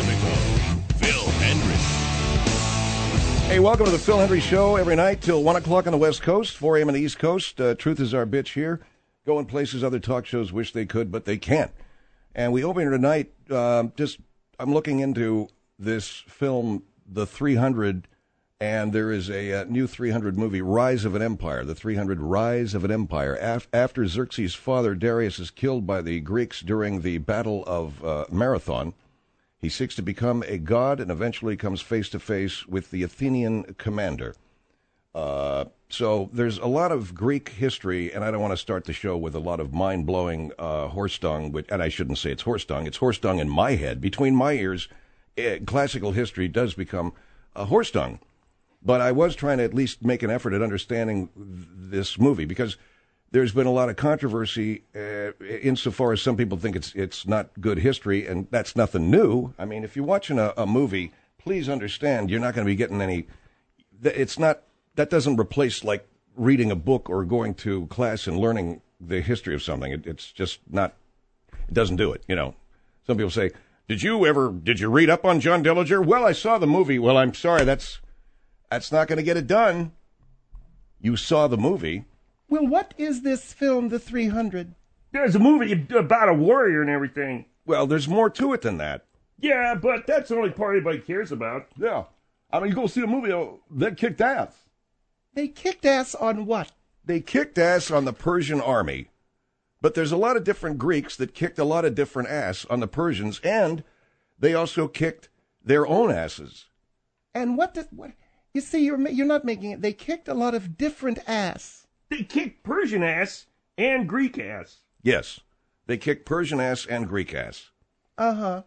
Phil Hendrie. Hey, welcome to the Phil Hendrie Show every night till 1 o'clock on the West Coast, 4 a.m. on the East Coast. Truth is our bitch here. Going places other talk shows wish they could, but they can't. And we open here tonight, I'm looking into this film, The 300, and there is a new 300 movie, Rise of an Empire, The 300 Rise of an Empire. After Xerxes' father, Darius, is killed by the Greeks during the Battle of Marathon, he seeks to become a god and eventually comes face-to-face with the Athenian commander. So there's a lot of Greek history, and I don't want to start the show with a lot of mind-blowing horse dung, and I shouldn't say it's horse dung. It's horse dung in my head. Between my ears, classical history does become horse dung. But I was trying to at least make an effort at understanding this movie, because there's been a lot of controversy insofar as some people think it's not good history, and that's nothing new. I mean, if you're watching a movie, please understand you're not going to be getting any. It's not. That doesn't replace like reading a book or going to class and learning the history of something. It's just not. It doesn't do it. You know. Some people say, Did you read up on John Dillinger? Well, I saw the movie. Well, I'm sorry, that's not going to get it done. You saw the movie. Well, what is this film, The 300? There's a movie about a warrior and everything. Well, there's more to it than that. Yeah, but that's the only part anybody cares about. Yeah. I mean, you go see the movie, they kicked ass. They kicked ass on what? They kicked ass on the Persian army. But there's a lot of different Greeks that kicked a lot of different ass on the Persians, and they also kicked their own asses. And what? You see, you're not making it. They kicked a lot of different ass. They kicked Persian ass and Greek ass. Yes, they kicked Persian ass and Greek ass. Uh-huh.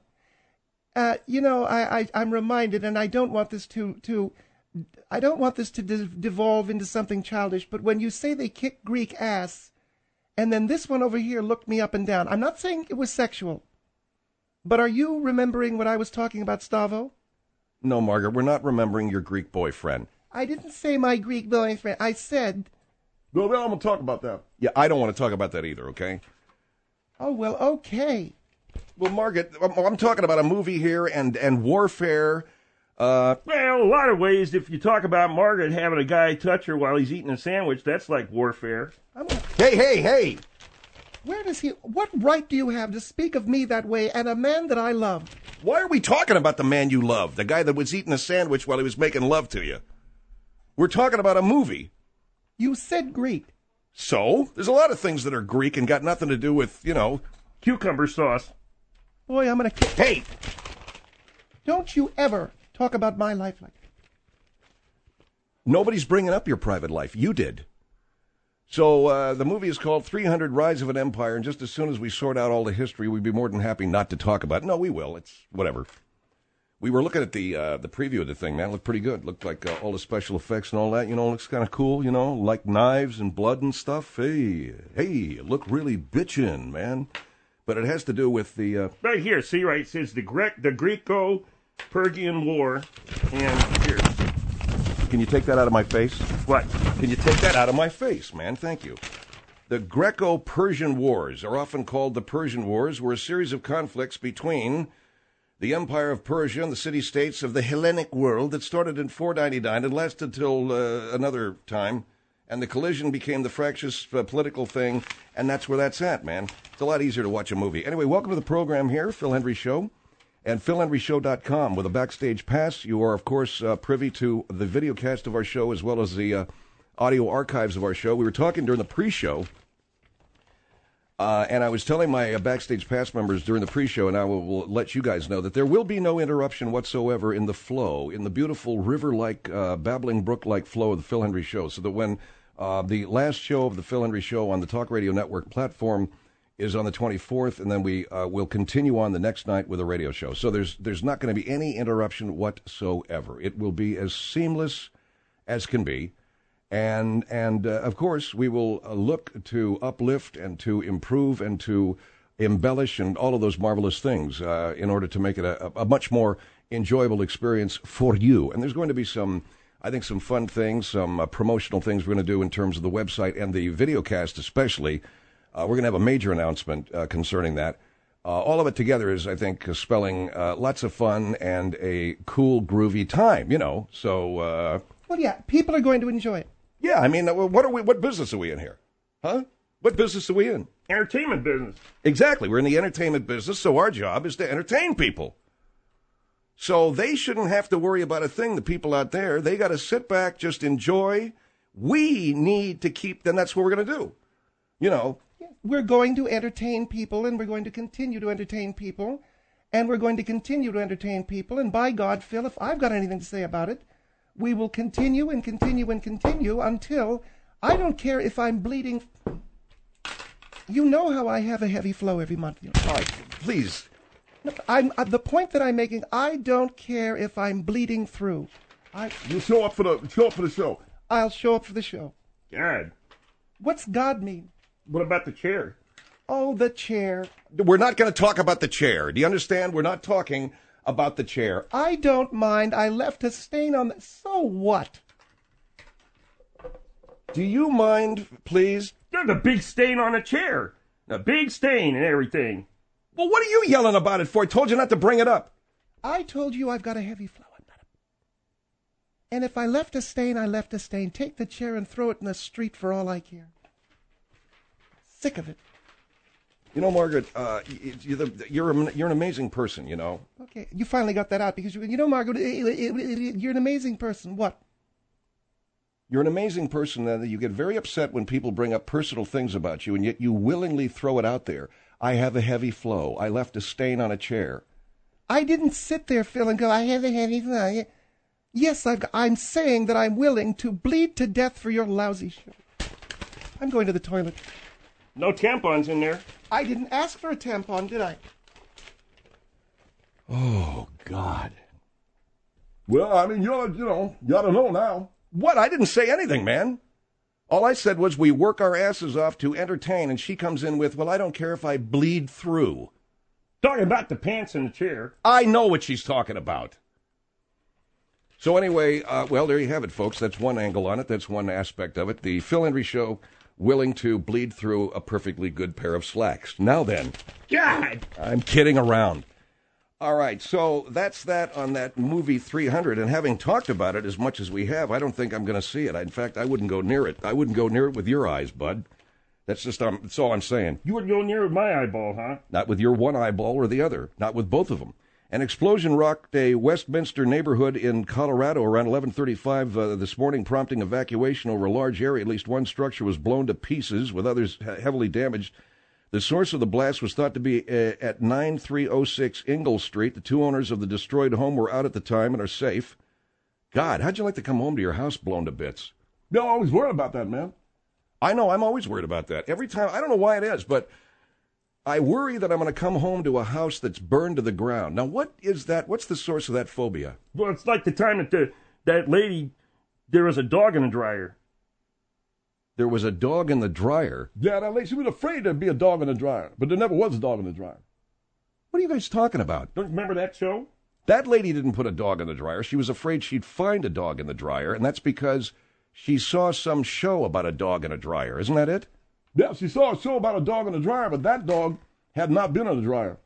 I'm reminded, and I don't want this to devolve into something childish, but when you say they kicked Greek ass, and then this one over here looked me up and down, I'm not saying it was sexual, but are you remembering what I was talking about, Stavo? No, Margaret, we're not remembering your Greek boyfriend. I didn't say my Greek boyfriend. I said... No, I'm going to talk about that. Yeah, I don't want to talk about that either, okay? Oh, well, okay. Well, Margaret, I'm talking about a movie here and warfare. Well, a lot of ways, if you talk about Margaret having a guy touch her while he's eating a sandwich, that's like warfare. Hey! What right do you have to speak of me that way and a man that I love? Why are we talking about the man you love, the guy that was eating a sandwich while he was making love to you? We're talking about a movie. You said Greek. So? There's a lot of things that are Greek and got nothing to do with, cucumber sauce. Boy, I'm going to... Hey! Don't you ever talk about my life like that. Nobody's bringing up your private life. You did. So the movie is called 300 Rise of an Empire, and just as soon as we sort out all the history, we'd be more than happy not to talk about it. No, we will. It's whatever. We were looking at the preview of the thing, man. It looked pretty good. Looked like all the special effects and all that, looks kind of cool, like knives and blood and stuff. Hey, it looked really bitchin', man. But it has to do with the... Right here, see, right? It says the Greco-Persian War, and here. Can you take that out of my face? What? Can you take that out of my face, man? Thank you. The Greco-Persian Wars, are often called the Persian Wars, were a series of conflicts between the Empire of Persia and the city-states of the Hellenic world that started in 499 and lasted till another time. And the collision became the fractious political thing, and that's where that's at, man. It's a lot easier to watch a movie. Anyway, welcome to the program here, Phil Hendrie Show, and PhilHendrieShow.com. With a backstage pass, you are, of course, privy to the videocast of our show as well as the audio archives of our show. We were talking during the pre-show, and I was telling my backstage pass members during the pre-show, and I will let you guys know that there will be no interruption whatsoever in the flow, in the beautiful river-like, babbling brook-like flow of the Phil Hendrie Show, so that when the last show of the Phil Hendrie Show on the Talk Radio Network platform is on the 24th, and then we will continue on the next night with a radio show. So there's not going to be any interruption whatsoever. It will be as seamless as can be. And of course, we will look to uplift and to improve and to embellish and all of those marvelous things in order to make it a much more enjoyable experience for you. And there's going to be some fun things, some promotional things we're going to do in terms of the website and the videocast especially. We're going to have a major announcement concerning that. All of it together is, I think, spelling lots of fun and a cool, groovy time, So, Well, yeah, people are going to enjoy it. yeah, I mean, what business are we in here? Huh? What business are we in? Entertainment business. Exactly. We're in the entertainment business, so our job is to entertain people. So they shouldn't have to worry about a thing, the people out there. They got to sit back, just enjoy. We need to keep, then that's what we're going to do. We're going to entertain people, and we're going to continue to entertain people, and we're going to continue to entertain people. And by God, Phil, if I've got anything to say about it, we will continue and continue and continue until I don't care if I'm bleeding. You know how I have a heavy flow every month. All right, please. The point that I'm making, I don't care if I'm bleeding through. You show up for the show. I'll show up for the show. God. What's God mean? What about the chair? Oh, the chair. We're not going to talk about the chair. Do you understand? We're not talking about the chair. I don't mind. I left a stain on the... So what? Do you mind, please? There's a big stain on a chair. A big stain and everything. Well, what are you yelling about it for? I told you not to bring it up. I told you I've got a heavy flow. And if I left a stain, I left a stain. Take the chair and throw it in the street for all I care. Sick of it. Margaret, you're an amazing person, Okay, you finally got that out because, Margaret, you're an amazing person. What? You're an amazing person that you get very upset when people bring up personal things about you, and yet you willingly throw it out there. I have a heavy flow. I left a stain on a chair. I didn't sit there, Phil, and go, I have a heavy flow. Yes, I'm saying that I'm willing to bleed to death for your lousy show. I'm going to the toilet. No tampons in there. I didn't ask for a tampon, did I? Oh, God. Well, I mean, you ought to know now. What? I didn't say anything, man. All I said was we work our asses off to entertain, and she comes in with, well, I don't care if I bleed through. Talking about the pants in the chair. I know what she's talking about. So anyway, well, there you have it, folks. That's one angle on it. That's one aspect of it. The Phil Hendrie Show, willing to bleed through a perfectly good pair of slacks. Now then. God! I'm kidding around. All right, so that's that on that movie 300. And having talked about it as much as we have, I don't think I'm going to see it. In fact, I wouldn't go near it. I wouldn't go near it with your eyes, bud. That's just that's all I'm saying. You wouldn't go near with my eyeball, huh? Not with your one eyeball or the other. Not with both of them. An explosion rocked a Westminster neighborhood in Colorado around 11:35 this morning, prompting evacuation over a large area. At least one structure was blown to pieces, with others heavily damaged. The source of the blast was thought to be at 9306 Ingle Street. The two owners of the destroyed home were out at the time and are safe. God, how'd you like to come home to your house blown to bits? They're always worried about that, man. I know, I'm always worried about that. Every time, I don't know why it is, but I worry that I'm going to come home to a house that's burned to the ground. Now, what is that? What's the source of that phobia? Well, it's like the time that that lady, there was a dog in the dryer. There was a dog in the dryer? Yeah, that lady, she was afraid there'd be a dog in the dryer, but there never was a dog in the dryer. What are you guys talking about? Don't you remember that show? That lady didn't put a dog in the dryer. She was afraid she'd find a dog in the dryer, and that's because she saw some show about a dog in a dryer. Isn't that it? Yeah, she saw a show about a dog in the dryer, but that dog had not been in the dryer.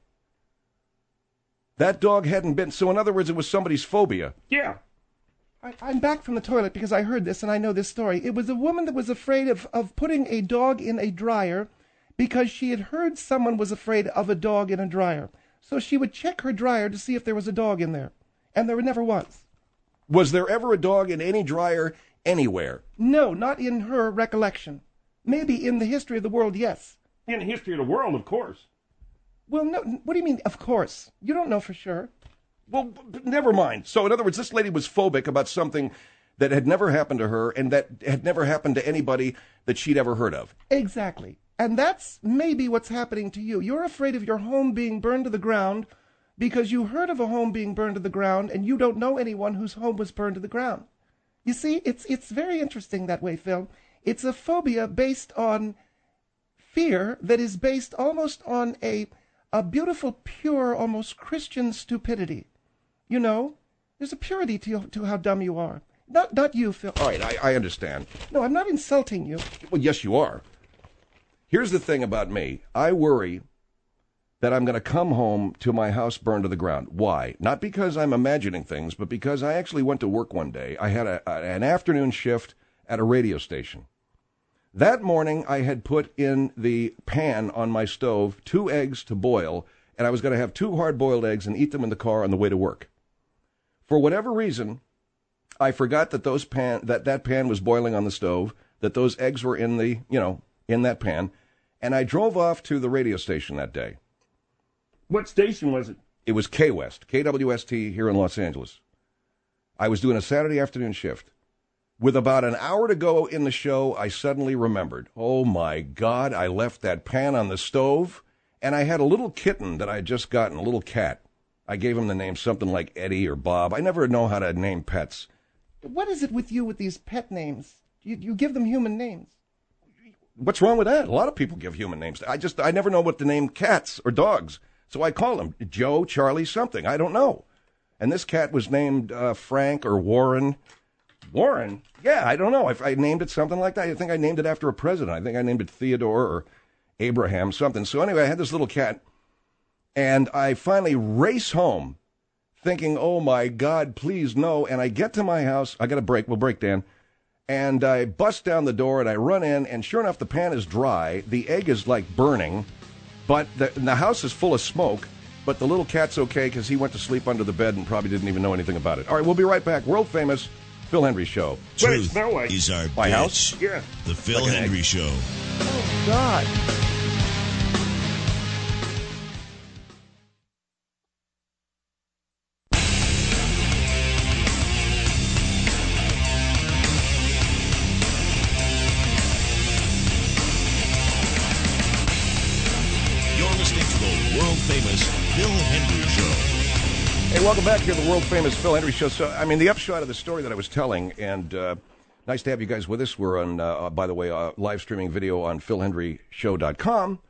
That dog hadn't been. So, in other words, it was somebody's phobia. Yeah. I'm back from the toilet because I heard this and I know this story. It was a woman that was afraid of putting a dog in a dryer because she had heard someone was afraid of a dog in a dryer. So she would check her dryer to see if there was a dog in there. And there never was. Was there ever a dog in any dryer anywhere? No, not in her recollection. Maybe in the history of the world, yes. In the history of the world, of course. Well, no, what do you mean, of course? You don't know for sure. Well, never mind. So, in other words, this lady was phobic about something that had never happened to her and that had never happened to anybody that she'd ever heard of. Exactly. And that's maybe what's happening to you. You're afraid of your home being burned to the ground because you heard of a home being burned to the ground and you don't know anyone whose home was burned to the ground. You see, it's very interesting that way, Phil. It's a phobia based on fear that is based almost on a beautiful, pure, almost Christian stupidity. You know, there's a purity to how dumb you are. Not you, Phil. All right, I understand. No, I'm not insulting you. Well, yes, you are. Here's the thing about me. I worry that I'm going to come home to my house burned to the ground. Why? Not because I'm imagining things, but because I actually went to work one day. I had an afternoon shift at a radio station. That morning, I had put in the pan on my stove 2 eggs to boil, and I was going to have 2 hard-boiled eggs and eat them in the car on the way to work. For whatever reason, I forgot that that pan was boiling on the stove, that those eggs were in that pan, and I drove off to the radio station that day. What station was it? It was K-West, KWST here in Los Angeles. I was doing a Saturday afternoon shift. With about an hour to go in the show, I suddenly remembered, oh my God, I left that pan on the stove, and I had a little kitten that I had just gotten, a little cat. I gave him the name something like Eddie or Bob. I never know how to name pets. What is it with you with these pet names? You give them human names. What's wrong with that? A lot of people give human names. I never know what to name cats or dogs. So I call them Joe, Charlie, something. I don't know. And this cat was named Frank or Warren. Warren? Yeah, I don't know. If I named it something like that, I think I named it after a president. I think I named it Theodore or Abraham, something. So anyway, I had this little cat, and I finally race home thinking, oh, my God, please no. And I get to my house. I got to break. We'll break, Dan. And I bust down the door, and I run in, and sure enough, the pan is dry. The egg is, like, burning. But the house is full of smoke, but the little cat's okay because he went to sleep under the bed and probably didn't even know anything about it. All right, we'll be right back. World-famous Phil Hendrie Show. Truth is our My bitch. house? Yeah. The Phil Like an Hendrie egg. Show. Oh, God. You're listening to the world-famous Phil Hendrie Show. Hey, welcome back to the world-famous Phil Hendrie Show. So, I mean, the upshot of the story that I was telling, and nice to have you guys with us. We're on, by the way, live streaming video on philhendrieshow.com,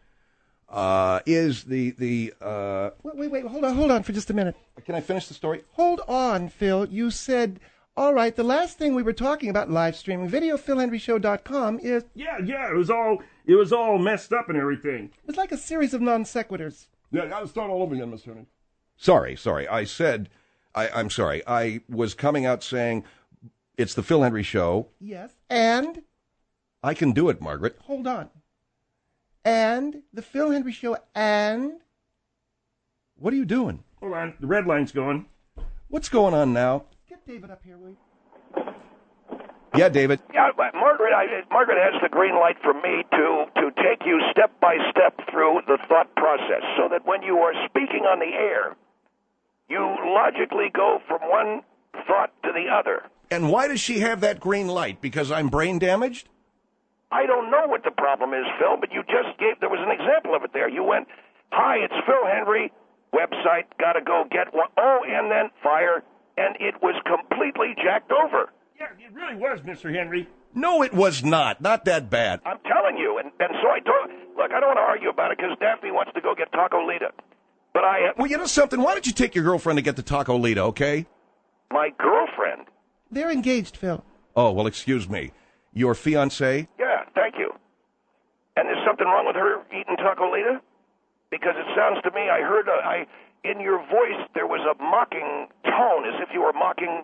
is the Wait, hold on for just a minute. Can I finish the story? Hold on, Phil. You said, all right, the last thing we were talking about, live streaming video, philhendrieshow.com, is... Yeah, it was all messed up and everything. It's like a series of non sequiturs. Yeah, got to start all over again, Mr. Ernie. Sorry. I said, I'm sorry. I was coming out saying it's the Phil Hendrie Show. Yes. And, I can do it, Margaret. hold on. And the Phil Hendrie Show, and... What are you doing? Hold on, the red line's going. What's going on now? Get David up here, will you? Yeah, David. Yeah, Margaret has the green light from me to take you step by step through the thought process so that when you are speaking on the air, you logically go from one thought to the other. And why does she have that green light? Because I'm brain damaged? I don't know what the problem is, Phil, but you just there was an example of it there. You went, hi, it's Phil Hendrie, website, gotta go get one. Oh, and then fire, and it was completely jacked over. Yeah, it really was, Mr. Henry. No, it was not. Not that bad. I'm telling you, and so I told, look, I don't want to argue about it because Daphne wants to go get Taco Lita. But Well, you know something? Why don't you take your girlfriend to get the Taco Lita, okay? my girlfriend, They're engaged, Phil. Oh, well, excuse me. Your fiancé? yeah, thank you. And there's something wrong with her eating Taco Lita? Because it sounds to me, I heard, in your voice, there was a mocking tone, as if you were mocking,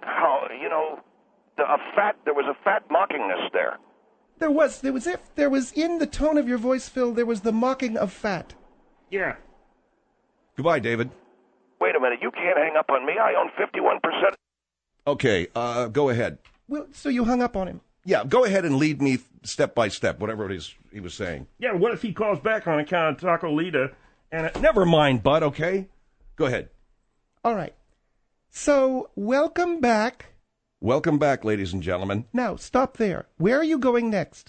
there was a fat mockingness there. There was in the tone of your voice, Phil, there was the mocking of fat. Yeah. Goodbye, David. Wait a minute, you can't hang up on me. I own 51%. Okay, go ahead. Well, so you hung up on him. Yeah, go ahead and lead me step by step, whatever it is he was saying. Yeah, what if he calls back on account of Taco Lita and Never mind, bud, okay? Go ahead. All right. So, welcome back. Welcome back, ladies and gentlemen. Now, stop there. Where are you going next?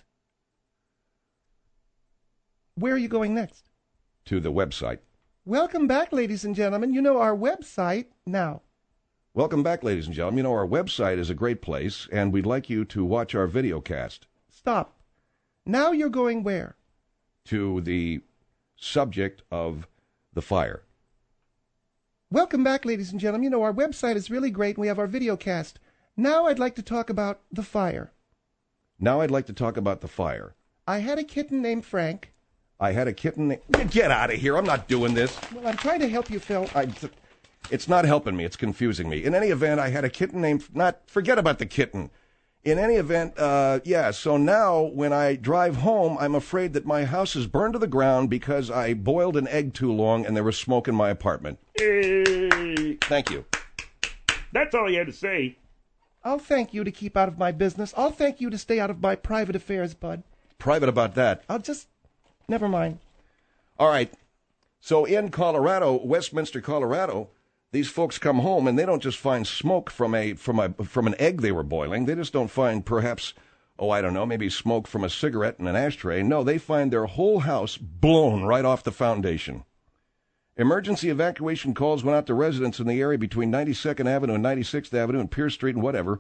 Where are you going next? To the website. Welcome back, ladies and gentlemen. You know our website now. Welcome back, ladies and gentlemen. You know, our website is a great place, and we'd like you to watch our video cast. Stop. Now you're going where? To the subject of the fire. Welcome back, ladies and gentlemen. You know, our website is really great, and we have our video cast. Now I'd like to talk about the fire. Now I'd like to talk about the fire. I had a kitten named Frank. I had a kitten. Get out of here. I'm not doing this. Well, I'm trying to help you, Phil. It's not helping me. It's confusing me. In any event, I had a kitten named... Forget about the kitten. In any event, so now when I drive home, I'm afraid that my house is burned to the ground because I boiled an egg too long and there was smoke in my apartment. Hey, Thank you. that's all you had to say. I'll thank you to keep out of my business. I'll thank you to stay out of my private affairs, bud. Private about that. Never mind. All right. So in Colorado, Westminster, Colorado, these folks come home and they don't just find smoke from an egg they were boiling. They just don't find perhaps, maybe smoke from a cigarette in an ashtray. No, they find their whole house blown right off the foundation. Emergency evacuation calls went out to residents in the area between 92nd Avenue and 96th Avenue and Pierce Street and whatever.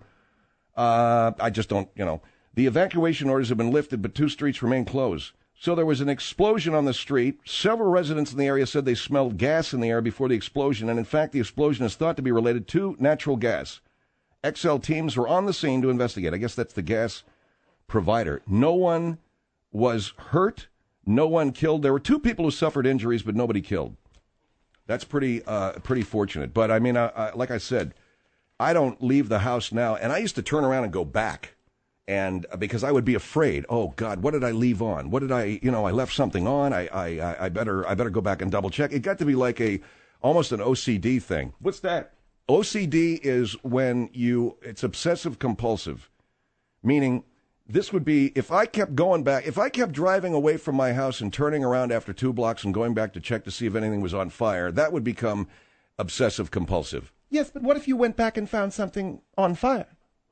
I just don't, The evacuation orders have been lifted, but 2 streets remain closed. So there was an explosion on the street. Several residents in the area said they smelled gas in the air before the explosion, and in fact the explosion is thought to be related to natural gas. XL teams were on the scene to investigate. I guess that's the gas provider. No one was hurt. No one killed. There were 2 people who suffered injuries, but nobody killed. That's pretty fortunate. But, I mean, like I said, I don't leave the house now, and I used to turn around and go back. And because I would be afraid, oh God, what did I leave on? What did I left something on. I better go back and double check. It got to be like almost an OCD thing. What's that? OCD is when it's obsessive compulsive, meaning this would be if I kept driving away from my house and turning around after 2 blocks and going back to check to see if anything was on fire, that would become obsessive compulsive. Yes, but what if you went back and found something on fire?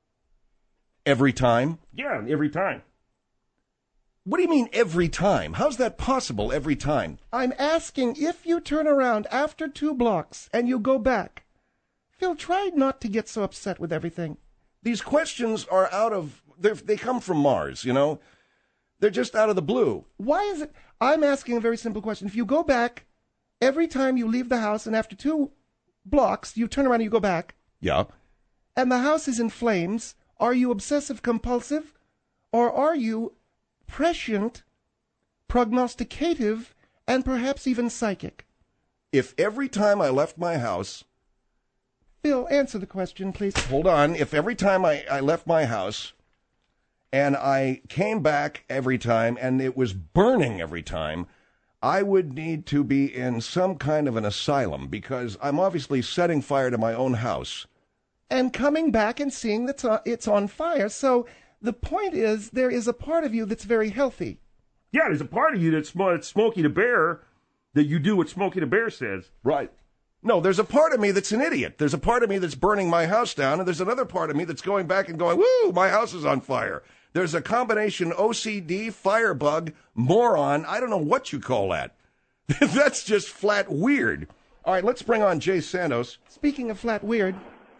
Every time? Yeah, every time. What do you mean every time? How's that possible every time? I'm asking if you turn around after 2 blocks and you go back. Phil, try not to get so upset with everything. These questions are they come from Mars, They're just out of the blue. Why is it? I'm asking a very simple question. If you go back every time you leave the house and after 2 blocks you turn around and you go back. Yeah. And the house is in flames. Are you obsessive-compulsive, or are you prescient, prognosticative, and perhaps even psychic? If every time I left my house... Bill, answer the question, please. Hold on. If every time I left my house and I came back every time and it was burning every time, I would need to be in some kind of an asylum because I'm obviously setting fire to my own house. And coming back and seeing that it's on fire. So the point is, there is a part of you that's very healthy. Yeah, there's a part of you that's Smokey the Bear that you do what Smokey the Bear says. Right. No, there's a part of me that's an idiot. There's a part of me that's burning my house down, and there's another part of me that's going back and going, woo, my house is on fire. There's a combination OCD, firebug, moron. I don't know what you call that. That's just flat weird. All right, let's bring on Jay Santos. Speaking of flat weird...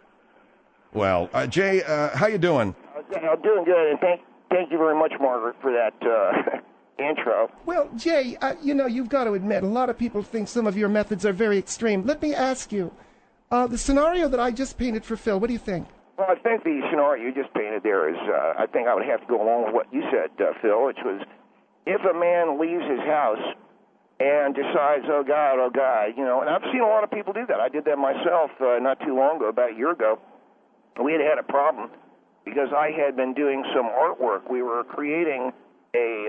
Well, Jay, how you doing? I'm doing good, and thank you very much, Margaret, for that intro. Well, Jay, you've got to admit, a lot of people think some of your methods are very extreme. Let me ask you, the scenario that I just painted for Phil, what do you think? Well, I think the scenario you just painted there is, I think I would have to go along with what you said, Phil, which was, if a man leaves his house and decides, oh, God, and I've seen a lot of people do that. I did that myself not too long ago, about a year ago. We had a problem because I had been doing some artwork. We were creating a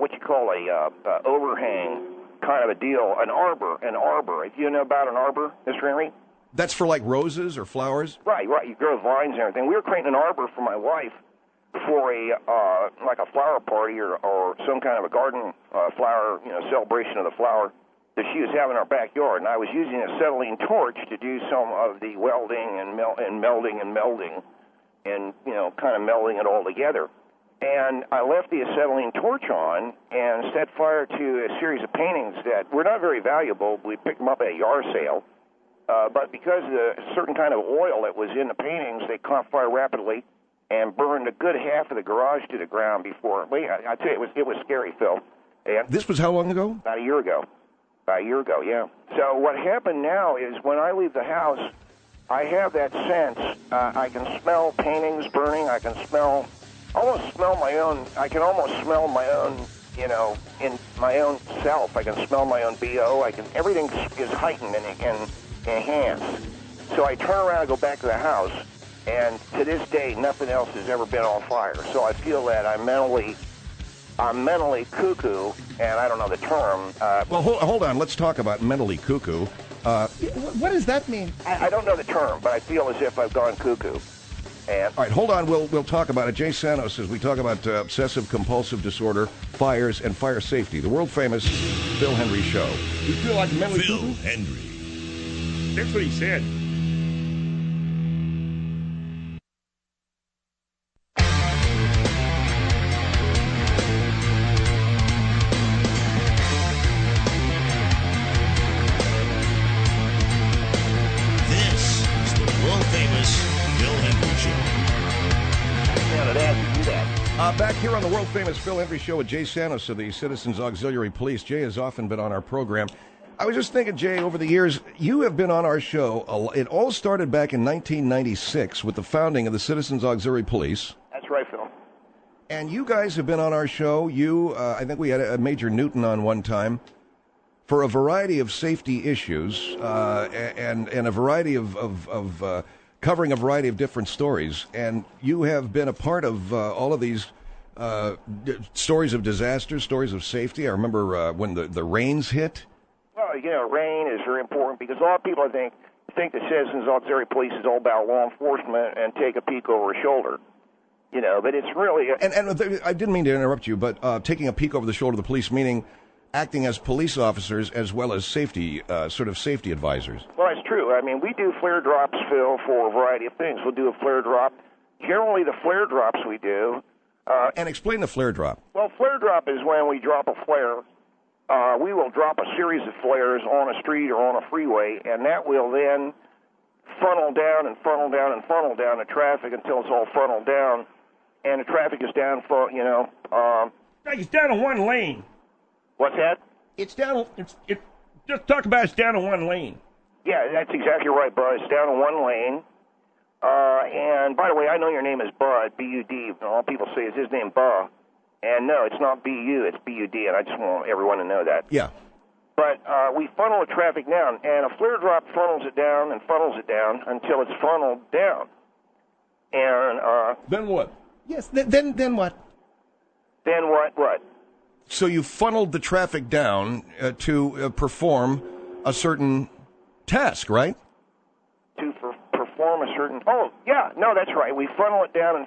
overhang kind of a deal, an arbor. If you know about an arbor, Mr. Henry? That's for like roses or flowers? Right. You grow vines and everything. We were creating an arbor for my wife for a flower party or some kind of a garden flower, celebration of the flower that she was having in our backyard, and I was using a acetylene torch to do some of the welding and melding, and kind of melding it all together. And I left the acetylene torch on and set fire to a series of paintings that were not very valuable. We picked them up at a yard sale, but because of the certain kind of oil that was in the paintings, they caught fire rapidly and burned a good half of the garage to the ground before. I tell you, it was scary, Phil. And this was how long ago? About a year ago. Yeah. So what happened now is when I leave the house, I have that sense. I can smell paintings burning. I can almost smell my own in my own self. I can smell my own BO. Everything is heightened and enhanced. So I turn around and go back to the house, and to this day, nothing else has ever been on fire. So I feel that I'm mentally cuckoo, and I don't know the term. Well, hold on. Let's talk about mentally cuckoo. What does that mean? I don't know the term, but I feel as if I've gone cuckoo. And All right, hold on. We'll talk about it. Jay Sanos, as we talk about obsessive-compulsive disorder, fires, and fire safety. The world-famous Bill Henry Show. You feel like mentally Phil cuckoo? Hendry. That's what he said. This is the world-famous Phil Hendry Show. now to do that. Back here on the world-famous Phil Hendry Show with Jay Sanos of the Citizens Auxiliary Police. Jay has often been on our program. I was just thinking, Jay, over the years, you have been on our show. It all started back in 1996 with the founding of the Citizens Auxiliary Police. That's right, Phil. And you guys have been on our show. I think we had a Major Newton on one time for a variety of safety issues and a variety of covering a variety of different stories. And you have been a part of all of these stories of disasters, stories of safety. I remember when the rains hit. Well, rain is very important because a lot of people, I think the Citizens Auxiliary Police is all about law enforcement and take a peek over a shoulder. But it's really... And I didn't mean to interrupt you, but taking a peek over the shoulder of the police, meaning acting as police officers as well as safety advisors. Well, that's true. I mean, we do flare drops, Phil, for a variety of things. We'll do a flare drop. Generally, the flare drops we do... and explain the flare drop. Well, flare drop is when we drop a flare. We will drop a series of flares on a street or on a freeway, and that will then funnel down and funnel down and funnel down the traffic until it's all funneled down, and the traffic is down for, It's down in one lane. What's that? It's down. Just talk about it's down in one lane. Yeah, that's exactly right, Bud. It's down in one lane. And by the way, I know your name is Bud, B-U-D. All people say is his name, Bud. And no, it's not B-U, it's B-U-D, and I just want everyone to know that. Yeah. But we funnel the traffic down, and a flare drop funnels it down and funnels it down until it's funneled down. And Then what? Yes, then what? then what? So you funneled the traffic down to perform a certain task, right? To perform a certain... Oh, yeah, no, that's right. We funnel it down, and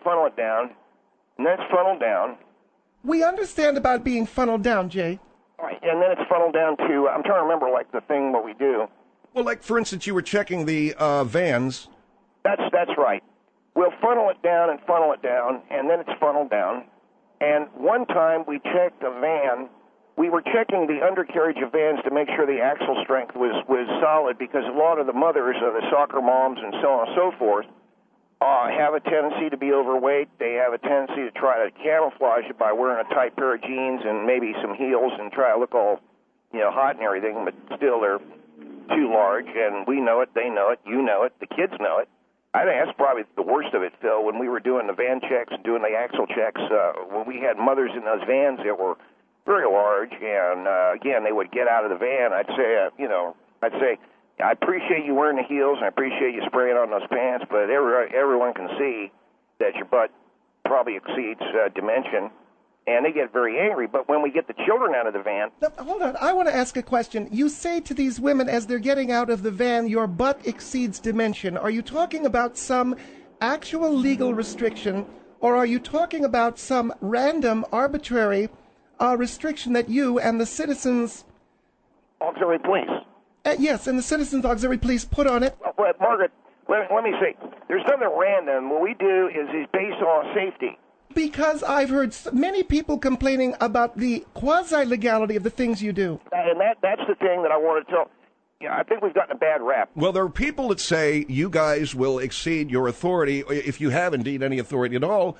then it's funneled down. We understand about being funneled down, Jay. All right, and then it's funneled down to... I'm trying to remember, the thing what we do. Well, like, for instance, you were checking the vans. That's right. We'll funnel it down, and then it's funneled down. And one time we checked a van. We were checking the undercarriage of vans to make sure the axle strength was solid, because a lot of the mothers, the soccer moms and so on and so forth, have a tendency to be overweight. They have a tendency to try to camouflage it by wearing a tight pair of jeans and maybe some heels and try to look all, hot and everything, but still they're too large, and we know it, they know it, you know it, the kids know it. I think that's probably the worst of it, Phil, when we were doing the van checks and doing the axle checks, when we had mothers in those vans that were very large, and again, they would get out of the van. I'd say, I appreciate you wearing the heels, and I appreciate you spraying on those pants, but everyone can see that your butt probably exceeds dimension, and they get very angry. But when we get the children out of the van... Now, hold on, I want to ask a question. You say to these women as they're getting out of the van, your butt exceeds dimension. Are you talking about some actual legal restriction, or are you talking about some random, arbitrary restriction that you and the Citizens... Auxiliary Police. Yes, and the Citizens Auxiliary Police put on it? Well, Margaret, let me say, there's nothing random. What we do is based on safety. Because I've heard many people complaining about the quasi-legality of the things you do. And that's the thing that I want to tell. I think we've gotten a bad rap. Well, there are people that say you guys will exceed your authority, if you have indeed any authority at all,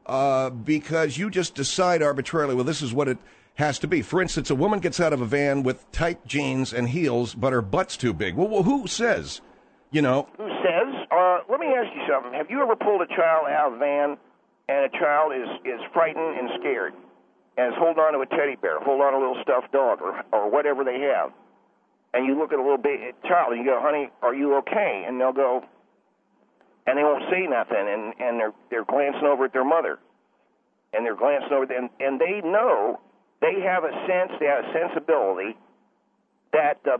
because you just decide arbitrarily, well, this is what it has to be. For instance, a woman gets out of a van with tight jeans and heels, but her butt's too big. Well, who says? Who says? Let me ask you something. Have you ever pulled a child out of a van and a child is frightened and scared? and is holding on to a teddy bear, hold on to a little stuffed dog, or whatever they have, and you look at a little baby child and you go, honey, are you okay? And they'll go, and they won't say nothing, and they're glancing over at their mother, and they're glancing over, and they know, they have a sensibility that the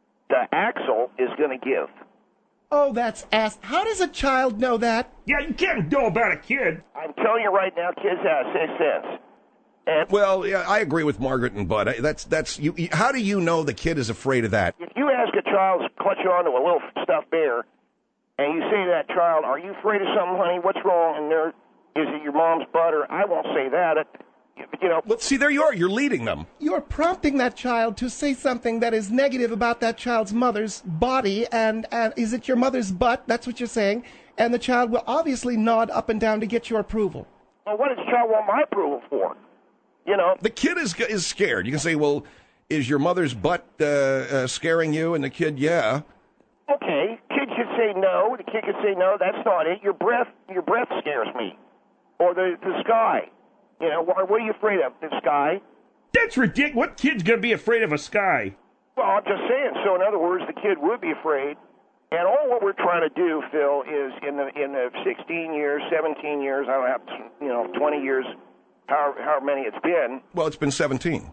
axle is going to give. Oh, that's ass. How does a child know that? Yeah, you can't know about a kid. I'm telling you right now, kids have 6 sense. And Well, yeah, I agree with Margaret and Bud. That's you. How do you know the kid is afraid of that? if you ask a child to clutch onto a little stuffed bear, and you say to that child, are you afraid of something, honey? What's wrong? And is it your mom's butt? Or I won't say that. You know, Well, see, there you are. You're leading them. You're prompting that child to say something that is negative about that child's mother's body, and is it your mother's butt? That's what you're saying. And the child will obviously nod up and down to get your approval. well, what does the child want my approval for? You know, The kid is scared. You can say, well, is your mother's butt scaring you? And the kid, yeah. okay, kid should say no. The kid could say no. That's not it. Your breath scares me, or the sky. You know, what are you afraid of? The sky? That's ridiculous. What kid's going to be afraid of a sky? Well, I'm just saying. So, in other words, the kid would be afraid. And all what we're trying to do, Phil, is in the 16 years, 17 years, I don't have, 20 years, how many it's been. Well, it's been 17.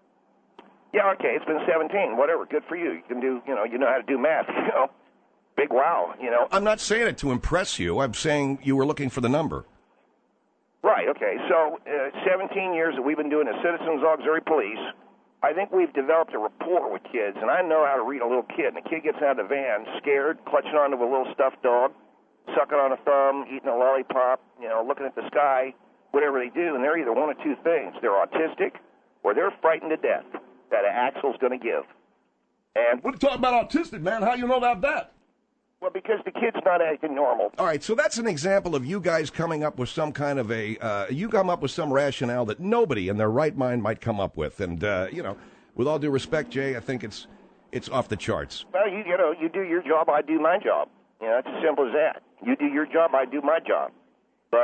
Yeah, okay, it's been 17. Whatever, good for you. You can do, you know how to do math. Big wow. I'm not saying it to impress you. I'm saying you were looking for the number. Right, okay. So 17 years that we've been doing the Citizens Auxiliary Police, I think we've developed a rapport with kids, and I know how to read a little kid. And the kid gets out of the van, scared, clutching onto a little stuffed dog, sucking on a thumb, eating a lollipop, looking at the sky, whatever they do, and they're either one of two things. They're autistic, or they're frightened to death that an axle's going to give. And, What are you talking about autistic, man? How you know about that? well, because the kid's not acting normal. All right, so that's an example of you guys coming up with some kind of you come up with some rationale that nobody in their right mind might come up with. And, with all due respect, Jay, I think it's off the charts. Well, you do your job, I do my job. It's as simple as that. You do your job, I do my job. But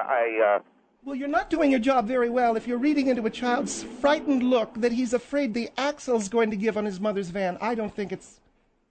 Well, you're not doing your job very well if you're reading into a child's frightened look that he's afraid the axle's going to give on his mother's van. I don't think it's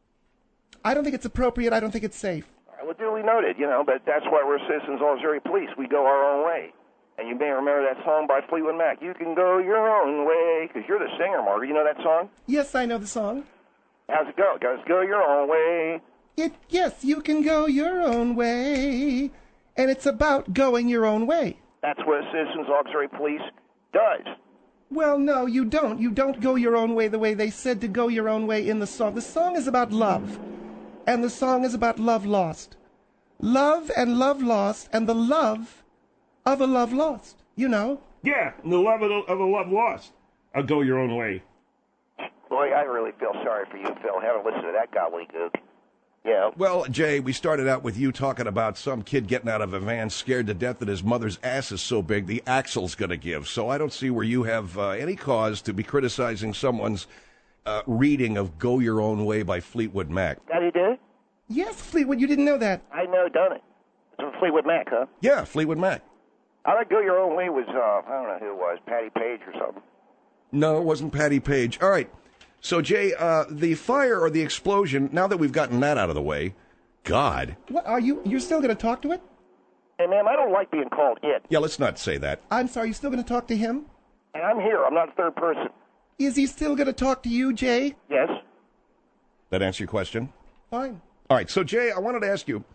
appropriate. I don't think it's safe. well, duly noted, but that's why we're Citizens Auxiliary Police. We go our own way. And you may remember that song by Fleetwood Mac, You Can Go Your Own Way, because you're the singer, Margaret. You know that song? Yes, I know the song. How's it go? Goes go your own way. Yes, you can go your own way. And it's about going your own way. That's what Citizens Auxiliary Police does. Well, no, you don't. You don't go your own way the way they said to go your own way in the song. The song is about love. And the song is about love lost. Love and love lost, and the love of a love lost, Yeah, and the love of a love lost. I'll go your own way. Boy, I really feel sorry for you, Phil. Haven't listened to that gobbledygook. Well, Jay, we started out with you talking about some kid getting out of a van scared to death that his mother's ass is so big the axle's going to give. So I don't see where you have any cause to be criticizing someone's reading of Go Your Own Way by Fleetwood Mac. That he did? Yes, Fleetwood, you didn't know that. I know, done it. It's from Fleetwood Mac, huh? Yeah, Fleetwood Mac. I like Go Your Own Way was, I don't know who it was, Patty Page or something. No, it wasn't Patty Page. All right. So, Jay, the fire or the explosion, now that we've gotten that out of the way, God. What are you? You're still going to talk to it? Hey, ma'am, I don't like being called it. Yeah, let's not say that. I'm sorry, you're still going to talk to him? And I'm here. I'm not a third person. Is he still going to talk to you, Jay? Yes? That answer your question? Fine. All right. So, Jay, I wanted to ask you,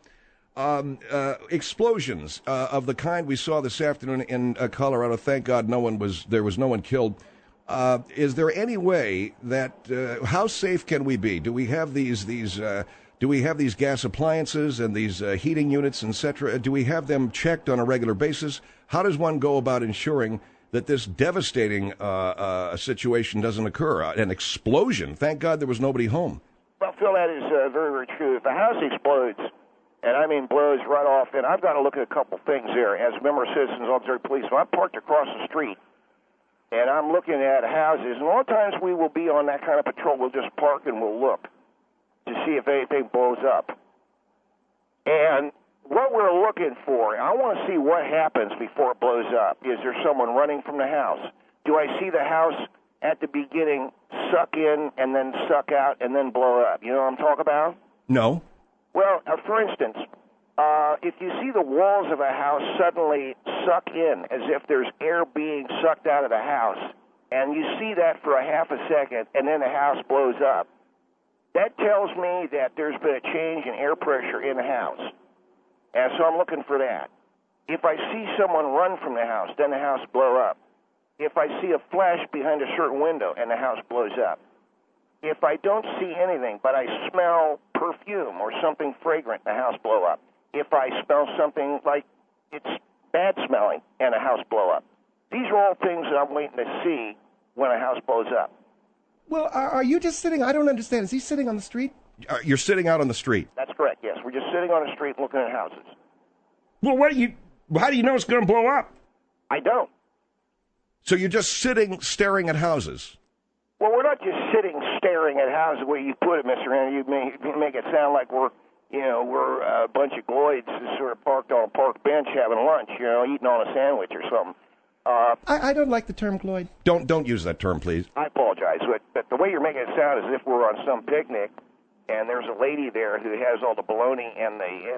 explosions of the kind we saw this afternoon in Colorado, thank God there was no one killed. Is there any way that how safe can we be? Do we have these gas appliances and these heating units, etc.? Do we have them checked on a regular basis? How does one go about ensuring that this devastating situation doesn't occur? An explosion. Thank God there was nobody home. Well, Phil, that is very, very true. If a house explodes, and I mean blows right off, then I've got to look at a couple things there. As a member of Citizens Auxiliary Police, when I'm parked across the street, and I'm looking at houses, and a lot of times we will be on that kind of patrol. We'll just park and we'll look to see if anything blows up. And what we're looking for, I want to see what happens before it blows up. Is there someone running from the house? do I see the house at the beginning suck in and then suck out and then blow up? You know what I'm talking about? No. Well, for instance, if you see the walls of a house suddenly suck in as if there's air being sucked out of the house, and you see that for a half a second, and then the house blows up, that tells me that there's been a change in air pressure in the house. And so I'm looking for that. If I see someone run from the house, then the house blow up. If I see a flash behind a certain window and the house blows up. If I don't see anything, but I smell perfume or something fragrant, the house blow up. If I smell something like it's bad smelling and a house blow up. These are all things that I'm waiting to see when a house blows up. Well, are you just sitting? I don't understand. Is he sitting on the street? You're sitting out on the street. That's correct, yes. We're just sitting on the street looking at houses. Well, how do you know it's going to blow up? I don't. So you're just sitting, staring at houses. Well, we're not just sitting staring at houses the way you put it, Mr. Henry. You make it sound like we're a bunch of gloids sort of parked on a park bench having lunch, eating on a sandwich or something. I don't like the term gloid. Don't use that term, please. I apologize, but the way you're making it sound is as if we're on some picnic, and there's a lady there who has all the bologna and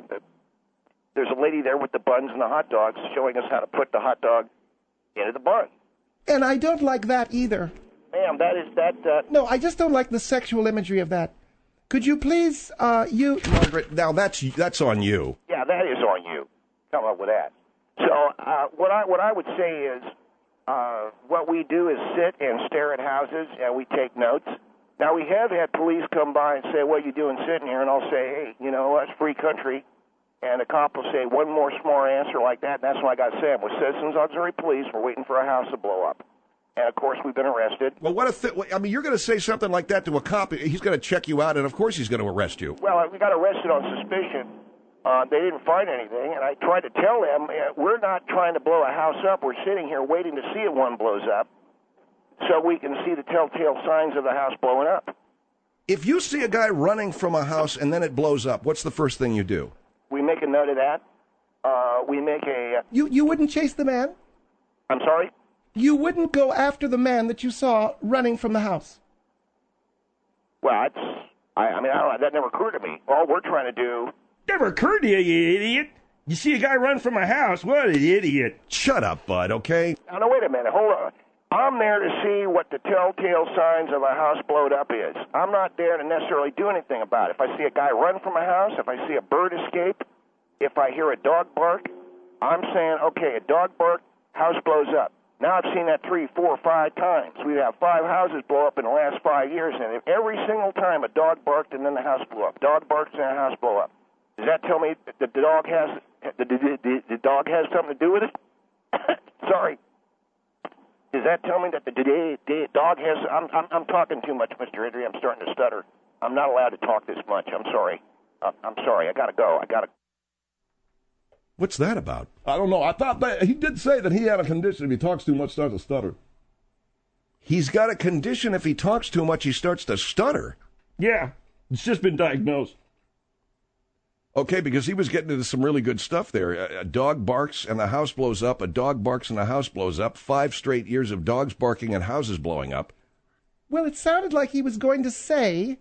there's a lady there with the buns and the hot dogs showing us how to put the hot dog into the bun. And I don't like that either. Ma'am, No, I just don't like the sexual imagery of that. Could you please, Margaret, now that's on you. Yeah, that is on you. Come up with that. So what I would say is what we do is sit and stare at houses, and we take notes. Now, we have had police come by and say, what are you doing sitting here? And I'll say, hey, it's free country. And a cop will say one more smart answer like that, and that's when I got to say, we're Citizens Auxiliary Police. We're waiting for a house to blow up. And, of course, we've been arrested. Well, you're going to say something like that to a cop. He's going to check you out, and, of course, he's going to arrest you. Well, we got arrested on suspicion. They didn't find anything, and I tried to tell them, we're not trying to blow a house up. We're sitting here waiting to see if one blows up so we can see the telltale signs of the house blowing up. If you see a guy running from a house and then it blows up, what's the first thing you do? We make a note of that. We make a... You wouldn't chase the man? I'm sorry? You wouldn't go after the man that you saw running from the house? Well, I don't know. That never occurred to me. All we're trying to do... Never occurred to you, you idiot. You see a guy run from a house. What an idiot. Shut up, bud, okay? Now, no, wait a minute. Hold on. I'm there to see what the telltale signs of a house blowed up is. I'm not there to necessarily do anything about it. If I see a guy run from a house, if I see a bird escape, if I hear a dog bark, I'm saying, okay, a dog bark, house blows up. Now I've seen that 3, 4, 5 times. We have 5 houses blow up in the last 5 years, and every single time a dog barked and then the house blew up. Dog barks and the house blew up. Does that tell me that the dog has something to do with it? Sorry. Does that tell me that the dog has... I'm talking too much, Mr. Henry. I'm starting to stutter. I'm not allowed to talk this much. I'm sorry. I'm sorry. I got to go. What's that about? I don't know. I thought that he did say that he had a condition. If he talks too much, starts to stutter. He's got a condition. If he talks too much, he starts to stutter. Yeah, it's just been diagnosed. Okay, because he was getting into some really good stuff there. A dog barks and the house blows up. A dog barks and the house blows up. 5 straight years of dogs barking and houses blowing up. Well, it sounded like he was going to say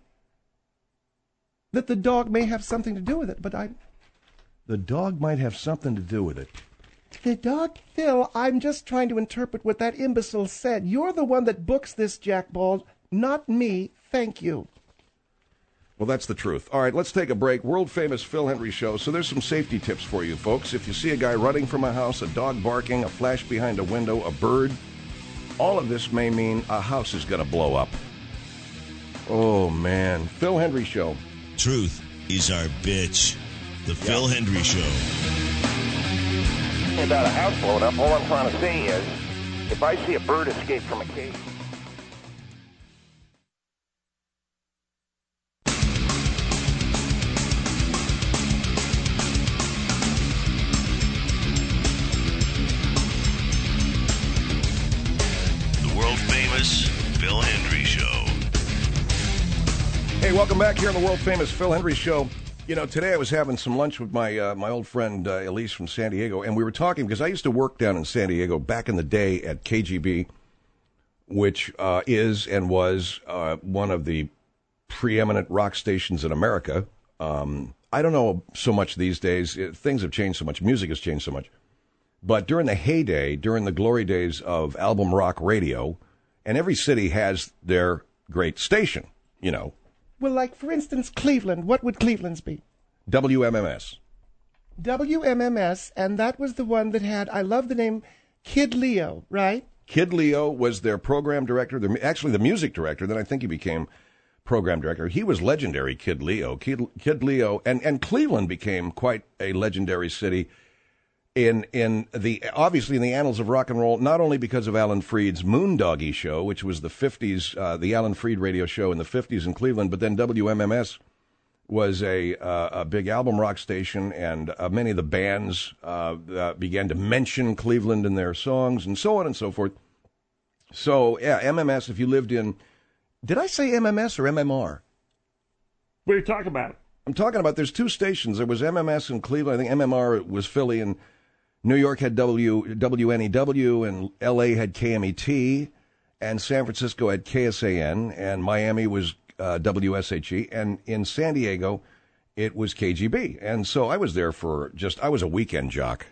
that the dog may have something to do with it, but The dog might have something to do with it. The dog, Phil, I'm just trying to interpret what that imbecile said. You're the one that books this, Jack Bald, not me. Thank you. Well, that's the truth. All right, let's take a break. World-famous Phil Hendrie Show. So there's some safety tips for you, folks. If you see a guy running from a house, a dog barking, a flash behind a window, a bird, all of this may mean a house is going to blow up. Oh, man. Phil Hendrie Show. Truth is our bitch. The Phil Hendrie Show. About a house blowing up, all I'm trying to say is, if I see a bird escape from a cage... Phil Hendrie Show. Hey, welcome back here on the world-famous Phil Hendrie Show. You know, today I was having some lunch with my my old friend Elise from San Diego, and we were talking because I used to work down in San Diego back in the day at KGB, which is and was one of the preeminent rock stations in America. I don't know so much these days. Things have changed so much. Music has changed so much. But during the heyday, during the glory days of album rock radio, and every city has their great station, you know. Well, like, for instance, Cleveland. What would Cleveland's be? WMMS. WMMS, and that was the one that had, I love the name, Kid Leo, right? Kid Leo was their program director, actually the music director. Then I think he became program director. He was legendary, Kid Leo. Kid Leo, and Cleveland became quite a legendary city obviously in the annals of rock and roll, not only because of Alan Freed's Moondoggie show, which was the 50s, the Alan Freed radio show in the 50s in Cleveland, but then WMMS was a big album rock station, and many of the bands began to mention Cleveland in their songs, and so on and so forth. So, yeah, MMS, if you lived in... Did I say MMS or MMR? What are you talking about? I'm talking about there's two stations. There was MMS in Cleveland. I think MMR was Philly, and New York had WNEW, and L.A. had KMET, and San Francisco had KSAN, and Miami was WSHE, and in San Diego, it was KGB. And so I was there I was a weekend jock.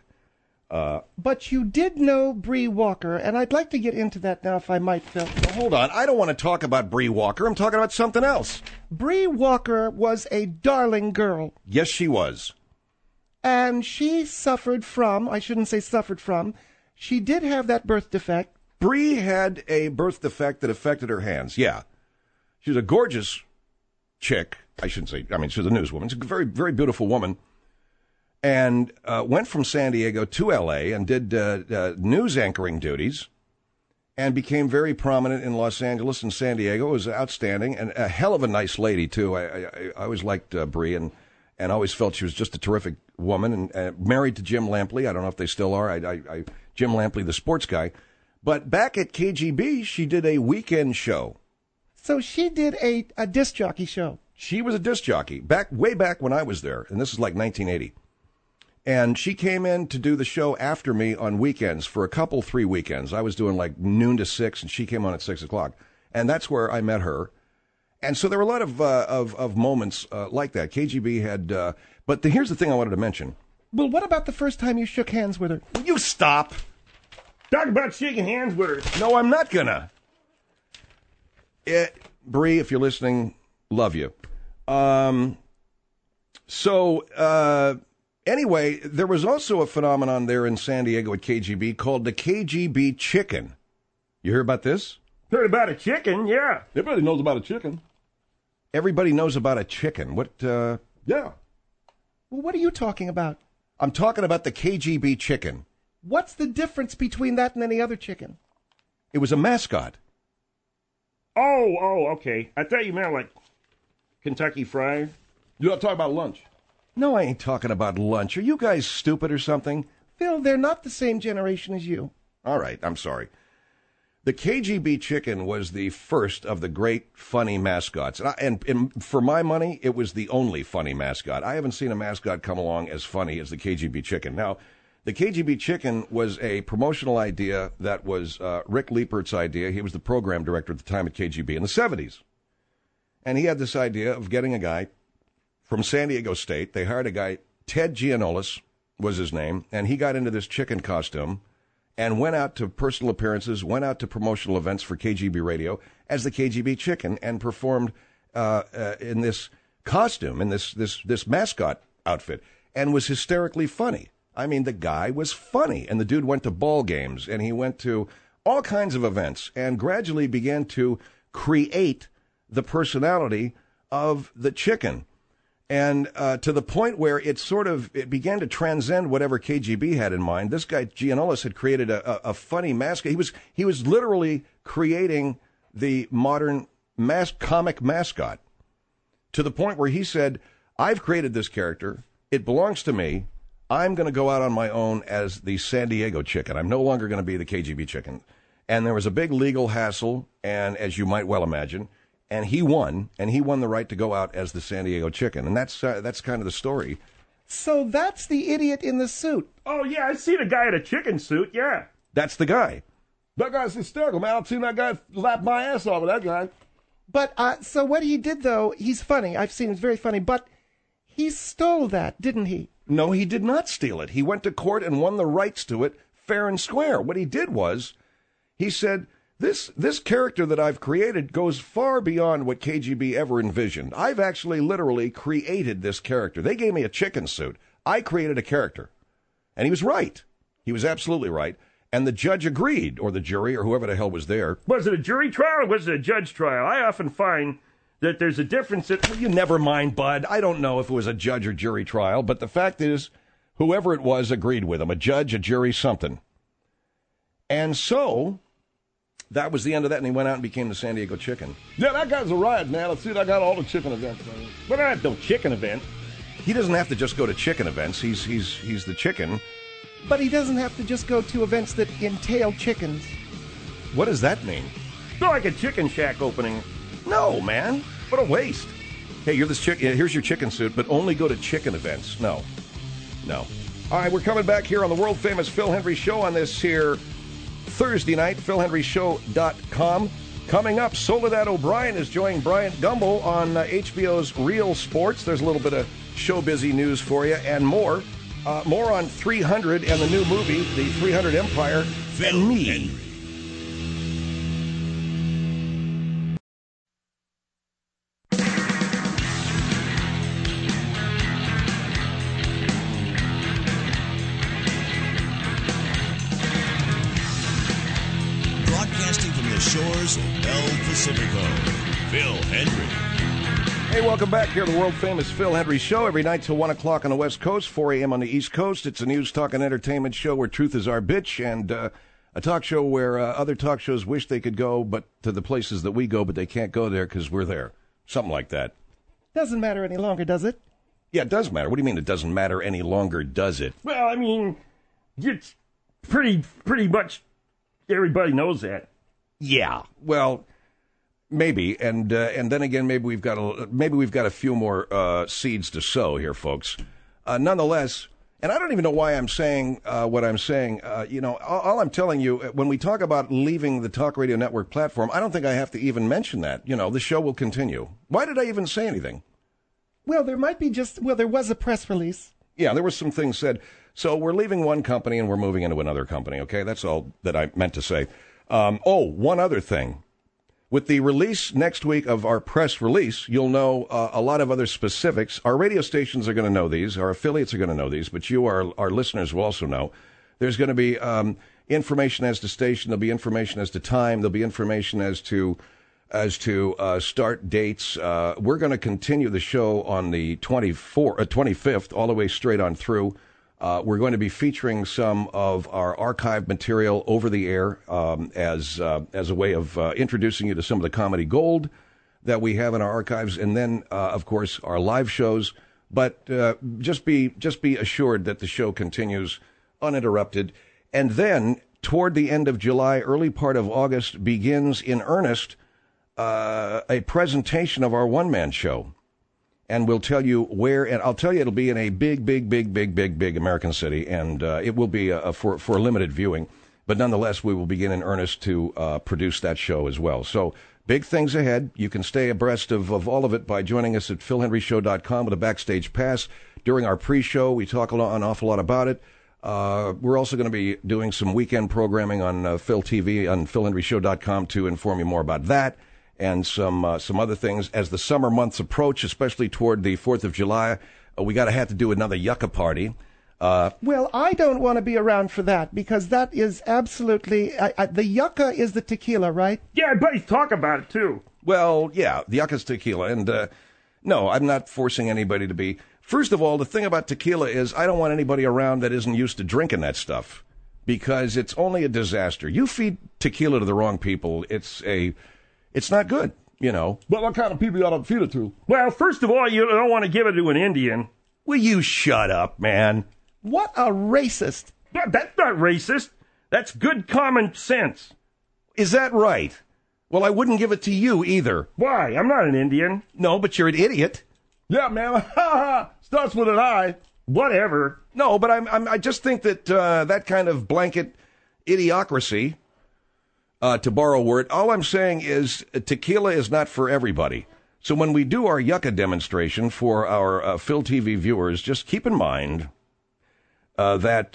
But you did know Bree Walker, and I'd like to get into that now if I might, Phil. Well, hold on. I don't want to talk about Bree Walker. I'm talking about something else. Bree Walker was a darling girl. Yes, she was. And she suffered from, I shouldn't say suffered from, she did have that birth defect. Bree had a birth defect that affected her hands, yeah. She was a gorgeous chick. I shouldn't say, I mean, she was a newswoman. She's a very, very beautiful woman. And went from San Diego to L.A. and did news anchoring duties and became very prominent in Los Angeles and San Diego. It was outstanding and a hell of a nice lady, too. I always liked Bree and always felt she was just a terrific woman. And married to Jim Lampley. I don't know if they still are. Jim Lampley, the sports guy. But back at KGB, she did a weekend show. So she did a disc jockey show. She was a disc jockey way back when I was there, and this is like 1980. And she came in to do the show after me on weekends for 3 weekends. I was doing like noon to 6, and she came on at 6 o'clock. And that's where I met her. And so there were a lot of moments like that. KGB had, but here's the thing I wanted to mention. Well, what about the first time you shook hands with her? Will you stop? Talk about shaking hands with her. No, I'm not gonna. Bree, if you're listening, love you. Anyway, there was also a phenomenon there in San Diego at KGB called the KGB chicken. You hear about this? Heard about a chicken, yeah. Everybody knows about a chicken. Everybody knows about a chicken. What, Yeah. Well, what are you talking about? I'm talking about the KGB chicken. What's the difference between that and any other chicken? It was a mascot. Oh, okay. I thought you meant like Kentucky Fried. You're not talking about lunch. No, I ain't talking about lunch. Are you guys stupid or something? Phil, they're not the same generation as you. All right, I'm sorry. The KGB chicken was the first of the great funny mascots. And for my money, it was the only funny mascot. I haven't seen a mascot come along as funny as the KGB chicken. Now, the KGB chicken was a promotional idea that was Rick Liepert's idea. He was the program director at the time at KGB in the 70s. And he had this idea of getting a guy from San Diego State. They hired a guy, Ted Gianolis was his name, and he got into this chicken costume and went out to personal appearances, went out to promotional events for KGB radio as the KGB chicken and performed in this costume, in this mascot outfit, and was hysterically funny. I mean, the guy was funny, and the dude went to ball games, and he went to all kinds of events and gradually began to create the personality of the chicken. And to the point where it began to transcend whatever KGB had in mind. This guy, Gianolis, had created a funny mascot. He was literally creating the modern comic mascot to the point where he said, I've created this character. It belongs to me. I'm going to go out on my own as the San Diego chicken. I'm no longer going to be the KGB chicken. And there was a big legal hassle, and as you might well imagine, and he won the right to go out as the San Diego chicken. And that's kind of the story. So that's the idiot in the suit. Oh, yeah, I seen a guy in a chicken suit, yeah. That's the guy. That guy's hysterical, man. I've seen that guy lap my ass off of that guy. But, so what he did, though, he's funny. I've seen him, very funny. But he stole that, didn't he? No, he did not steal it. He went to court and won the rights to it fair and square. What he did was, he said, this character that I've created goes far beyond what KGB ever envisioned. I've actually literally created this character. They gave me a chicken suit. I created a character. And he was right. He was absolutely right. And the judge agreed, or the jury, or whoever the hell was there. Was it a jury trial or was it a judge trial? I often find that there's a difference. You never mind, Bud. I don't know if it was a judge or jury trial, but the fact is, whoever it was agreed with him. A judge, a jury, something. And so, that was the end of that, and he went out and became the San Diego Chicken. Yeah, that guy's a riot, man. Let's see, I got all the chicken events. But I have no chicken event. He doesn't have to just go to chicken events. He's the chicken. But he doesn't have to just go to events that entail chickens. What does that mean? It's like a chicken shack opening. No, man. What a waste. Hey, you're this chicken. Here's your chicken suit, but only go to chicken events. No. All right, we're coming back here on the world-famous Phil Hendrie Show on this here Thursday night, PhilHendrieShow.com. Coming up, Soledad O'Brien is joining Bryant Gumbel on HBO's Real Sports. There's a little bit of show-busy news for you and more. More on 300 and the new movie, The 300 Empire, Phil and me. Hendrie. Broadcasting from the shores of El Pacifico, Phil Hendrie. Hey, welcome back here to the world-famous Phil Hendrie Show. Every night till 1 o'clock on the West Coast, 4 a.m. on the East Coast. It's a news, talk, and entertainment show where truth is our bitch, and a talk show where other talk shows wish they could go but to the places that we go, but they can't go there because we're there. Something like that. Doesn't matter any longer, does it? Yeah, it does matter. What do you mean it doesn't matter any longer, does it? Well, I mean, it's pretty much everybody knows that. Yeah. Well, maybe, and then again, maybe we've got a few more seeds to sow here, folks. Nonetheless, and I don't even know why I'm saying what I'm saying. All I'm telling you, when we talk about leaving the Talk Radio Network platform, I don't think I have to even mention that. The show will continue. Why did I even say anything? Well, there was a press release. Yeah, there were some things said. So we're leaving one company and we're moving into another company, okay? That's all that I meant to say. One other thing. With the release next week of our press release, you'll know a lot of other specifics. Our radio stations are going to know these. Our affiliates are going to know these. But you, our listeners, will also know. There's going to be information as to station. There'll be information as to time. There'll be information as to start dates. We're going to continue the show on the 25th, all the way straight on through. We're going to be featuring some of our archive material over the air as a way of introducing you to some of the comedy gold that we have in our archives, and then, of course, our live shows. But just be assured that the show continues uninterrupted. And then, toward the end of July, early part of August, begins in earnest a presentation of our one-man show. And we'll tell you where, and I'll tell you it'll be in a big American city, and it will be for limited viewing. But nonetheless, we will begin in earnest to produce that show as well. So big things ahead. You can stay abreast of all of it by joining us at PhilHendrieShow.com with a backstage pass. During our pre-show, we talk an awful lot about it. We're also going to be doing some weekend programming on Phil TV on PhilHendrieShow.com to inform you more about that. And some other things as the summer months approach, especially toward the 4th of July. We got to have to do another yucca party. Well, I don't want to be around for that because that is absolutely the yucca is the tequila, right? Yeah, buddies talk about it too. Well, yeah, the yucca's tequila, and no, I'm not forcing anybody to be. First of all, the thing about tequila is I don't want anybody around that isn't used to drinking that stuff because it's only a disaster. You feed tequila to the wrong people, it's not good, But what kind of people you ought to feed it to? Well, first of all, you don't want to give it to an Indian. Will you shut up, man? What a racist. That's not racist. That's good common sense. Is that right? Well, I wouldn't give it to you either. Why? I'm not an Indian. No, but you're an idiot. Yeah, man. Starts with an I. Whatever. No, but I just think that that kind of blanket idiocracy to borrow a word. All I'm saying is tequila is not for everybody. So when we do our yucca demonstration for our Phil TV viewers, just keep in mind that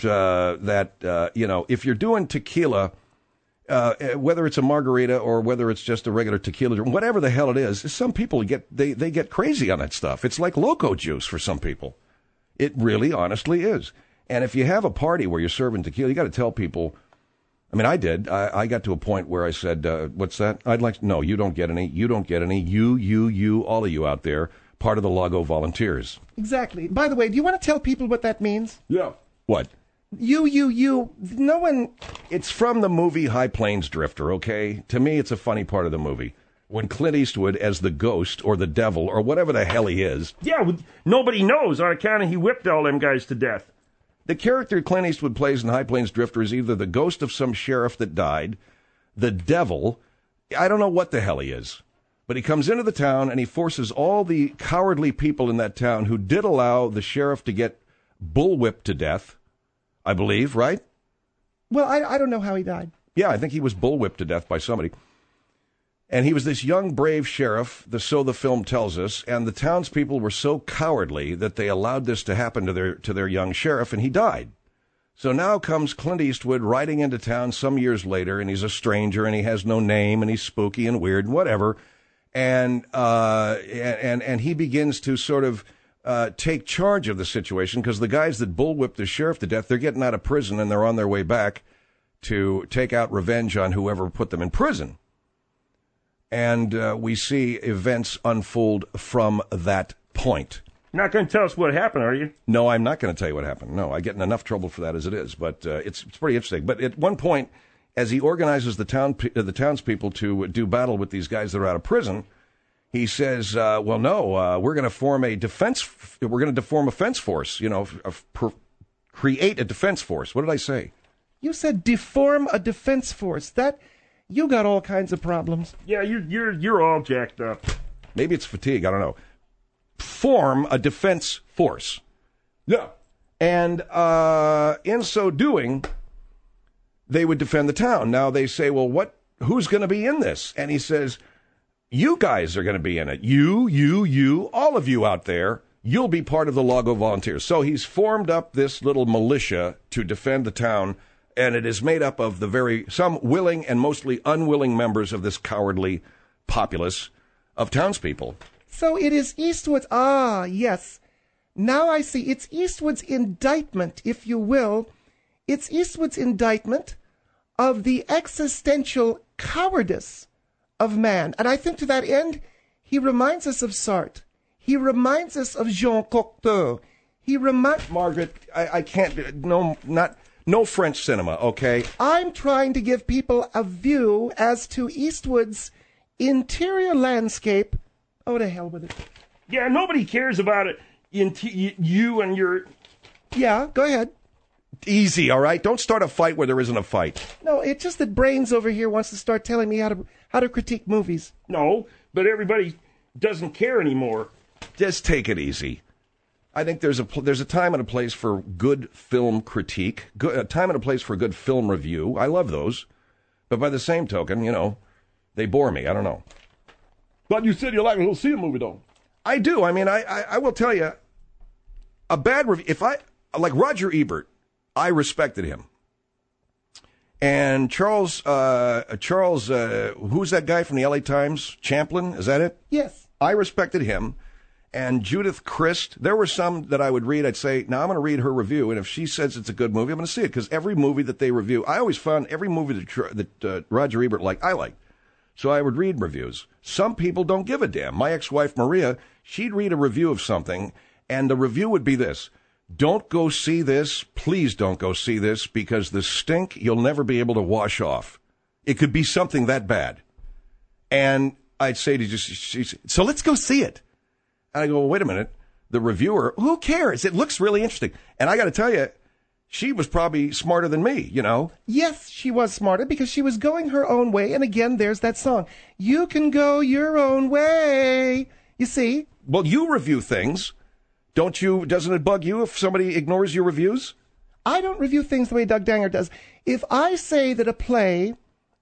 if you're doing tequila, whether it's a margarita or whether it's just a regular tequila, whatever the hell it is, some people they get crazy on that stuff. It's like loco juice for some people. It really, honestly is. And if you have a party where you're serving tequila, you got to tell people. I mean, I did. I got to a point where I said, what's that? No, you don't get any. You don't get any. You, all of you out there, part of the Lago Volunteers. Exactly. By the way, do you want to tell people what that means? Yeah. What? You. No one. It's from the movie High Plains Drifter, okay? To me, it's a funny part of the movie. When Clint Eastwood, as the ghost or the devil or whatever the hell he is. Yeah, nobody knows on account of he whipped all them guys to death. The character Clint Eastwood plays in High Plains Drifter is either the ghost of some sheriff that died, the devil, I don't know what the hell he is. But he comes into the town and he forces all the cowardly people in that town who did allow the sheriff to get bullwhipped to death, I believe, right? Well, I don't know how he died. Yeah, I think he was bullwhipped to death by somebody. And he was this young, brave sheriff, so the film tells us, and the townspeople were so cowardly that they allowed this to happen to their young sheriff, and he died. So now comes Clint Eastwood riding into town some years later, and he's a stranger, and he has no name, and he's spooky and weird and whatever, and he begins to sort of take charge of the situation, because the guys that bullwhipped the sheriff to death, they're getting out of prison, and they're on their way back to take out revenge on whoever put them in prison. And we see events unfold from that point. You're not going to tell us what happened, are you? No, I'm not going to tell you what happened. No, I get in enough trouble for that as it is. But it's pretty interesting. But at one point, as he organizes the townspeople to do battle with these guys that are out of prison, he says, "Well, no, we're going to form a defense. We're going to form a fence force. Create a defense force." What did I say? You said deform a defense force. You got all kinds of problems. Yeah, you're all jacked up. Maybe it's fatigue. I don't know. Form a defense force. Yeah. And in so doing, they would defend the town. Now they say, well, who's going to be in this? And he says, you guys are going to be in it. You, all of you out there, you'll be part of the Lago Volunteers. So he's formed up this little militia to defend the town. And it is made up of some willing and mostly unwilling members of this cowardly populace of townspeople. So it is Eastwood's, yes. Now I see. It's Eastwood's indictment, if you will. It's Eastwood's indictment of the existential cowardice of man. And I think to that end, he reminds us of Sartre. He reminds us of Jean Cocteau. Margaret, I can't, no French cinema, okay? I'm trying to give people a view as to Eastwood's interior landscape. Oh, to hell with it. Yeah, nobody cares about it. You and your... Yeah, go ahead. Easy, all right? Don't start a fight where there isn't a fight. No, it's just that Brains over here wants to start telling me how to critique movies. No, but everybody doesn't care anymore. Just take it easy. I think there's a time and a place for good film critique, a time and a place for good film review. I love those. But by the same token, they bore me. I don't know. But you said you like to see a movie, though. I do. I mean, I will tell you, a bad review, like Roger Ebert, I respected him. And Charles, who's that guy from the LA Times? Champlin, is that it? Yes. I respected him. And Judith Christ, there were some that I would read. I'd say, now I'm going to read her review, and if she says it's a good movie, I'm going to see it, because every movie that they review, I always found every movie that Roger Ebert liked, I liked. So I would read reviews. Some people don't give a damn. My ex-wife, Maria, she'd read a review of something, and the review would be this: don't go see this, please don't go see this, because the stink you'll never be able to wash off. It could be something that bad. And I'd say to just, so let's go see it. And I go, well, wait a minute. The reviewer, who cares? It looks really interesting. And I got to tell you, she was probably smarter than me, Yes, she was smarter because she was going her own way. And again, there's that song. You can go your own way. You see? Well, you review things. Doesn't it bug you if somebody ignores your reviews? I don't review things the way Doug Danger does. If I say that a play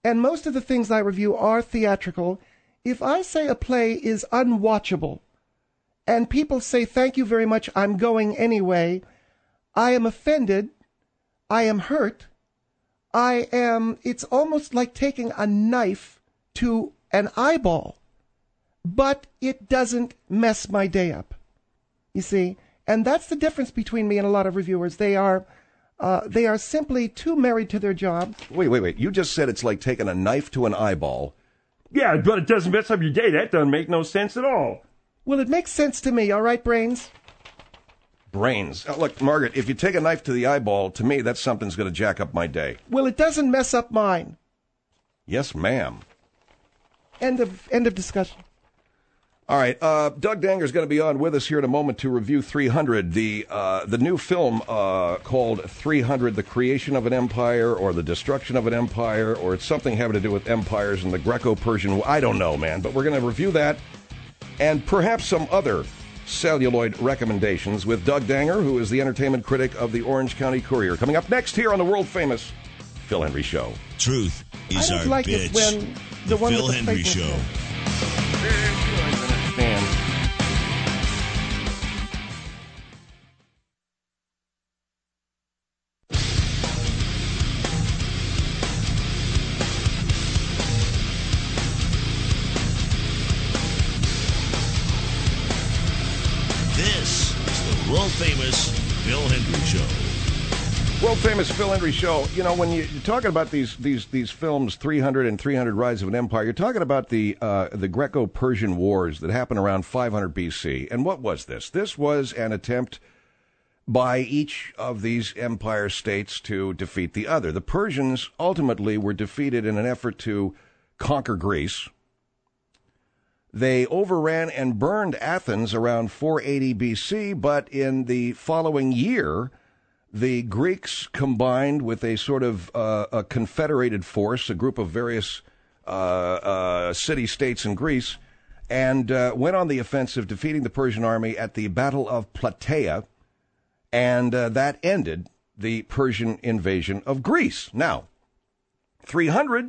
and most of the things I review are theatrical. If I say a play is unwatchable, and people say, thank you very much, I'm going anyway, I am offended, I am hurt, it's almost like taking a knife to an eyeball, but it doesn't mess my day up, you see? And that's the difference between me and a lot of reviewers. They are simply too married to their job. Wait. You just said it's like taking a knife to an eyeball. Yeah, but it doesn't mess up your day. That doesn't make no sense at all. Well, it makes sense to me, all right, Brains? Brains. Look, Margaret, if you take a knife to the eyeball, to me, that's something's going to jack up my day. Well, it doesn't mess up mine. Yes, ma'am. End of discussion. All right, Doug Danger's going to be on with us here in a moment to review 300, the new film called 300, The Creation of an Empire or The Destruction of an Empire, or it's something having to do with empires and the Greco-Persian. I don't know, man, but we're going to review that and perhaps some other celluloid recommendations with Doug Danger, who is the entertainment critic of the Orange County Courier. Coming up next here on the world-famous Phil Hendrie Show. Truth is I our don't like bitch. it when the one Phil with the Hendrie fake Show. This is the world-famous Phil Hendrie Show. World-famous Phil Hendrie Show. You know, when you're talking about these films, 300 and 300 Rise of an Empire, you're talking about the Greco-Persian Wars that happened around 500 B.C. And what was this? This was an attempt by each of these empire states to defeat the other. The Persians ultimately were defeated in an effort to conquer Greece. They overran and burned Athens around 480 B.C., but in the following year, the Greeks combined with a sort of a confederated force, a group of various city-states in Greece, and went on the offensive, defeating the Persian army at the Battle of Plataea, and that ended the Persian invasion of Greece. Now, 300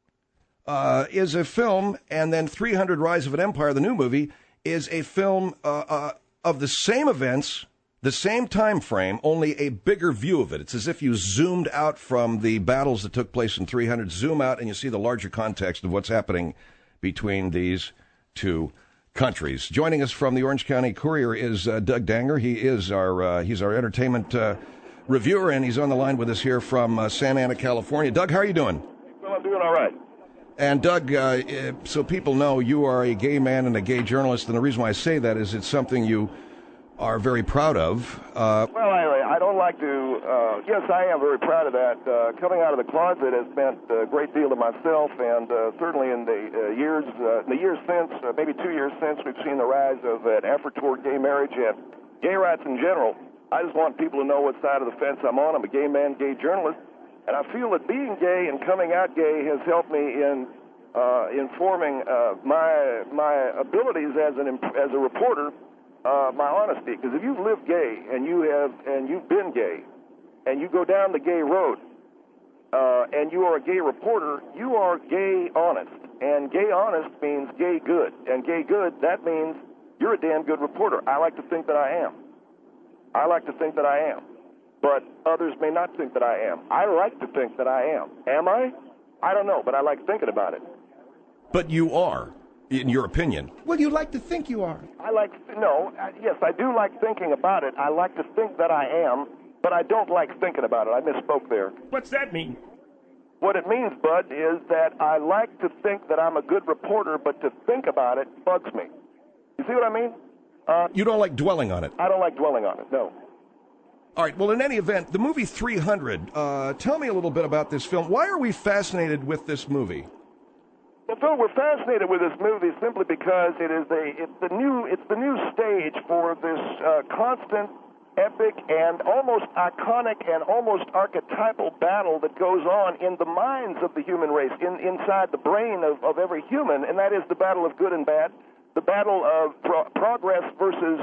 is a film, and then 300 Rise of an Empire, the new movie, is a film of the same events, the same time frame, only a bigger view of it. It's as if you zoomed out from the battles that took place in 300, zoom out, and you see the larger context of what's happening between these two countries. Joining us from the Orange County Courier is Doug Danger. He's our entertainment reviewer, and he's on the line with us here from Santa Ana, California. Doug, how are you doing? Well, I'm doing all right. And Doug, so people know you are a gay man and a gay journalist, and the reason why I say that is it's something you are very proud of. Well, I don't like to, yes, I am very proud of that. Coming out of the closet has meant a great deal to myself, and certainly in the years since, maybe 2 years since, we've seen the rise of an effort toward gay marriage and gay rights in general. I just want people to know what side of the fence I'm on. I'm a gay man, gay journalist. And I feel that being gay and coming out gay has helped me in informing my abilities as a reporter, my honesty. Because if you've lived gay and you've been gay, and you go down the gay road, and you are a gay reporter, you are gay honest. And gay honest means gay good. And gay good, that means you're a damn good reporter. I like to think that I am. But others may not think that I am. I like to think that I am. Am I? I don't know, but I like thinking about it. But you are, in your opinion. Well, you like to think you are. Yes, I do like thinking about it. I like to think that I am, but I don't like thinking about it. I misspoke there. What's that mean? What it means, Bud, is that I like to think that I'm a good reporter, but to think about it bugs me. You see what I mean? You don't like dwelling on it. I don't like dwelling on it, no. All right, well, in any event, the movie 300, tell me a little bit about this film. Why are we fascinated with this movie? Well, Phil, we're fascinated with this movie simply because it's the new stage for this constant, epic, and almost iconic and almost archetypal battle that goes on in the minds of the human race, inside the brain of every human, and that is the battle of good and bad, the battle of progress versus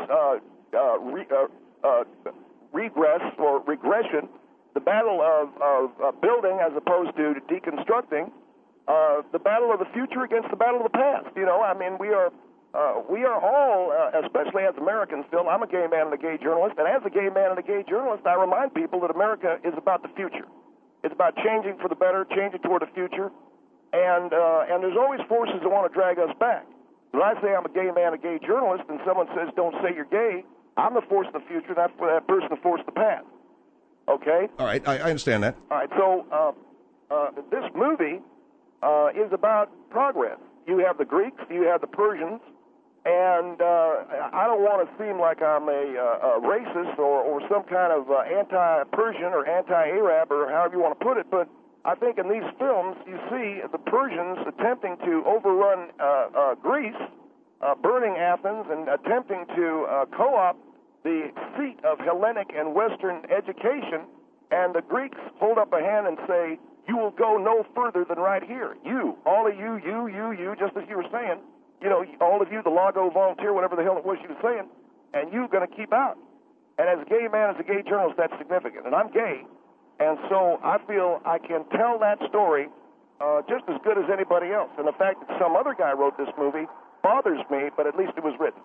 regress or regression, the battle of building as opposed to deconstructing, the battle of the future against the battle of the past. You know, I mean, we are all, especially as Americans, Phil, I'm a gay man and a gay journalist, and as a gay man and a gay journalist, I remind people that America is about the future. It's about changing for the better, changing toward the future, and there's always forces that want to drag us back. When I say I'm a gay man, a gay journalist, and someone says, don't say you're gay, I'm the force of the future, not for that person the force of the past. Okay? All right, I understand that. All right, so this movie is about progress. You have the Greeks, you have the Persians, and I don't want to seem like I'm a racist or some kind of anti-Persian or anti-Arab or however you want to put it, but I think in these films you see the Persians attempting to overrun Greece, burning Athens, and attempting to co-opt the seat of Hellenic and Western education, and the Greeks hold up a hand and say, you will go no further than right here. You, all of you, just as you were saying, you know, all of you, the Lago volunteer, whatever the hell it was you were saying, and you're going to keep out. And as a gay man, as a gay journalist, that's significant. And I'm gay, and so I feel I can tell that story just as good as anybody else. And the fact that some other guy wrote this movie bothers me, but at least it was written.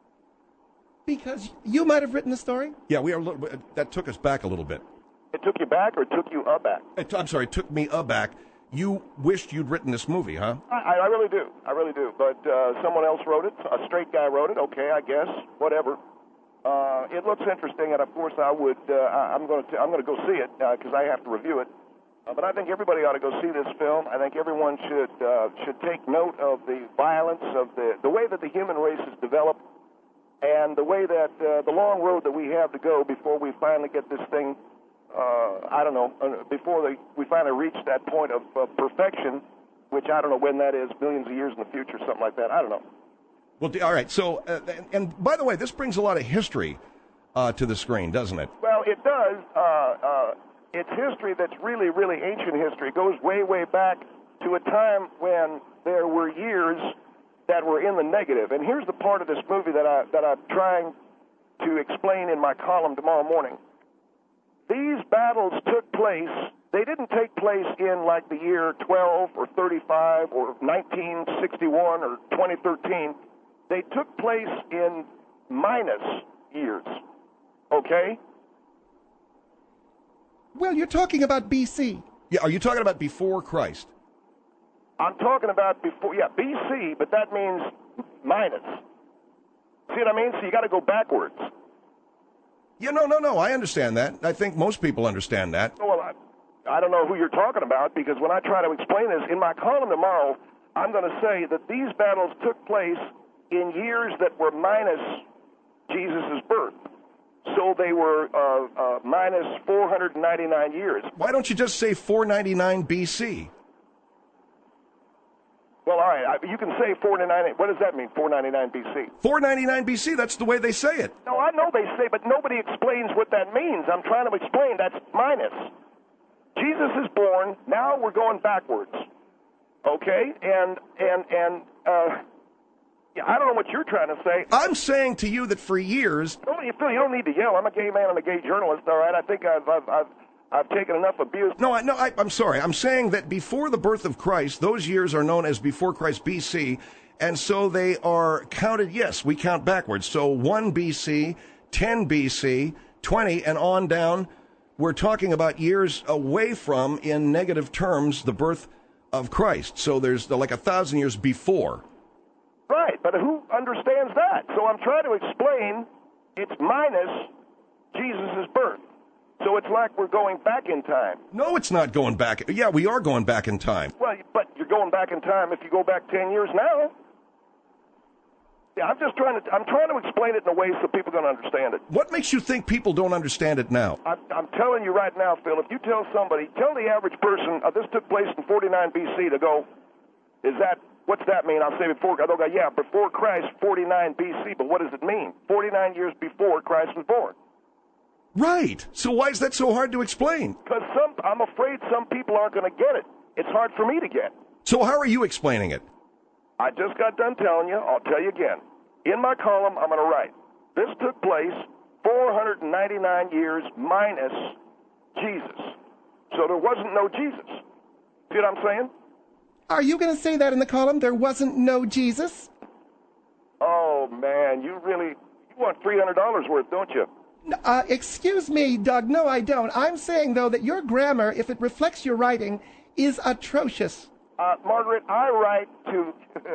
Because you might have written the story? Yeah, that took us back a little bit. It took you back or it took you aback? I'm sorry, it took me aback. You wished you'd written this movie, huh? I really do. I really do. But someone else wrote it. A straight guy wrote it. Okay, I guess. Whatever. It looks interesting, and of course I would. I'm going to go see it because I have to review it. But I think everybody ought to go see this film. I think everyone should take note of the violence of the way that the human race has developed, and the way that the long road that we have to go before we finally get this thing. I don't know, before we finally reach that point of perfection, which I don't know when that is, millions of years in the future, something like that. I don't know. Well, all right. So, and by the way, this brings a lot of history to the screen, doesn't it? Well, it does. It's history that's really, really ancient history. It goes way, way back to a time when there were years that were in the negative. And here's the part of this movie that I'm trying to explain in my column tomorrow morning. These battles took place, they didn't take place in like the year 12 or 35 or 1961 or 2013. They took place in minus years, okay? Well, you're talking about BC. Yeah, are you talking about before Christ? I'm talking about before, yeah, BC, but that means minus. See what I mean? So you got to go backwards. Yeah, no, I understand that. I think most people understand that. Well, I don't know who you're talking about, because when I try to explain this, in my column tomorrow, I'm going to say that these battles took place in years that were minus Jesus' birth. So they were minus 499 years. Why don't you just say 499 BC? Well, all right, you can say 499. What does that mean, 499 BC? 499 BC, that's the way they say it. No, I know they say, but nobody explains what that means. I'm trying to explain that's minus. Jesus is born, now we're going backwards. Okay? And I don't know what you're trying to say. I'm saying to you that for years... Phil, you don't need to yell. I'm a gay man and a gay journalist, all right? I think I've taken enough abuse. I'm sorry. I'm saying that before the birth of Christ, those years are known as before Christ BC, and so they are counted, yes, we count backwards. So 1 BC, 10 BC, 20, and on down. We're talking about years away from, in negative terms, the birth of Christ. So there's like 1,000 years before. Right, but who understands that? So I'm trying to explain it's minus Jesus' birth. So it's like we're going back in time. No, it's not going back. Yeah, we are going back in time. Well, but you're going back in time if you go back 10 years now. Yeah, I'm trying to explain it in a way so people are going to understand it. What makes you think people don't understand it now? I'm telling you right now, Phil, if you tell the average person, this took place in 49 BC, to go, what's that mean? I'll say before, they'll go, yeah, before Christ, 49 BC, but what does it mean? 49 years before Christ was born. Right. So why is that so hard to explain? Because I'm afraid some people aren't going to get it. It's hard for me to get. So how are you explaining it? I just got done telling you. I'll tell you again. In my column, I'm going to write, this took place 499 years minus Jesus. So there wasn't no Jesus. See what I'm saying? Are you going to say that in the column, there wasn't no Jesus? Oh, man, you want $300 worth, don't you? Excuse me, Doug, no, I don't. I'm saying, though, that your grammar, if it reflects your writing, is atrocious. Margaret, I write to...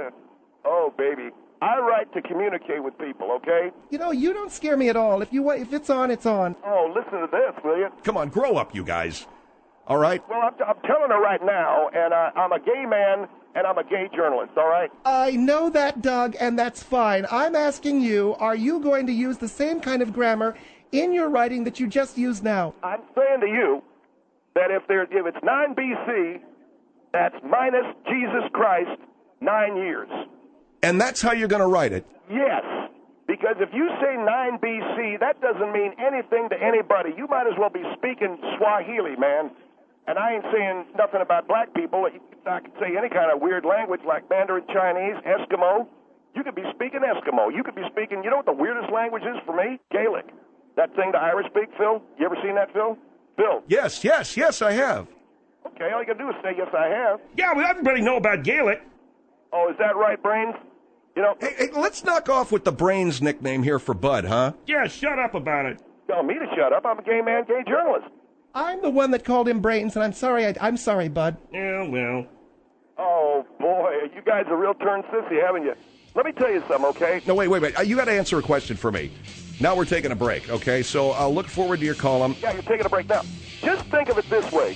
oh, baby. I write to communicate with people, okay? You know, you don't scare me at all. If it's on, it's on. Oh, listen to this, will you? Come on, grow up, you guys. All right? Well, I'm telling her right now, and I'm a gay man, and I'm a gay journalist, all right? I know that, Doug, and that's fine. I'm asking you, are you going to use the same kind of grammar in your writing that you just used now? I'm saying to you that if it's 9 BC, that's minus Jesus Christ 9 years. And that's how you're going to write it? Yes, because if you say 9 BC, that doesn't mean anything to anybody. You might as well be speaking Swahili, man. And I ain't saying nothing about black people. I could say any kind of weird language like Mandarin Chinese, Eskimo. You could be speaking Eskimo. You could be speaking, you know what the weirdest language is for me? Gaelic. That thing the Irish speak, Phil? You ever seen that, Phil? Phil? Yes, I have. Okay, all you can do is say, yes, I have. Yeah, well, everybody know about Gaelic. Oh, is that right, Brains? You know... Hey, let's knock off with the Brains nickname here for Bud, huh? Yeah, shut up about it. Tell me to shut up. I'm a gay man, gay journalist. I'm the one that called him Brains, and I'm sorry. I'm sorry, Bud. Yeah, well. Oh, boy, you guys are real turned sissy, haven't you? Let me tell you something, okay? No, wait. You got to answer a question for me. Now we're taking a break, okay? So I'll look forward to your column. Yeah, you're taking a break now. Just think of it this way.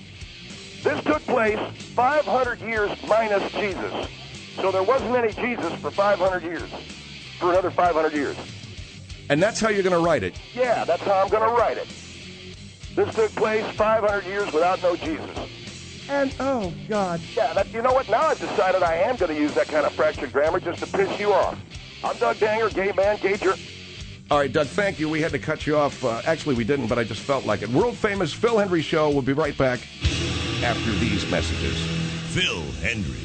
This took place 500 years minus Jesus. So there wasn't any Jesus for 500 years. For another 500 years. And that's how you're going to write it? Yeah, that's how I'm going to write it. This took place 500 years without no Jesus. And, oh, God. Yeah, you know what? Now I've decided I am going to use that kind of fractured grammar just to piss you off. I'm Doug Danger, gay man, gay journalist. All right, Doug, thank you. We had to cut you off. Actually, we didn't, but I just felt like it. World-famous Phil Hendrie Show. We'll be right back after these messages. Phil Hendrie.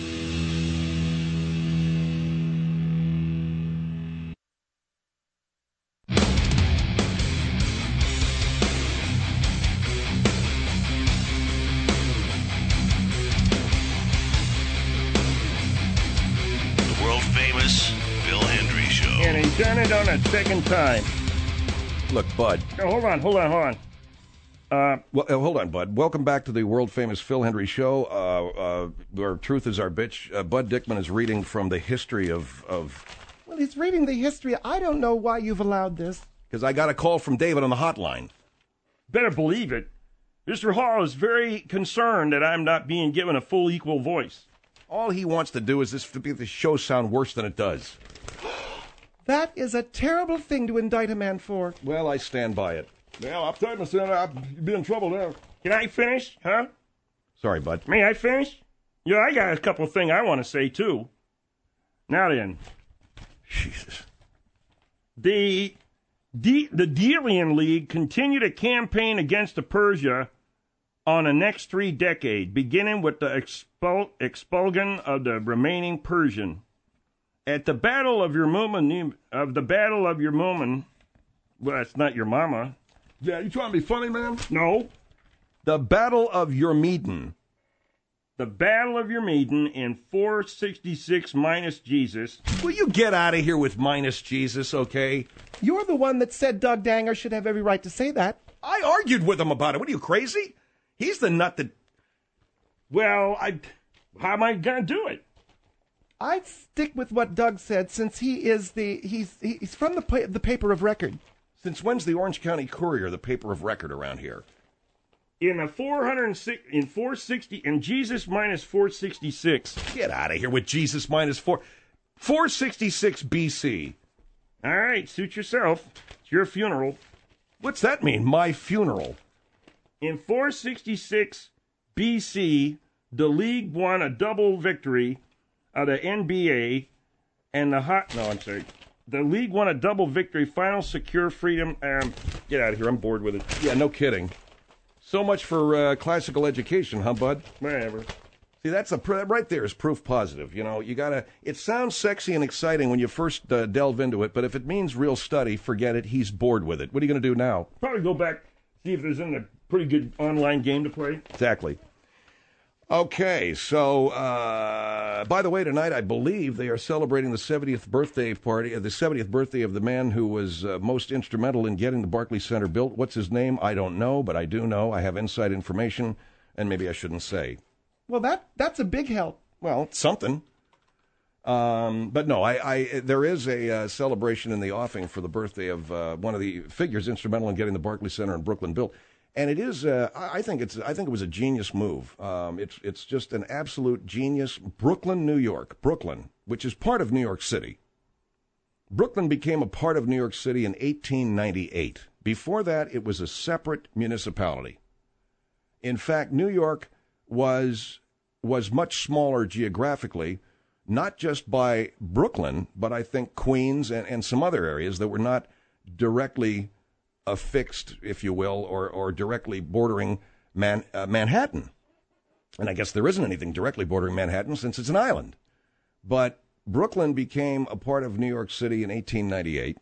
The world-famous Phil Hendrie Show. And he done it on a second time. Look, Bud. Oh, hold on. Well, hold on, Bud. Welcome back to the world-famous Phil Hendrie Show, where truth is our bitch. Bud Dickman is reading from the history of... Well, he's reading the history. I don't know why you've allowed this. Because I got a call from David on the hotline. Better believe it. Mr. Hall is very concerned that I'm not being given a full equal voice. All he wants to do is to make the show sound worse than it does. That is a terrible thing to indict a man for. Well, I stand by it. Well, I'm telling you, Senator, I'd be in trouble there. Can I finish, huh? Sorry, Bud. May I finish? Yeah, I got a couple of things I want to say, too. Now then. Jesus. The Delian League continued to campaign against the Persia on the next 3 decades, beginning with the expulsion of the remaining Persian. At the Battle of Yermumon, well, that's not your mama. Yeah, you trying to be funny, man? No. The Battle of Eurymedon. The Battle of Eurymedon in 466 minus Jesus. Will you get out of here with minus Jesus, okay? You're the one that said Doug Danger should have every right to say that. I argued with him about it. What are you, crazy? He's the nut that... Well, how am I going to do it? I'd stick with what Doug said, since he's from the paper of record. Since when's the Orange County Courier the paper of record around here? In 460, in Jesus minus 466. Get out of here with Jesus minus 466 BC. All right, suit yourself. It's your funeral. What's that mean, my funeral? In 466 BC, the league won a double victory of the NBA and the league won a double victory, final secure freedom. Get out of here. I'm bored with it. Yeah, no kidding. So much for classical education, huh, Bud? Whatever. See, that's right there is proof positive. You know, you gotta. It sounds sexy and exciting when you first delve into it, but if it means real study, forget it. He's bored with it. What are you gonna do now? Probably go back, see if there's a pretty good online game to play. Exactly. Okay, so by the way, tonight I believe they are celebrating the 70th birthday party, the 70th birthday of the man who was most instrumental in getting the Barclays Center built. What's his name? I don't know, but I do know. I have inside information, and maybe I shouldn't say. Well, that's a big help. Well, something. But no, there is a celebration in the offing for the birthday of one of the figures instrumental in getting the Barclays Center in Brooklyn built. And it is, I think it was a genius move. It's just an absolute genius. Brooklyn, New York, which is part of New York City. Brooklyn became a part of New York City in 1898. Before that, it was a separate municipality. In fact, New York was much smaller geographically, not just by Brooklyn, but I think Queens and some other areas that were not directly affixed, if you will, or directly bordering Manhattan. And I guess there isn't anything directly bordering Manhattan since it's an island. But Brooklyn became a part of New York City in 1898.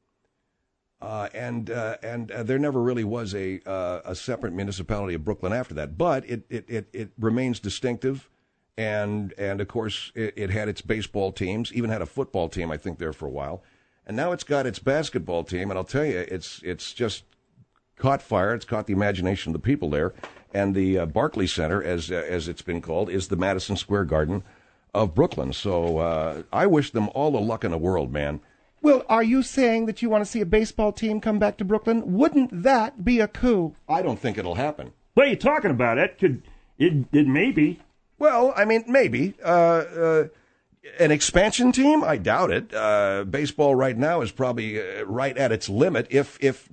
And there never really was a separate municipality of Brooklyn after that. But it remains distinctive. And of course, it had its baseball teams, even had a football team, I think, there for a while. And now it's got its basketball team, and I'll tell you, it's just caught fire. It's caught the imagination of the people there. And the Barclays Center, as it's been called, is the Madison Square Garden of Brooklyn. So I wish them all the luck in the world, man. Well, are you saying that you want to see a baseball team come back to Brooklyn? Wouldn't that be a coup? I don't think it'll happen. What are you talking about? It may be. Well, I mean, maybe. An expansion team? I doubt it. Baseball right now is probably right at its limit, if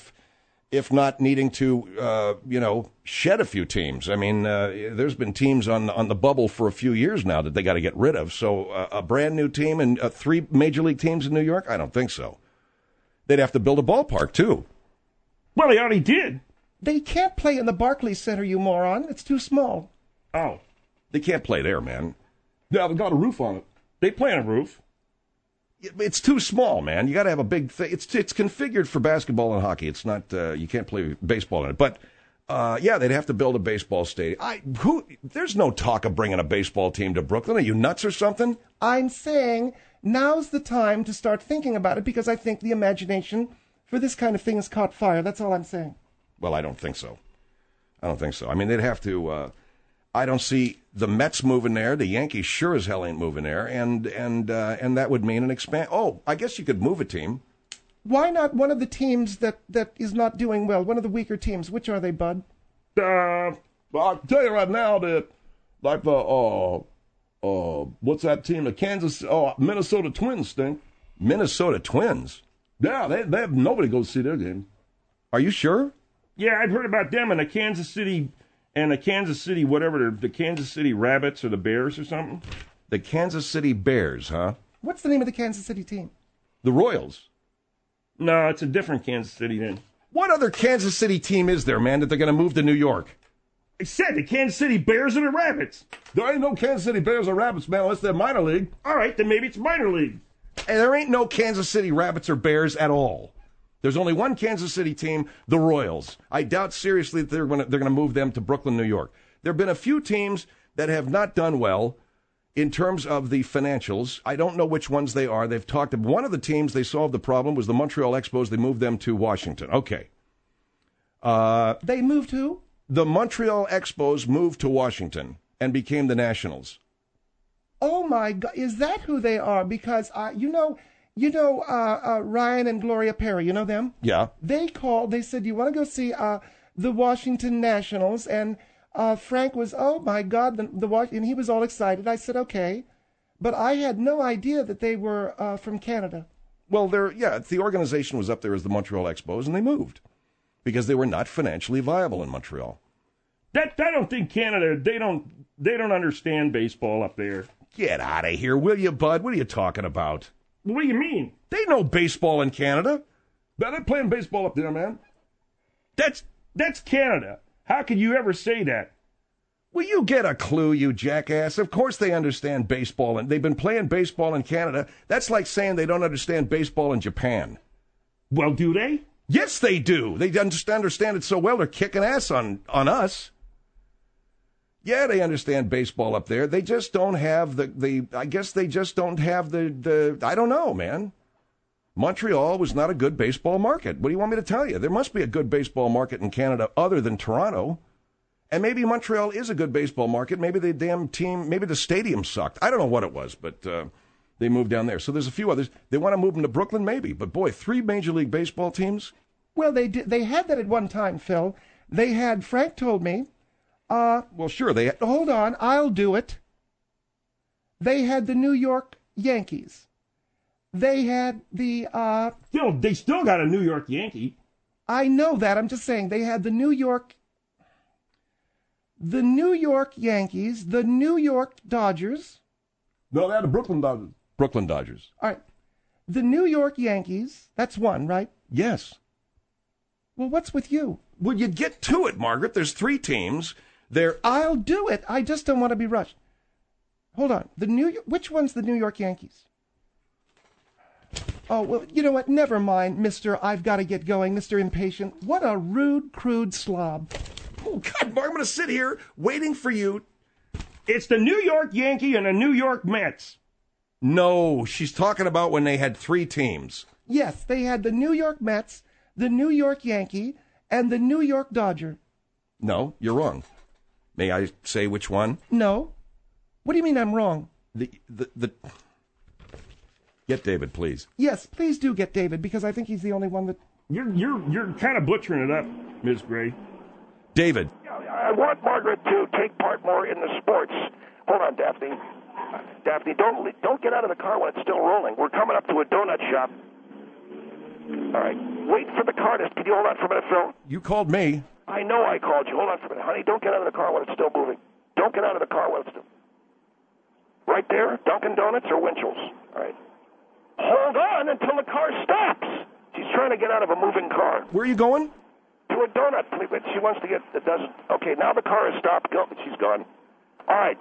not needing to, shed a few teams. I mean, there's been teams on the bubble for a few years now that they got to get rid of. So a brand new team and 3 major league teams in New York? I don't think so. They'd have to build a ballpark too. Well, they already did. They can't play in the Barclays Center, you moron. It's too small. Oh, they can't play there, man. Yeah, they got a roof on it. they play on a roof. It's too small, man. You got to have a big thing. It's configured for basketball and hockey. It's not. You can't play baseball in it. But yeah, they'd have to build a baseball stadium. There's no talk of bringing a baseball team to Brooklyn. Are you nuts or something? I'm saying now's the time to start thinking about it because I think the imagination for this kind of thing has caught fire. That's all I'm saying. Well, I don't think so. I mean, they'd have to. I don't see the Mets moving there. The Yankees sure as hell ain't moving there, and that would mean an expand. Oh, I guess you could move a team. Why not one of the teams that is not doing well? One of the weaker teams. Which are they, Bud? Well, I'll tell you right now that like the what's that team? The Minnesota Twins stink. Minnesota Twins. Yeah, they have nobody go see their game. Are you sure? Yeah, I've heard about them and the Kansas City whatever, the Kansas City Rabbits or the Bears or something. The Kansas City Bears, huh? What's the name of the Kansas City team? The Royals. No, it's a different Kansas City then. What other Kansas City team is there, man, that they're going to move to New York? I said the Kansas City Bears and the Rabbits. There ain't no Kansas City Bears or Rabbits, man, unless they're minor league. All right, then maybe it's minor league. And there ain't no Kansas City Rabbits or Bears at all. There's only one Kansas City team, the Royals. I doubt seriously that they're going to move them to Brooklyn, New York. There have been a few teams that have not done well in terms of the financials. I don't know which ones they are. They've talked about one of the teams. They solved the problem was the Montreal Expos. They moved them to Washington. Okay. They moved who? The Montreal Expos moved to Washington and became the Nationals. Oh my God! Is that who they are? Because Ryan and Gloria Perry, you know them? Yeah. They called, they said, you want to go see the Washington Nationals? And Frank was, oh my God, and he was all excited. I said, okay. But I had no idea that they were from Canada. Well, the organization was up there as the Montreal Expos, and they moved because they were not financially viable in Montreal. I don't think Canada, they don't understand baseball up there. Get out of here, will you, Bud? What are you talking about? What do you mean? They know baseball in Canada. They're playing baseball up there, man. That's Canada. How could you ever say that? Will you get a clue, you jackass? Of course they understand baseball, and they've been playing baseball in Canada. That's like saying they don't understand baseball in Japan. Well, do they? Yes, they do. They understand it so well, they're kicking ass on us. Yeah, they understand baseball up there. They just don't have I guess they just don't have the I don't know, man. Montreal was not a good baseball market. What do you want me to tell you? There must be a good baseball market in Canada other than Toronto. And maybe Montreal is a good baseball market. Maybe the damn team, maybe the stadium sucked. I don't know what it was, but they moved down there. So there's a few others. They want to move them to Brooklyn, maybe. But boy, 3 Major League Baseball teams? Well, they did. They had that at one time, Phil. They had, Frank told me. Well, sure, they had. Hold on, I'll do it. They had the New York Yankees. They had the... They still got a New York Yankee. I know that. I'm just saying they had the New York Yankees, the New York Dodgers. No, they had the Brooklyn Dodgers. Brooklyn Dodgers. All right. The New York Yankees, that's one, right? Yes. Well, what's with you? Well, you get to it, Margaret. There's 3 teams. I'll do it. I just don't want to be rushed. Hold on. Which one's the New York Yankees? Oh, well, you know what? Never mind, Mr. I've got to get going, Mr. Impatient. What a rude, crude slob. Oh, God, Mark, I'm going to sit here waiting for you. It's the New York Yankee and the New York Mets. No, she's talking about when they had 3 teams. Yes, they had the New York Mets, the New York Yankee, and the New York Dodger. No, you're wrong. May I say which one? No. What do you mean I'm wrong? Get David, please. Yes, please do get David, because I think he's the only one that... You're kind of butchering it up, Ms. Gray. David. I want Margaret to take part more in the sports. Hold on, Daphne. Daphne, don't get out of the car when it's still rolling. We're coming up to a donut shop. All right. Wait for the car to... Can you hold on for a minute, Phil? You called me. I know I called you. Hold on for a minute. Honey, don't get out of the car when it's still moving. Don't get out of the car when it's still... Right there? Dunkin' Donuts or Winchell's? All right. Hold on until the car stops. She's trying to get out of a moving car. Where are you going? To a donut. She wants to get... It doesn't... Okay, now the car has stopped. Go. She's gone. All right.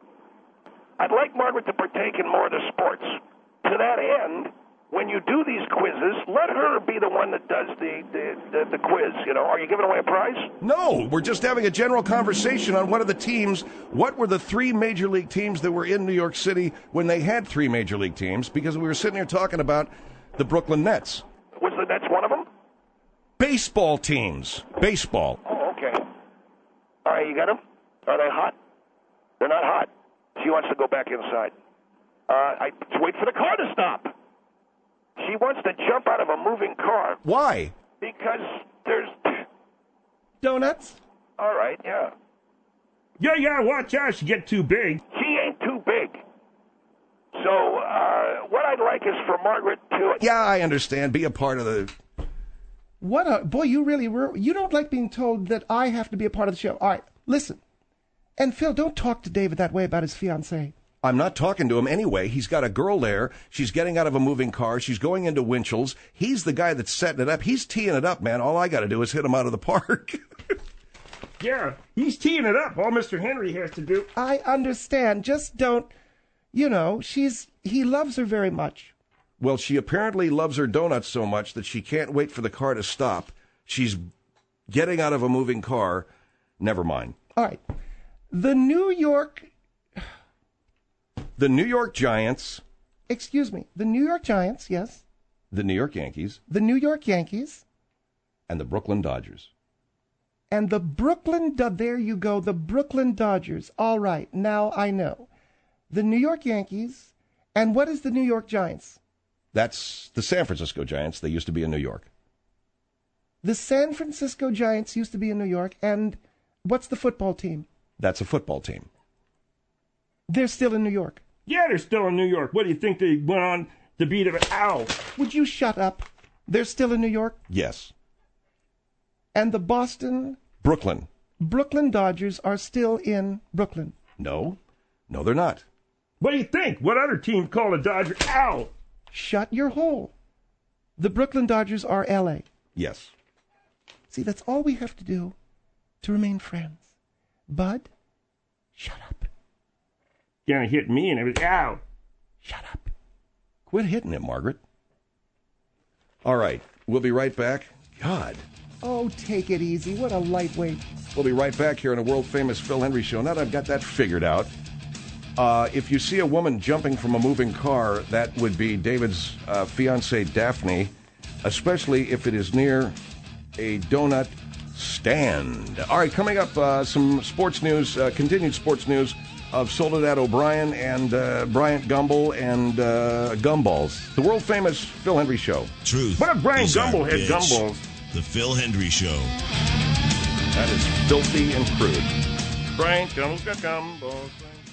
I'd like Margaret to partake in more of the sports. To that end, when you do these quizzes, let her be the one that does the quiz. You know, are you giving away a prize? No, we're just having a general conversation on what are the teams. What were the 3 Major League teams that were in New York City when they had 3 Major League teams? Because we were sitting here talking about the Brooklyn Nets. Was the Nets one of them? Baseball teams. Baseball. Oh, okay. All right, you got them? Are they hot? They're not hot. She wants to go back inside. Wait for the car to stop. She wants to jump out of a moving car. Why? Because there's... Donuts? All right, yeah. Yeah, watch out. She get too big. She ain't too big. So, what I'd like is for Margaret to... Yeah, I understand. Be a part of the... Boy, you really were... You don't like being told that I have to be a part of the show. All right, listen. And Phil, don't talk to David that way about his fiancée. I'm not talking to him anyway. He's got a girl there. She's getting out of a moving car. She's going into Winchell's. He's the guy that's setting it up. He's teeing it up, man. All I got to do is hit him out of the park. Yeah, he's teeing it up. All Mr. Henry has to do. I understand. Just don't... You know, he loves her very much. Well, she apparently loves her donuts so much that she can't wait for the car to stop. She's getting out of a moving car. Never mind. All right. The New York Giants. Excuse me. The New York Giants, yes. The New York Yankees. The New York Yankees. And the Brooklyn Dodgers. And the there you go, the Brooklyn Dodgers. All right, now I know. The New York Yankees. And what is the New York Giants? That's the San Francisco Giants. They used to be in New York. The San Francisco Giants used to be in New York. And what's the football team? That's a football team. They're still in New York. Yeah, they're still in New York. What do you think they went on to beat it? Ow. Would you shut up? They're still in New York? Yes. And the Brooklyn Dodgers are still in Brooklyn? No, they're not. What do you think? What other team called a Dodger? Ow. Shut your hole. The Brooklyn Dodgers are L.A. Yes. See, that's all we have to do to remain friends. Bud, shut up. Gonna hit me and everything. Ow. Shut up. Quit hitting it, Margaret. All right, we'll be right back. God, Oh, take it easy. What a lightweight. We'll be right back here on a world-famous Phil Hendry Show. Now that I've got that figured out, if you see a woman jumping from a moving car, that would be David's fiancée, Daphne, especially if it is near a donut stand. All right, coming up, some sports news, continued sports news of Soledad O'Brien and Bryant Gumbel and Gumballs. The world-famous Phil Hendry Show. Truth. What if Brian is our Gumbel had bitch. gumballs? The Phil Hendry Show. That is filthy and crude. Brian Gumbel's got gumballs.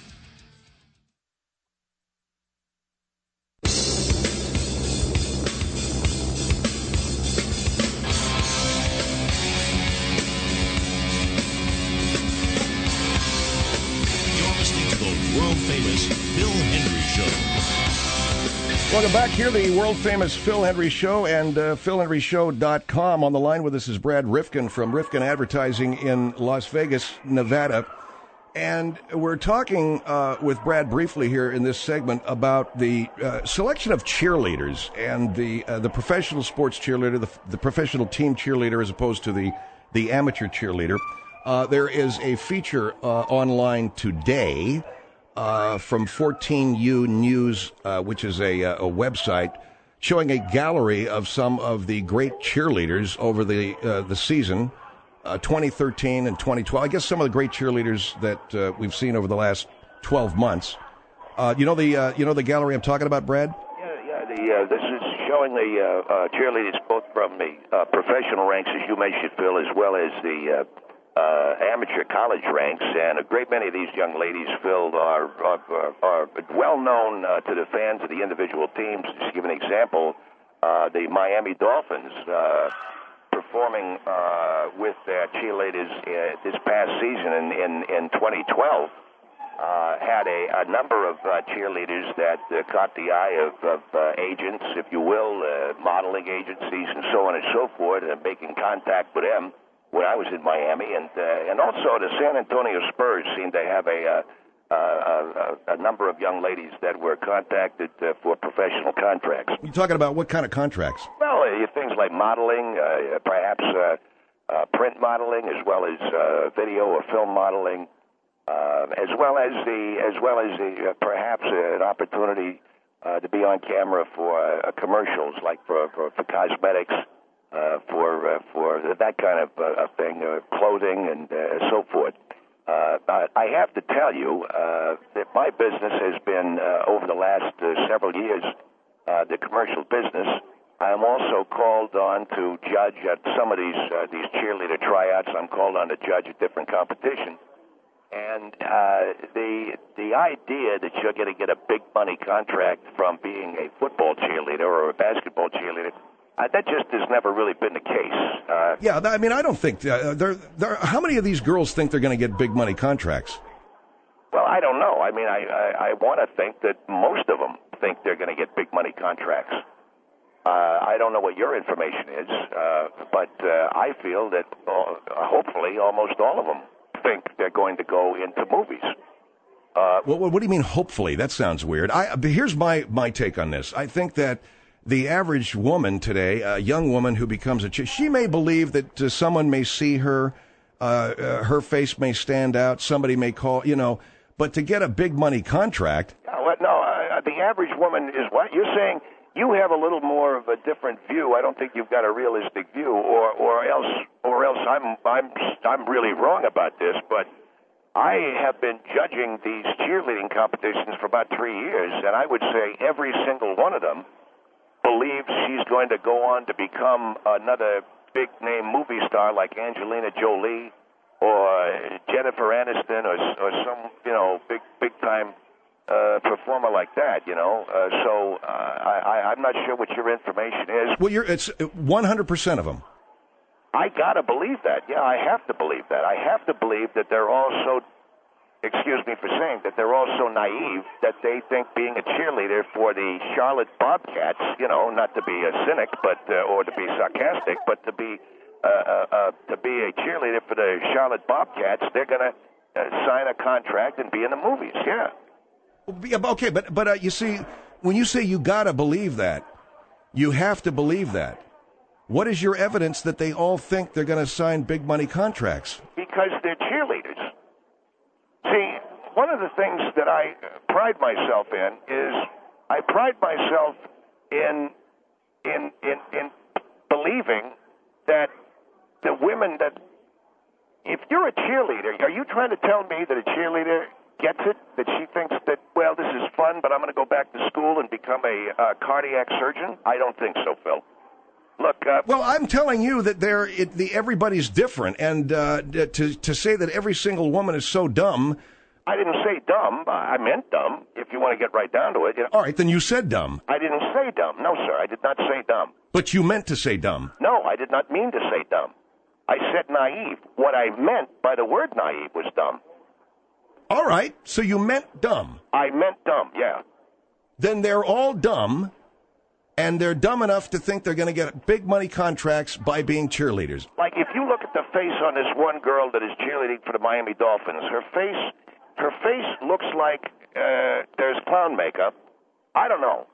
You're listening to the world-famous Phil Hendry Show. Welcome back here, the world-famous Phil Hendry Show and PhilHenryShow.com. On the line with us is Brad Rifkin from Rifkin Advertising in Las Vegas, Nevada. And we're talking with Brad briefly here in this segment about the selection of cheerleaders and the professional sports cheerleader, the professional team cheerleader as opposed to the amateur cheerleader. There is a feature online today from 14U News, which is a website, showing a gallery of some of the great cheerleaders over the season, 2013 and 2012. I guess some of the great cheerleaders that we've seen over the last 12 months. You know the gallery I'm talking about, Brad? Yeah. This is showing the cheerleaders both from the professional ranks, as you mentioned, Phil, as well as the amateur college ranks, and a great many of these young ladies, Phil, are well known to the fans of the individual teams. Just to give an example, the Miami Dolphins performing with their cheerleaders this past season in 2012 had a number of cheerleaders that caught the eye of agents, if you will, modeling agencies, and so on and so forth, and making contact with them when I was in Miami, and also the San Antonio Spurs seemed to have a number of young ladies that were contacted for professional contracts. You're talking about what kind of contracts? Well, things like modeling, perhaps print modeling, as well as video or film modeling, as well as perhaps an opportunity to be on camera for commercials, like for cosmetics. For that kind of thing, clothing and so forth. I have to tell you that my business has been, over the last several years, the commercial business. I am also called on to judge at some of these cheerleader tryouts. I'm called on to judge at different competitions. And the idea that you're going to get a big money contract from being a football cheerleader or a basketball cheerleader, that just has never really been the case. Yeah, I mean, I don't think how many of these girls think they're going to get big money contracts? Well, I don't know. I mean, I want to think that most of them think they're going to get big money contracts. I don't know what your information is, but I feel that hopefully almost all of them think they're going to go into movies. What do you mean, hopefully? That sounds weird. But here's my take on this. I think that the average woman today, a young woman who becomes she may believe that someone may see her, her face may stand out, somebody may call, but to get a big money contract. The average woman is what? You're saying you have a little more of a different view. I don't think you've got a realistic view, or else I'm really wrong about this, but I have been judging these cheerleading competitions for about 3 years, and I would say every single one of them believes she's going to go on to become another big-name movie star like Angelina Jolie or Jennifer Aniston or some, big-time performer like that, So I'm not sure what your information is. Well, it's 100% of them. I got to believe that. Yeah, I have to believe that. I have to believe that they're also, excuse me for saying, that they're also naive, that they think being a cheerleader for the Charlotte Bobcats, not to be a cynic, but or to be sarcastic, but to be a cheerleader for the Charlotte Bobcats, they're going to sign a contract and be in the movies. Yeah. Okay, but you see, when you say you got to believe that, you have to believe that. What is your evidence that they all think they're going to sign big money contracts? Because they're cheerleaders. See, one of the things that I pride myself in is I pride myself in believing that the women that, if you're a cheerleader, are you trying to tell me that a cheerleader gets it, that she thinks that, well, this is fun, but I'm going to go back to school and become a cardiac surgeon? I don't think so, Phil. Look, well, I'm telling you that everybody's different, and to say that every single woman is so dumb. I didn't say dumb. I meant dumb, if you want to get right down to it. You know. All right, then you said dumb. I didn't say dumb. No, sir, I did not say dumb. But you meant to say dumb. No, I did not mean to say dumb. I said naive. What I meant by the word naive was dumb. All right, so you meant dumb. I meant dumb, yeah. Then they're all dumb. And they're dumb enough to think they're going to get big money contracts by being cheerleaders. Like if you look at the face on this one girl that is cheerleading for the Miami Dolphins, her face looks like there's clown makeup. I don't know.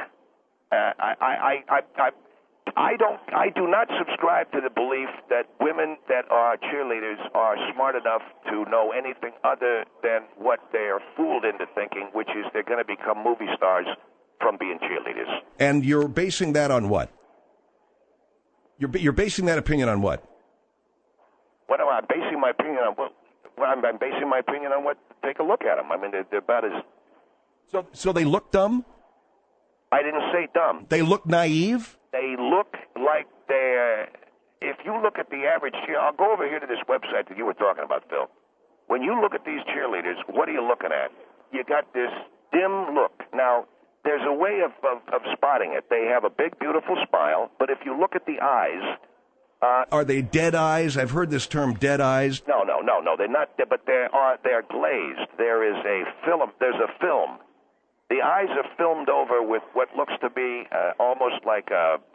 I do not subscribe to the belief that women that are cheerleaders are smart enough to know anything other than what they are fooled into thinking, which is they're going to become movie stars from being cheerleaders. And you're basing that on what? You're basing that opinion on what? What am I basing my opinion on? Well, I'm basing my opinion on what? Take a look at them. I mean, they're about as... So they look dumb? I didn't say dumb. They look naive? They look like they're... If you look at the average cheer... I'll go over here to this website that you were talking about, Phil. When you look at these cheerleaders, what are you looking at? You got this dim look. Now... There's a way of spotting it. They have a big, beautiful smile, but if you look at the eyes... are they dead eyes? I've heard this term, dead eyes. No, they're not, but they're glazed. There is a film. There's a film. The eyes are filmed over with what looks to be almost like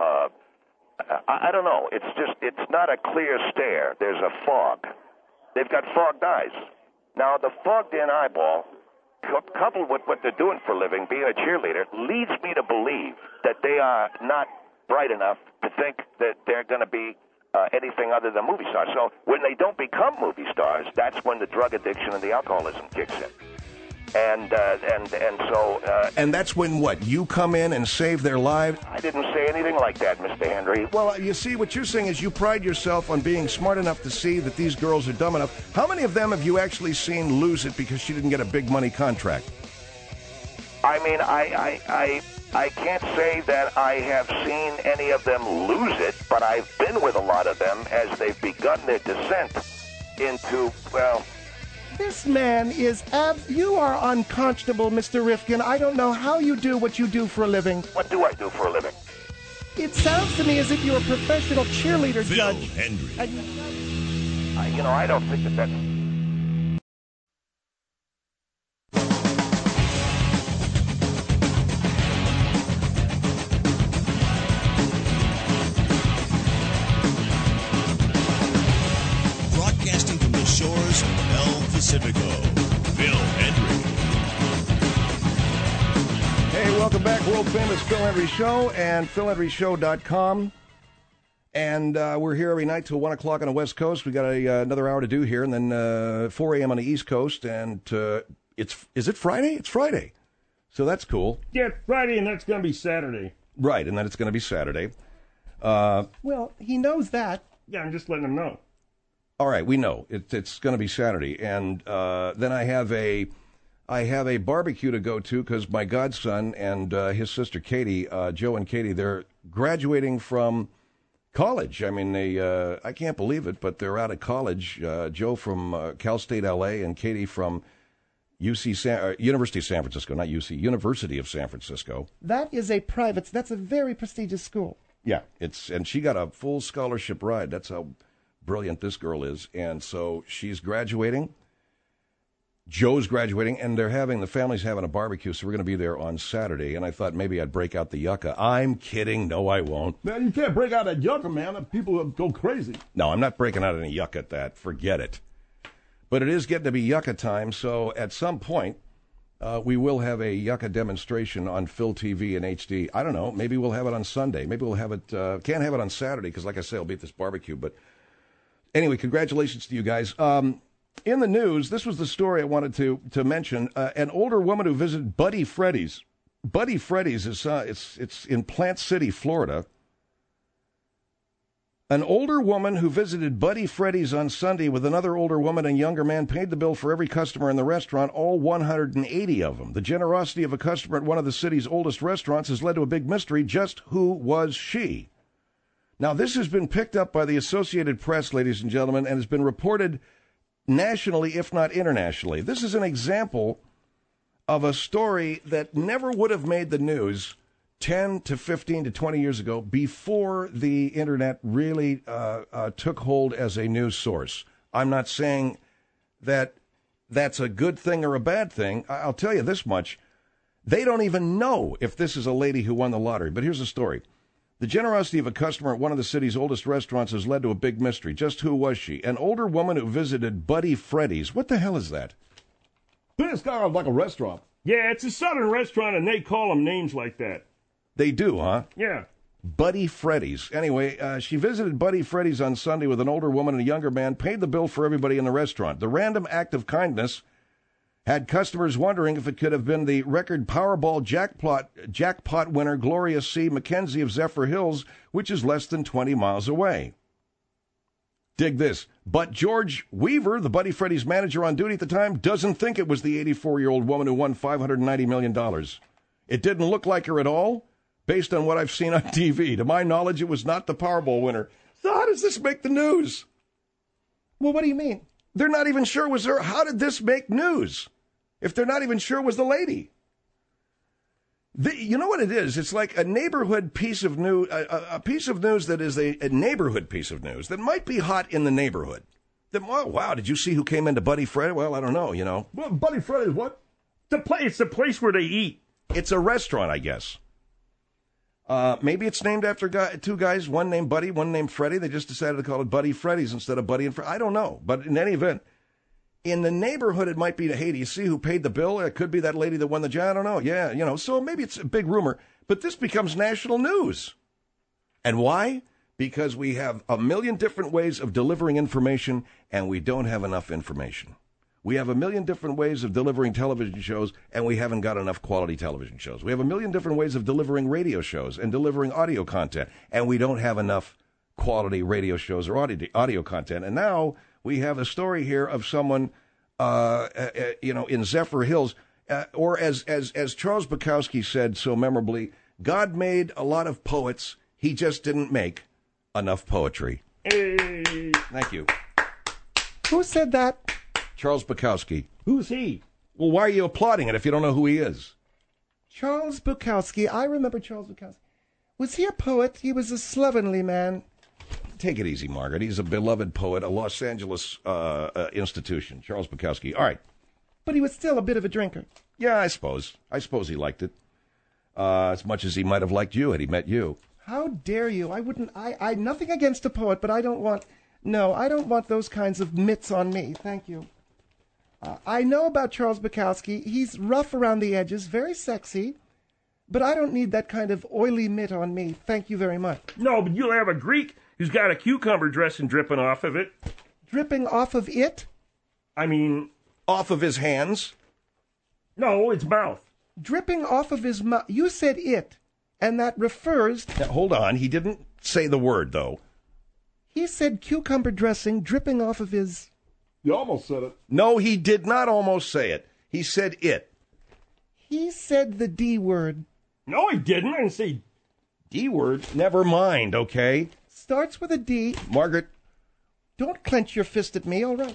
I don't know. It's not a clear stare. There's a fog. They've got fogged eyes. Now, the fogged-in eyeball... coupled with what they're doing for a living, being a cheerleader, leads me to believe that they are not bright enough to think that they're going to be anything other than movie stars. So when they don't become movie stars, that's when the drug addiction and the alcoholism kicks in. And that's when what? You come in and save their lives? I didn't say anything like that, Mr. Henry. Well, you see, what you're saying is you pride yourself on being smart enough to see that these girls are dumb enough. How many of them have you actually seen lose it because she didn't get a big money contract? I mean, I can't say that I have seen any of them lose it, but I've been with a lot of them as they've begun their descent into, well... This man is you are unconscionable, Mr. Rifkin. I don't know how you do what you do for a living. What do I do for a living? It sounds to me as if you're a professional cheerleader, Phil Judge. Hendry. I don't think that's... Broadcasting from the shores of El Pacifico, Phil Hendry. Hey, welcome back. World famous Phil Hendry Show and PhilHendryShow.com. And we're here every night till 1 o'clock on the West Coast. We got another hour to do here, and then 4 a.m. on the East Coast. And is it Friday? It's Friday. So that's cool. Yeah, Friday, and that's going to be Saturday. Right, and then it's going to be Saturday. Well, he knows that. Yeah, I'm just letting him know. All right, we know it's going to be Saturday, and then I have a barbecue to go to because my godson and his sister Katie, Joe and Katie, they're graduating from college. I mean, I can't believe it, but they're out of college. Joe from Cal State LA and Katie from University of San Francisco, not UC, University of San Francisco. That is that's a very prestigious school. Yeah, and she got a full scholarship ride. That's how brilliant this girl is. And so she's graduating. Joe's graduating, and the family's having a barbecue, so we're going to be there on Saturday. And I thought maybe I'd break out the yucca. I'm kidding. No, I won't. Man, you can't break out that yucca, man. People will go crazy. No, I'm not breaking out any yucca at that. Forget it. But it is getting to be yucca time, so at some point, we will have a yucca demonstration on Phil TV and HD. I don't know. Maybe we'll have it on Sunday. Maybe we'll have it. Can't have it on Saturday because, like I say, I'll be at this barbecue. But anyway, congratulations to you guys. In the news, this was the story I wanted to mention. An older woman who visited Buddy Freddy's. Buddy Freddy's is it's in Plant City, Florida. An older woman who visited Buddy Freddy's on Sunday with another older woman and younger man paid the bill for every customer in the restaurant, all 180 of them. The generosity of a customer at one of the city's oldest restaurants has led to a big mystery. Just who was she? Now, this has been picked up by the Associated Press, ladies and gentlemen, and has been reported nationally, if not internationally. This is an example of a story that never would have made the news 10 to 15 to 20 years ago, before the internet really took hold as a news source. I'm not saying that that's a good thing or a bad thing. I'll tell you this much. They don't even know if this is a lady who won the lottery. But here's the story. The generosity of a customer at one of the city's oldest restaurants has led to a big mystery. Just who was she? An older woman who visited Buddy Freddy's. What the hell is that? It's kind of like a restaurant. Yeah, it's a southern restaurant, and they call them names like that. They do, huh? Yeah. Buddy Freddy's. Anyway, she visited Buddy Freddy's on Sunday with an older woman and a younger man, paid the bill for everybody in the restaurant. The random act of kindness had customers wondering if it could have been the record Powerball jackpot winner Gloria C. McKenzie of Zephyr Hills, which is less than 20 miles away. Dig this. But George Weaver, the Buddy Freddy's manager on duty at the time, doesn't think it was the 84-year-old woman who won $590 million. It didn't look like her at all, based on what I've seen on TV. To my knowledge, it was not the Powerball winner. So how does this make the news? Well, what do you mean? They're not even sure it was her. How did this make news if they're not even sure it was the lady? You know what it is? It's like a neighborhood piece of news, a piece of news that is a neighborhood piece of news that might be hot in the neighborhood. That, oh, wow, did you see who came into Buddy Freddy? Well, I don't know, you know. Well, Buddy Freddy's what? It's the place where they eat. It's a restaurant, I guess. Maybe it's named after two guys, one named Buddy, one named Freddy. They just decided to call it Buddy Freddy's instead of Buddy and Freddy. I don't know. But in any event, in the neighborhood, it might be, hey, do you see who paid the bill? It could be that lady that won the job. I don't know. Yeah, you know, so maybe it's a big rumor. But this becomes national news. And why? Because we have a million different ways of delivering information, and we don't have enough information. We have a million different ways of delivering television shows, and we haven't got enough quality television shows. We have a million different ways of delivering radio shows and delivering audio content, and we don't have enough quality radio shows or audio content. And now we have a story here of someone, in Zephyr Hills, or as Charles Bukowski said so memorably, God made a lot of poets. He just didn't make enough poetry. Hey. Thank you. Who said that? Charles Bukowski. Who's he? Well, why are you applauding it if you don't know who he is? Charles Bukowski. I remember Charles Bukowski. Was he a poet? He was a slovenly man. Take it easy, Margaret. He's a beloved poet, a Los Angeles institution. Charles Bukowski. All right. But he was still a bit of a drinker. Yeah, I suppose. I suppose he liked it. As much as he might have liked you had he met you. How dare you? I wouldn't. I nothing against a poet, but I don't want. No, I don't want those kinds of mitts on me. Thank you. I know about Charles Bukowski. He's rough around the edges, very sexy, but I don't need that kind of oily mitt on me. Thank you very much. No, but you'll have a Greek who's got a cucumber dressing dripping off of it. Dripping off of it? I mean... Off of his hands? No, it's mouth. Dripping off of his mouth. You said it, and that refers... Now, hold on. He didn't say the word, though. He said cucumber dressing dripping off of his... You almost said it. No, he did not almost say it. He said it. He said the D word. No, he didn't. I didn't say D word? Never mind, okay? Starts with a D. Margaret. Don't clench your fist at me, all right.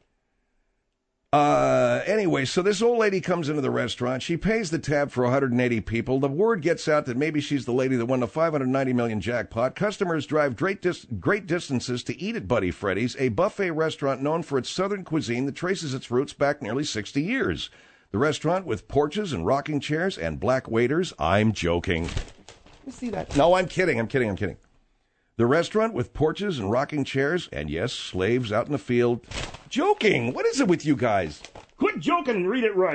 Anyway, so this old lady comes into the restaurant. She pays the tab for 180 people. The word gets out that maybe she's the lady that won the $590 million jackpot. Customers drive great distances to eat at Buddy Freddy's, a buffet restaurant known for its southern cuisine that traces its roots back nearly 60 years. The restaurant with porches and rocking chairs and black waiters. I'm joking. You see that? No, I'm kidding. The restaurant with porches and rocking chairs, and yes, slaves out in the field. Joking! What is it with you guys? Quit joking and read it right.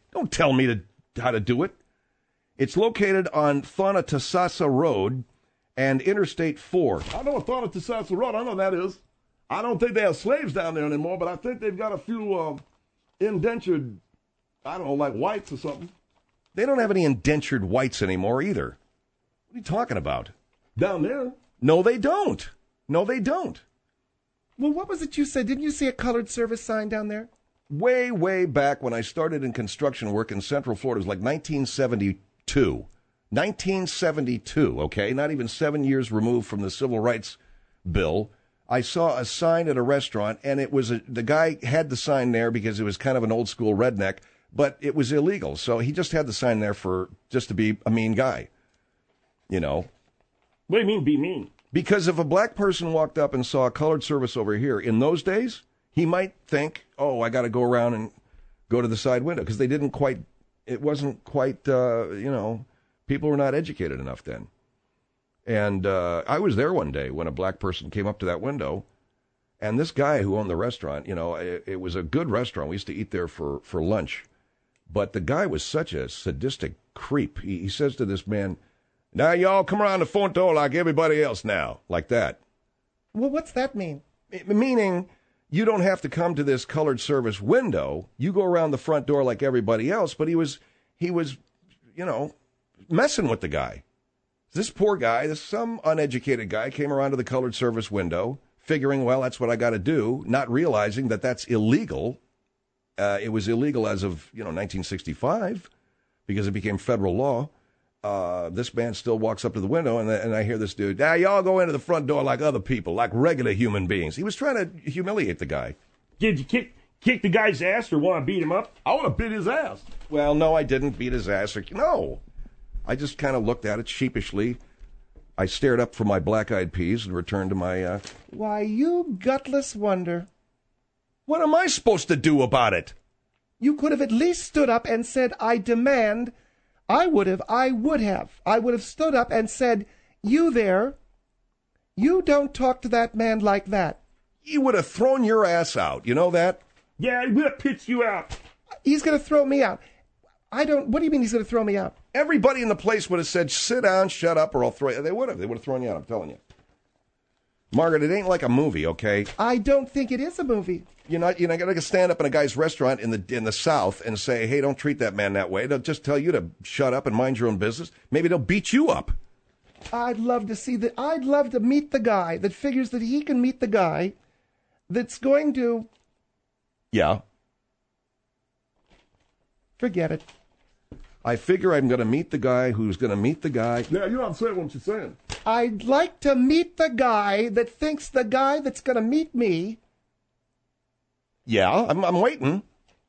Don't tell me how to do it. It's located on Thanatasasa Road and Interstate 4. I know what Thanatasasa Road, I know that is. I don't think they have slaves down there anymore, but I think they've got a few indentured, I don't know, like whites or something. They don't have any indentured whites anymore either. What are you talking about? Down there? No, they don't. No, they don't. Well, what was it you said? Didn't you see a colored service sign down there? Way, way back when I started in construction work in Central Florida, it was like 1972. 1972, okay? Not even 7 years removed from the Civil Rights Bill. I saw a sign at a restaurant, and it was the guy had the sign there because it was kind of an old school redneck, but it was illegal. So he just had the sign there for just to be a mean guy, you know. What do you mean, be mean? Because if a black person walked up and saw a colored service over here in those days, he might think, oh, I got to go around and go to the side window, because it wasn't quite, people were not educated enough then. And I was there one day when a black person came up to that window, and this guy who owned the restaurant, it was a good restaurant. We used to eat there for lunch. But the guy was such a sadistic creep. He says to this man, now y'all come around the front door like everybody else now, like that. Well, what's that mean? Meaning you don't have to come to this colored service window. You go around the front door like everybody else. But he was, messing with the guy. This poor guy, some uneducated guy, came around to the colored service window, figuring, well, that's what I got to do, not realizing that that's illegal. It was illegal as of, 1965, because it became federal law. This man still walks up to the window, and I hear this dude, now y'all go into the front door like other people, like regular human beings. He was trying to humiliate the guy. Did you kick the guy's ass or want to beat him up? I want to beat his ass. Well, no, I didn't beat his ass. No. I just kind of looked at it sheepishly. I stared up from my black-eyed peas and returned to my... Why, you gutless wonder. What am I supposed to do about it? You could have at least stood up and said, I demand. I would have stood up and said, you there, you don't talk to that man like that. He would have thrown your ass out. You know that? Yeah, he would have pitched you out. He's going to throw me out. What do you mean he's going to throw me out? Everybody in the place would have said, sit down, shut up, or I'll throw you. They would have thrown you out, I'm telling you. Margaret, it ain't like a movie, okay? I don't think it is a movie. You're not going to stand up in a guy's restaurant in the South and say, hey, don't treat that man that way. They'll just tell you to shut up and mind your own business. Maybe they'll beat you up. I'd love to see that. I'd love to meet the guy that figures that he can meet the guy that's going to... Yeah. Forget it. I figure I'm going to meet the guy who's going to meet the guy. Yeah, you don't say what you're saying. I'd like to meet the guy that thinks the guy that's going to meet me. Yeah, I'm waiting.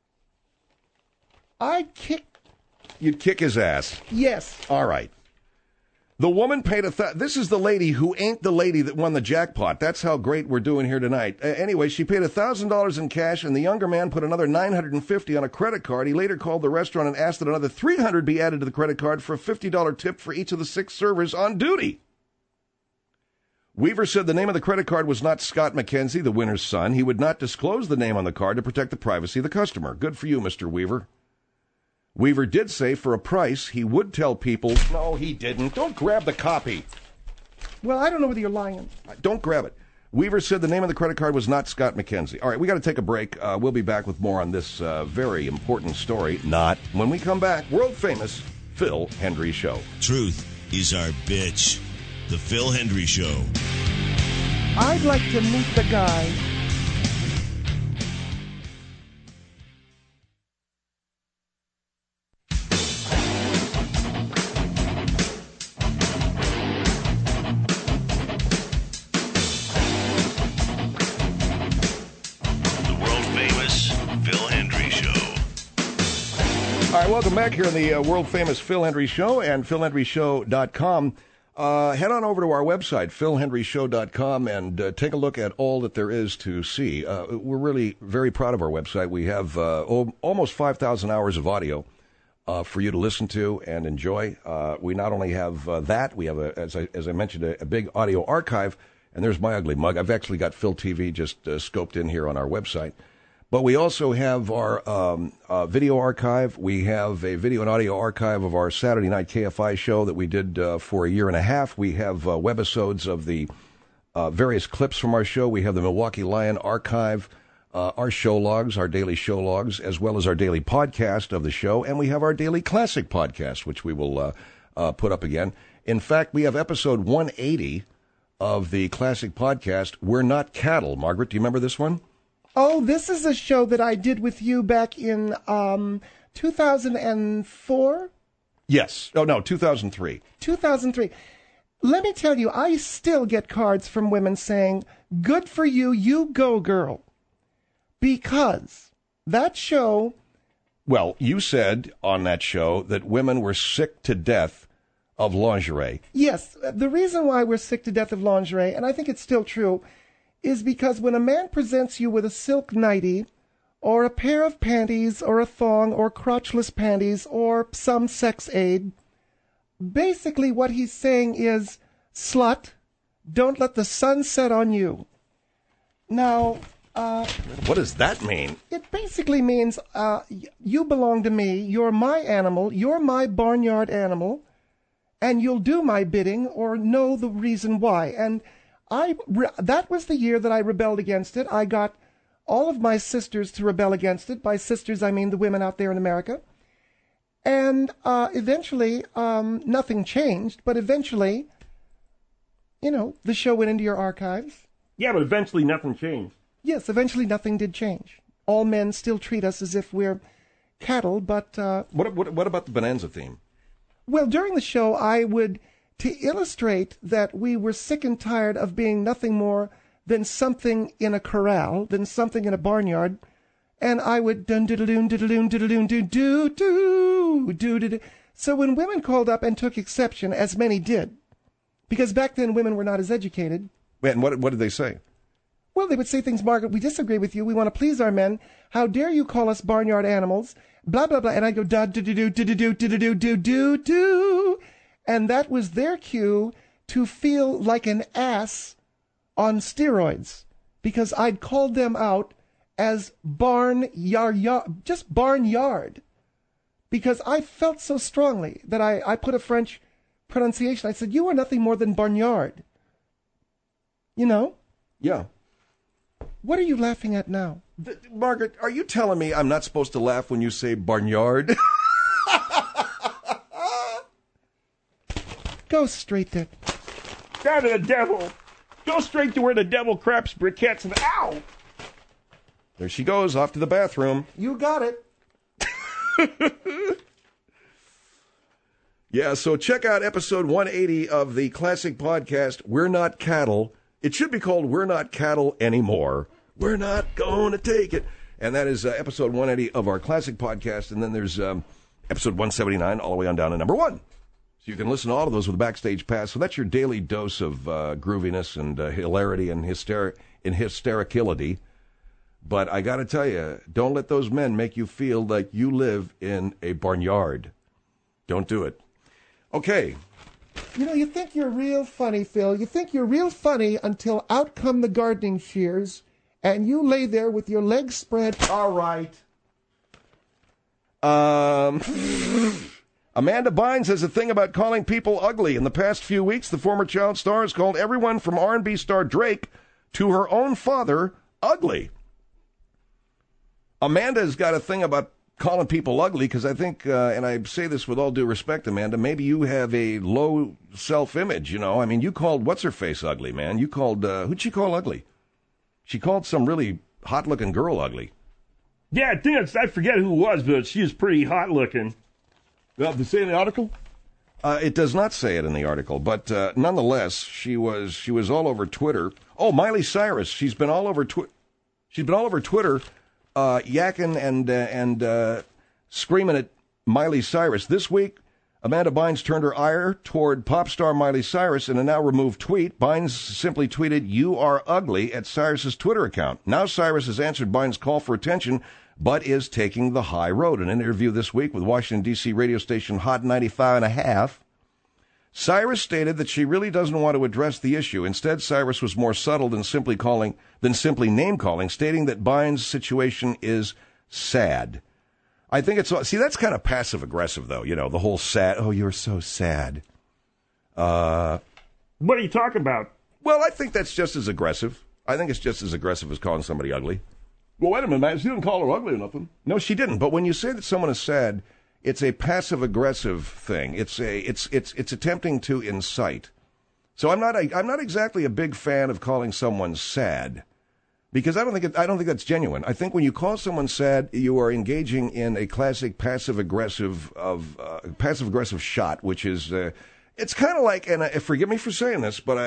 I'd kick... You'd kick his ass. Yes. All right. The woman paid this is the lady who ain't the lady that won the jackpot. That's how great we're doing here tonight. Anyway, she paid $1,000 in cash, and the younger man put another $950 on a credit card. He later called the restaurant and asked that another $300 be added to the credit card for a $50 tip for each of the 6 servers on duty. Weaver said the name of the credit card was not Scott McKenzie, the winner's son. He would not disclose the name on the card to protect the privacy of the customer. Good for you, Mr. Weaver. Weaver did say for a price he would tell people... No, he didn't. Don't grab the copy. Well, I don't know whether you're lying. Don't grab it. Weaver said the name of the credit card was not Scott McKenzie. All right, we got to take a break. We'll be back with more on this very important story. Not when we come back. World famous Phil Hendrie Show. Truth is our bitch. The Phil Hendrie Show. I'd like to meet the guy. Welcome back here on the world-famous Phil Hendrie Show and philhendrieshow.com. Head on over to our website, philhendrieshow.com, and take a look at all that there is to see. We're really very proud of our website. We have almost 5,000 hours of audio for you to listen to and enjoy. We not only have that, we have, as I mentioned, a big audio archive, and there's my ugly mug. I've actually got Phil TV just scoped in here on our website. But we also have our video archive. We have a video and audio archive of our Saturday night KFI show that we did for a year and a half. We have webisodes of the various clips from our show. We have the Milwaukee Lion archive, our show logs, our daily show logs, as well as our daily podcast of the show. And we have our daily classic podcast, which we will put up again. In fact, we have episode 180 of the classic podcast, We're Not Cattle. Margaret, do you remember this one? Oh, this is a show that I did with you back in 2004? Yes. Oh, no, 2003. 2003. Let me tell you, I still get cards from women saying, good for you, you go, girl. Because that show... Well, you said on that show that women were sick to death of lingerie. Yes, the reason why we're sick to death of lingerie, and I think it's still true, is because when a man presents you with a silk nightie, or a pair of panties, or a thong, or crotchless panties, or some sex aid, basically what he's saying is, slut, don't let the sun set on you. Now, what does that mean? It basically means, you belong to me, you're my animal, you're my barnyard animal, and you'll do my bidding or know the reason why. And that was the year that I rebelled against it. I got all of my sisters to rebel against it. By sisters, I mean the women out there in America. And eventually, nothing changed, but eventually, the show went into your archives. Yeah, but eventually nothing changed. Yes, eventually nothing did change. All men still treat us as if we're cattle, but... What about the Bonanza theme? Well, during the show, I would... To illustrate that we were sick and tired of being nothing more than something in a corral, than something in a barnyard, and I would dun-diddle-doon, diddle-doon, diddle-doon, do-do-do-do-do-do. So when women called up and took exception, as many did, because back then women were not as educated. And what did they say? Well, they would say things, Margaret, we disagree with you, we want to please our men, how dare you call us barnyard animals, blah, blah, blah, and I'd go da-do-do-do-do-do-do-do-do-do. And that was their cue to feel like an ass on steroids, because I'd called them out as just barnyard, because I felt so strongly that I put a French pronunciation. I said, you are nothing more than barnyard. Yeah. What are you laughing at now? Margaret, are you telling me I'm not supposed to laugh when you say barnyard? Go straight there. Down to the devil. Go straight to where the devil craps briquettes and ow! There she goes, off to the bathroom. You got it. Yeah, so check out episode 180 of the classic podcast, We're Not Cattle. It should be called We're Not Cattle Anymore. We're not going to take it. And that is episode 180 of our classic podcast. And then there's episode 179 all the way on down to number 1. So you can listen to all of those with a backstage pass. So that's your daily dose of grooviness and hilarity and hystericality. But I got to tell you, don't let those men make you feel like you live in a barnyard. Don't do it. Okay. You think you're real funny, Phil. You think you're real funny until out come the gardening shears, and you lay there with your legs spread. All right. Amanda Bynes has a thing about calling people ugly. In the past few weeks, the former child star has called everyone from R&B star Drake to her own father ugly. Amanda's got a thing about calling people ugly because I think, and I say this with all due respect, Amanda, maybe you have a low self-image, I mean, you called what's-her-face ugly, man. You called, who'd she call ugly? She called some really hot-looking girl ugly. Yeah, I forget who it was, but she was pretty hot-looking. Did they say in the article? It does not say it in the article, but nonetheless, she was all over Twitter. Oh, Miley Cyrus, she's been all over Twitter, yakking and screaming at Miley Cyrus. This week, Amanda Bynes turned her ire toward pop star Miley Cyrus in a now removed tweet. Bynes simply tweeted, "You are ugly," at Cyrus's Twitter account. Now Cyrus has answered Bynes' call for attention, but is taking the high road. In an interview this week with Washington, D.C. radio station Hot 95.5, Cyrus stated that she really doesn't want to address the issue. Instead, Cyrus was more subtle than simply name-calling, stating that Bynes' situation is sad. I think that's kind of passive-aggressive, though, the whole sad, oh, you're so sad. What are you talking about? Well, I think that's just as aggressive. I think it's just as aggressive as calling somebody ugly. Well, wait a minute, man. She didn't call her ugly or nothing. No, she didn't. But when you say that someone is sad, it's a passive-aggressive thing. It's attempting to incite. So I'm not exactly a big fan of calling someone sad, because I don't think that's genuine. I think when you call someone sad, you are engaging in a classic passive-aggressive shot, which is it's kind of like, and forgive me for saying this, but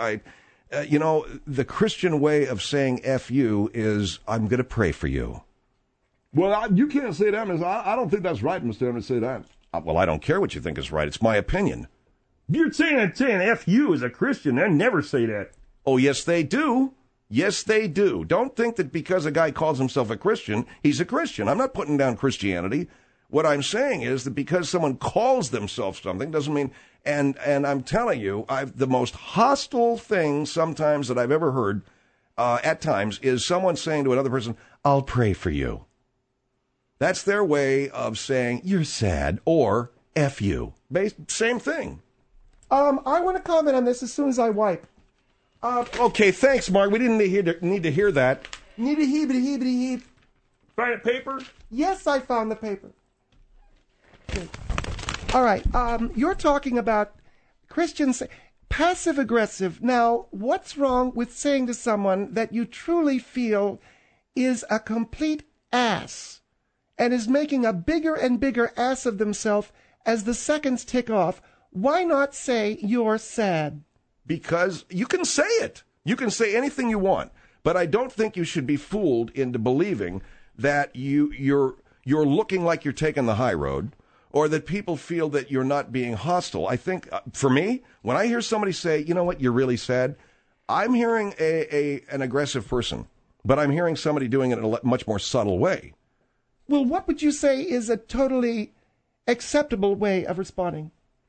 the Christian way of saying F you is, I'm going to pray for you. Well, you can't say that, I don't think that's right, Mr. Evans, to say that. Well, I don't care what you think is right. It's my opinion. You're saying F you as a Christian. They never say that. Oh, yes, they do. Yes, they do. Don't think that because a guy calls himself a Christian, he's a Christian. I'm not putting down Christianity. What I'm saying is that because someone calls themselves something doesn't mean... And I'm telling you, the most hostile thing sometimes that I've ever heard at times is someone saying to another person, I'll pray for you. That's their way of saying, you're sad, or F you. Same thing. I want to comment on this as soon as I wipe. Okay, thanks, Mark. We didn't need to hear that. Need a heebity-heebity-heeb. Find a paper? Yes, I found the paper. Okay. All right, you're talking about Christians, passive-aggressive. Now, what's wrong with saying to someone that you truly feel is a complete ass and is making a bigger and bigger ass of themselves as the seconds tick off? Why not say you're sad? Because you can say it. You can say anything you want. But I don't think you should be fooled into believing that you're looking like you're taking the high road, or that people feel that you're not being hostile. I think, for me, when I hear somebody say, you know what, you're really sad, I'm hearing an aggressive person, but I'm hearing somebody doing it in a much more subtle way. Well, what would you say is a totally acceptable way of responding?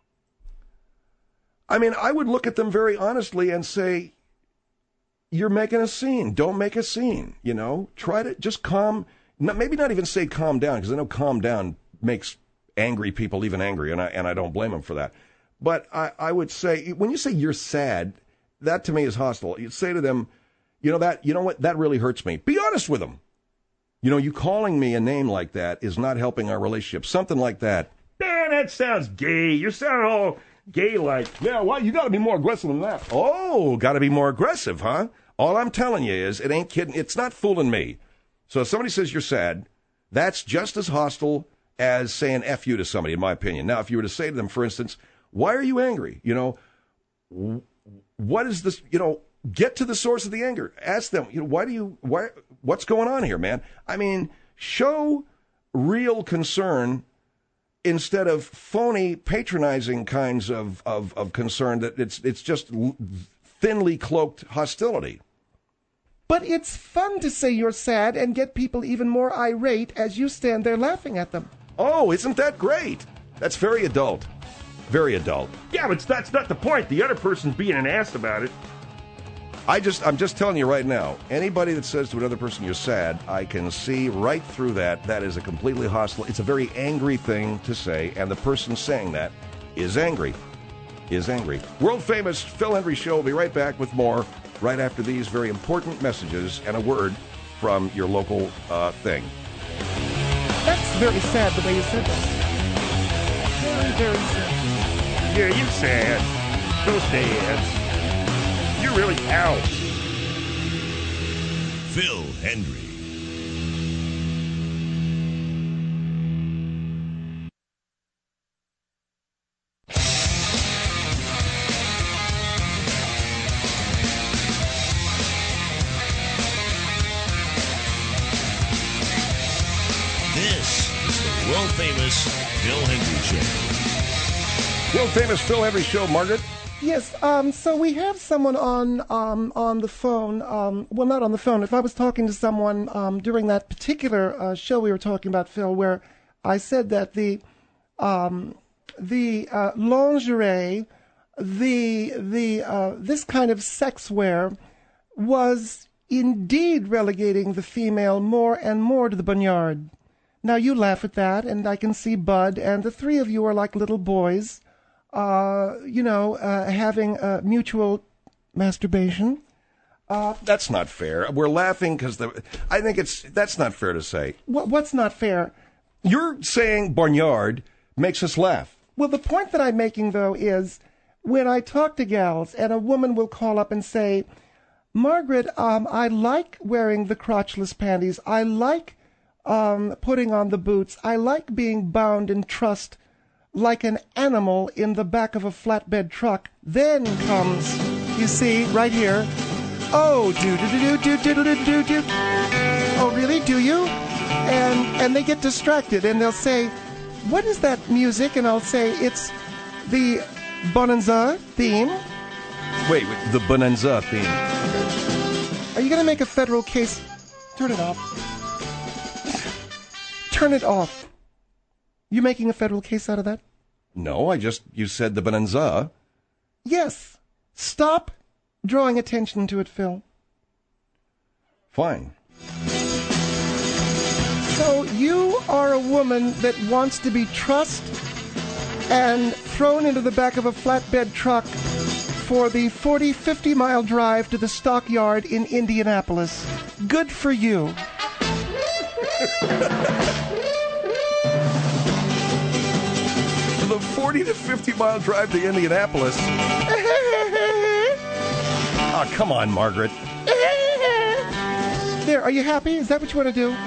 I mean, I would look at them very honestly and say, you're making a scene. Don't make a scene, Try to just maybe not even say calm down, because I know calm down makes angry people even angrier, and I don't blame them for that. But I would say, when you say you're sad, that to me is hostile. You'd say to them, you know what, that really hurts me. Be honest with them. You calling me a name like that is not helping our relationship. Something like that. Man, that sounds gay. You sound all gay-like. Yeah, well, you got to be more aggressive than that. Oh, got to be more aggressive, huh? All I'm telling you is, it ain't kidding. It's not fooling me. So if somebody says you're sad, that's just as hostile as saying F you to somebody, in my opinion. Now, if you were to say to them, for instance, why are you angry? What is this? Get to the source of the anger. Ask them, what's going on here, man? I mean, show real concern instead of phony, patronizing kinds of concern that it's just thinly cloaked hostility. But it's fun to say you're sad and get people even more irate as you stand there laughing at them. Oh, isn't that great? That's very adult. Very adult. Yeah, but that's not the point. The other person's being an ass about it. I'm just telling you right now, anybody that says to another person you're sad, I can see right through that. That is a completely hostile, it's a very angry thing to say, and the person saying that is angry. World famous Phil Hendrie Show will be right back with more right after these very important messages and a word from your local thing. That's very sad the way you said that. Very, very sad. Yeah, you're sad. So sad. You're really out. Phil Hendrie. This is the world-famous Phil Hendrie Show. World-famous Phil Hendrie Show, Margaret. Yes, so we have someone on the phone. Well, not on the phone. If I was talking to someone during that particular show we were talking about, Phil, where I said that the lingerie this kind of sexware was indeed relegating the female more and more to the boneyard. Now you laugh at that, and I can see Bud and the three of you are like little boys, having mutual masturbation. That's not fair. We're laughing because I think that's not fair to say. What's not fair? You're saying barnyard makes us laugh. Well, the point that I'm making, though, is when I talk to gals and a woman will call up and say, Margaret, I like wearing the crotchless panties. I like putting on the boots. I like being bound in trust like an animal in the back of a flatbed truck. Then comes, you see, right here, oh, do-do-do-do-do-do-do-do. Oh, really? Do you? And they get distracted, and they'll say, what is that music? And I'll say, it's the Bonanza theme. Wait, the Bonanza theme. Are you going to make a federal case? Turn it off. Turn it off. You making a federal case out of that? No, you said the Bonanza. Yes. Stop drawing attention to it, Phil. Fine. So you are a woman that wants to be trussed and thrown into the back of a flatbed truck for the 40, 50-mile drive to the stockyard in Indianapolis. Good for you. The 40 to 50-mile drive to Indianapolis. Oh, come on, Margaret. There, are you happy? Is that what you want to do?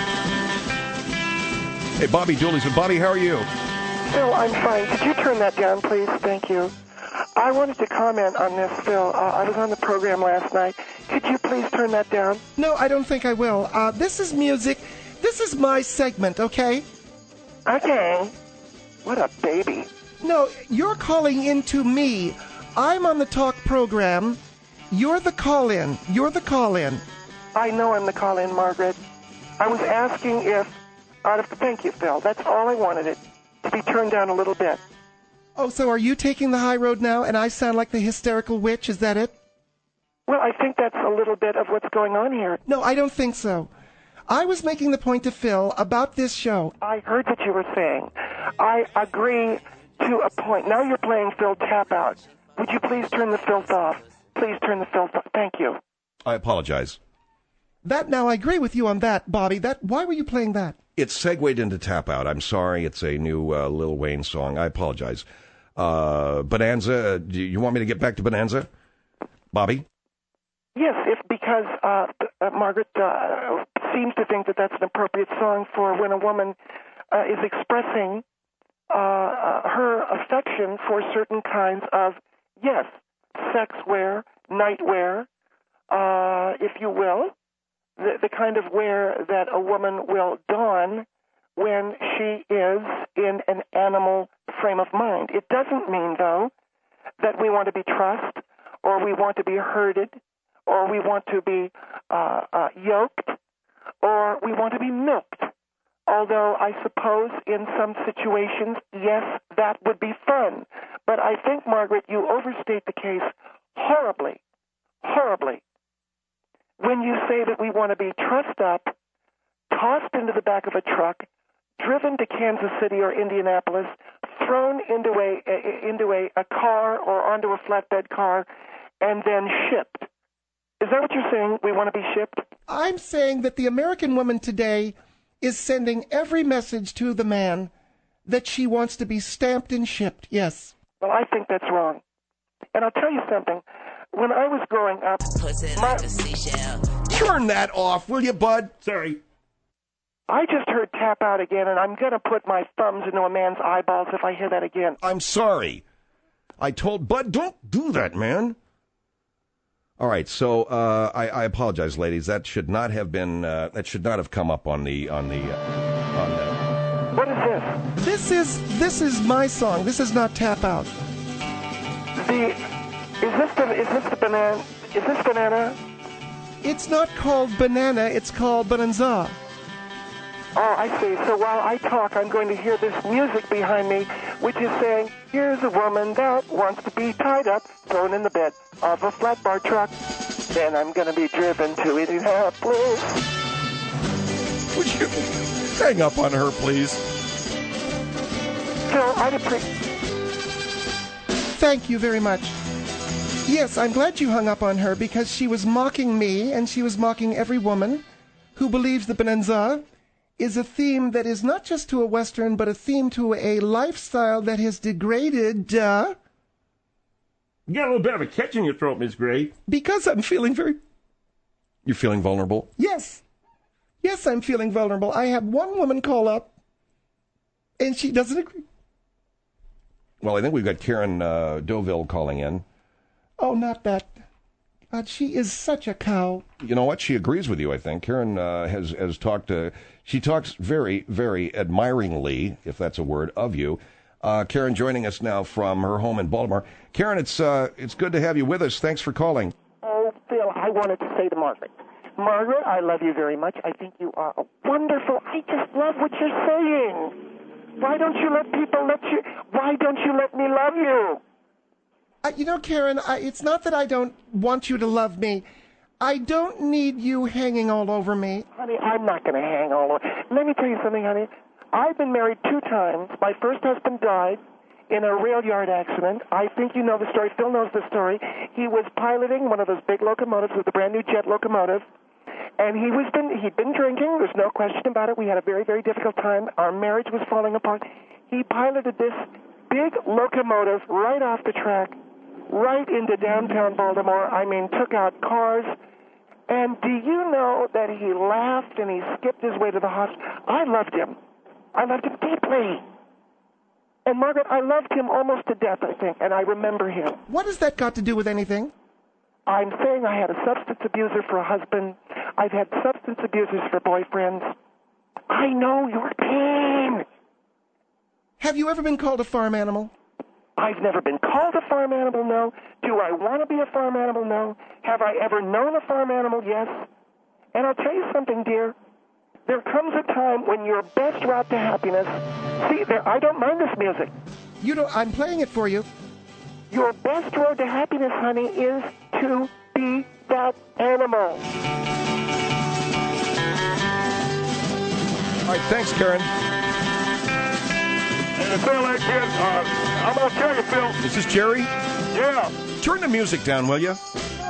Hey, Bobby Dooley said, Bobby, how are you? Phil, I'm fine. Could you turn that down, please? Thank you. I wanted to comment on this, Phil. I was on the program last night. Could you please turn that down? No, I don't think I will. This is music. This is my segment, okay? Okay. What a baby. No, you're calling into me. I'm on the talk program. You're the call-in. You're the call-in. I know I'm the call-in, Margaret. I was asking if, thank you, Phil. That's all I wanted it to be turned down a little bit. Oh, so are you taking the high road now, and I sound like the hysterical witch? Is that it? Well, I think that's a little bit of what's going on here. No, I don't think so. I was making the point to Phil about this show. I heard what you were saying. I agree to a point. Now you're playing Phil Tap Out. Would you please turn the filth off? Please turn the filth off. Thank you. I apologize. Now I agree with you on that, Bobby. Why were you playing that? It's segued into Tap Out. I'm sorry. It's a new Lil Wayne song. I apologize. Bonanza, do you want me to get back to Bonanza? Bobby? Yes, because Margaret seems to think that that's an appropriate song for when a woman is expressing her affection for certain kinds of, yes, sex wear, nightwear, if you will, the kind of wear that a woman will don when she is in an animal frame of mind. It doesn't mean, though, that we want to be trussed or we want to be herded or we want to be yoked or we want to be milked. Although I suppose in some situations, yes, that would be fun. But I think, Margaret, you overstate the case horribly, horribly, when you say that we want to be trussed up, tossed into the back of a truck, driven to Kansas City or Indianapolis, thrown into a car or onto a flatbed car, and then shipped. Is that what you're saying? We want to be shipped? I'm saying that the American woman today is sending every message to the man that she wants to be stamped and shipped, yes. Well, I think that's wrong. And I'll tell you something. When I was growing up... Turn that off, will you, Bud? Sorry. I just heard Tap Out again, and I'm going to put my thumbs into a man's eyeballs if I hear that again. I'm sorry. I told Bud, don't do that, man. All right, so I apologize, ladies. That should not have been. That should not have come up on the. What is this? This is my song. This is not Tap Out. Is this the banana? Is this banana? It's not called Banana. It's called Bonanza. Oh, I see. So while I talk, I'm going to hear this music behind me, which is saying, here's a woman that wants to be tied up, thrown in the bed of a flat bar truck. Then I'm going to be driven to Indianapolis. Would you hang up on her, please? Phil, I'd appreciate... Thank you very much. Yes, I'm glad you hung up on her because she was mocking me and she was mocking every woman who believes the Bonanza is a theme that is not just to a Western, but a theme to a lifestyle that has degraded, You got a little bit of a catch in your throat, Miss Gray. because I'm feeling very... You're feeling vulnerable? Yes. Yes, I'm feeling vulnerable. I had one woman call up, and she doesn't agree. Well, I think we've got Karen Deauville calling in. Oh, not that. God, she is such a cow. You know what? She agrees with you, I think. Karen has talked to... She talks very, very admiringly, if that's a word, of you. Karen joining us now from her home in Baltimore. Karen, it's good to have you with us. Thanks for calling. Oh, Phil, I wanted to say to Margaret, I love you very much. I think you are wonderful. I just love what you're saying. Why don't you let people why don't you let me love you? You know, Karen, it's not that I don't want you to love me. I don't need you hanging all over me. Honey, I'm not going to hang all over. Let me tell you something, honey. I've been married 2 times. My first husband died in a rail yard accident. I think you know the story. Phil knows the story. He was piloting one of those big locomotives with a brand new jet locomotive. And he'd been drinking. There's no question about it. We had a very, very difficult time. Our marriage was falling apart. He piloted this big locomotive right off the track, right into downtown Baltimore. I mean, took out cars. And do you know that he laughed and he skipped his way to the hospital? I loved him. I loved him deeply. And Margaret, I loved him almost to death, I think, and I remember him. What has that got to do with anything? I'm saying I had a substance abuser for a husband. I've had substance abusers for boyfriends. I know your pain. Have you ever been called a farm animal? I've never been called a farm animal, no. Do I want to be a farm animal, no. Have I ever known a farm animal, yes. And I'll tell you something, dear. There comes a time when your best route to happiness... See, I don't mind this music. I'm playing it for you. Your best road to happiness, honey, is to be that animal. All right, thanks, Karen. And to tell that kid, I'm going to tell you, Phil. Is this Jerry? Yeah. Turn the music down, will you?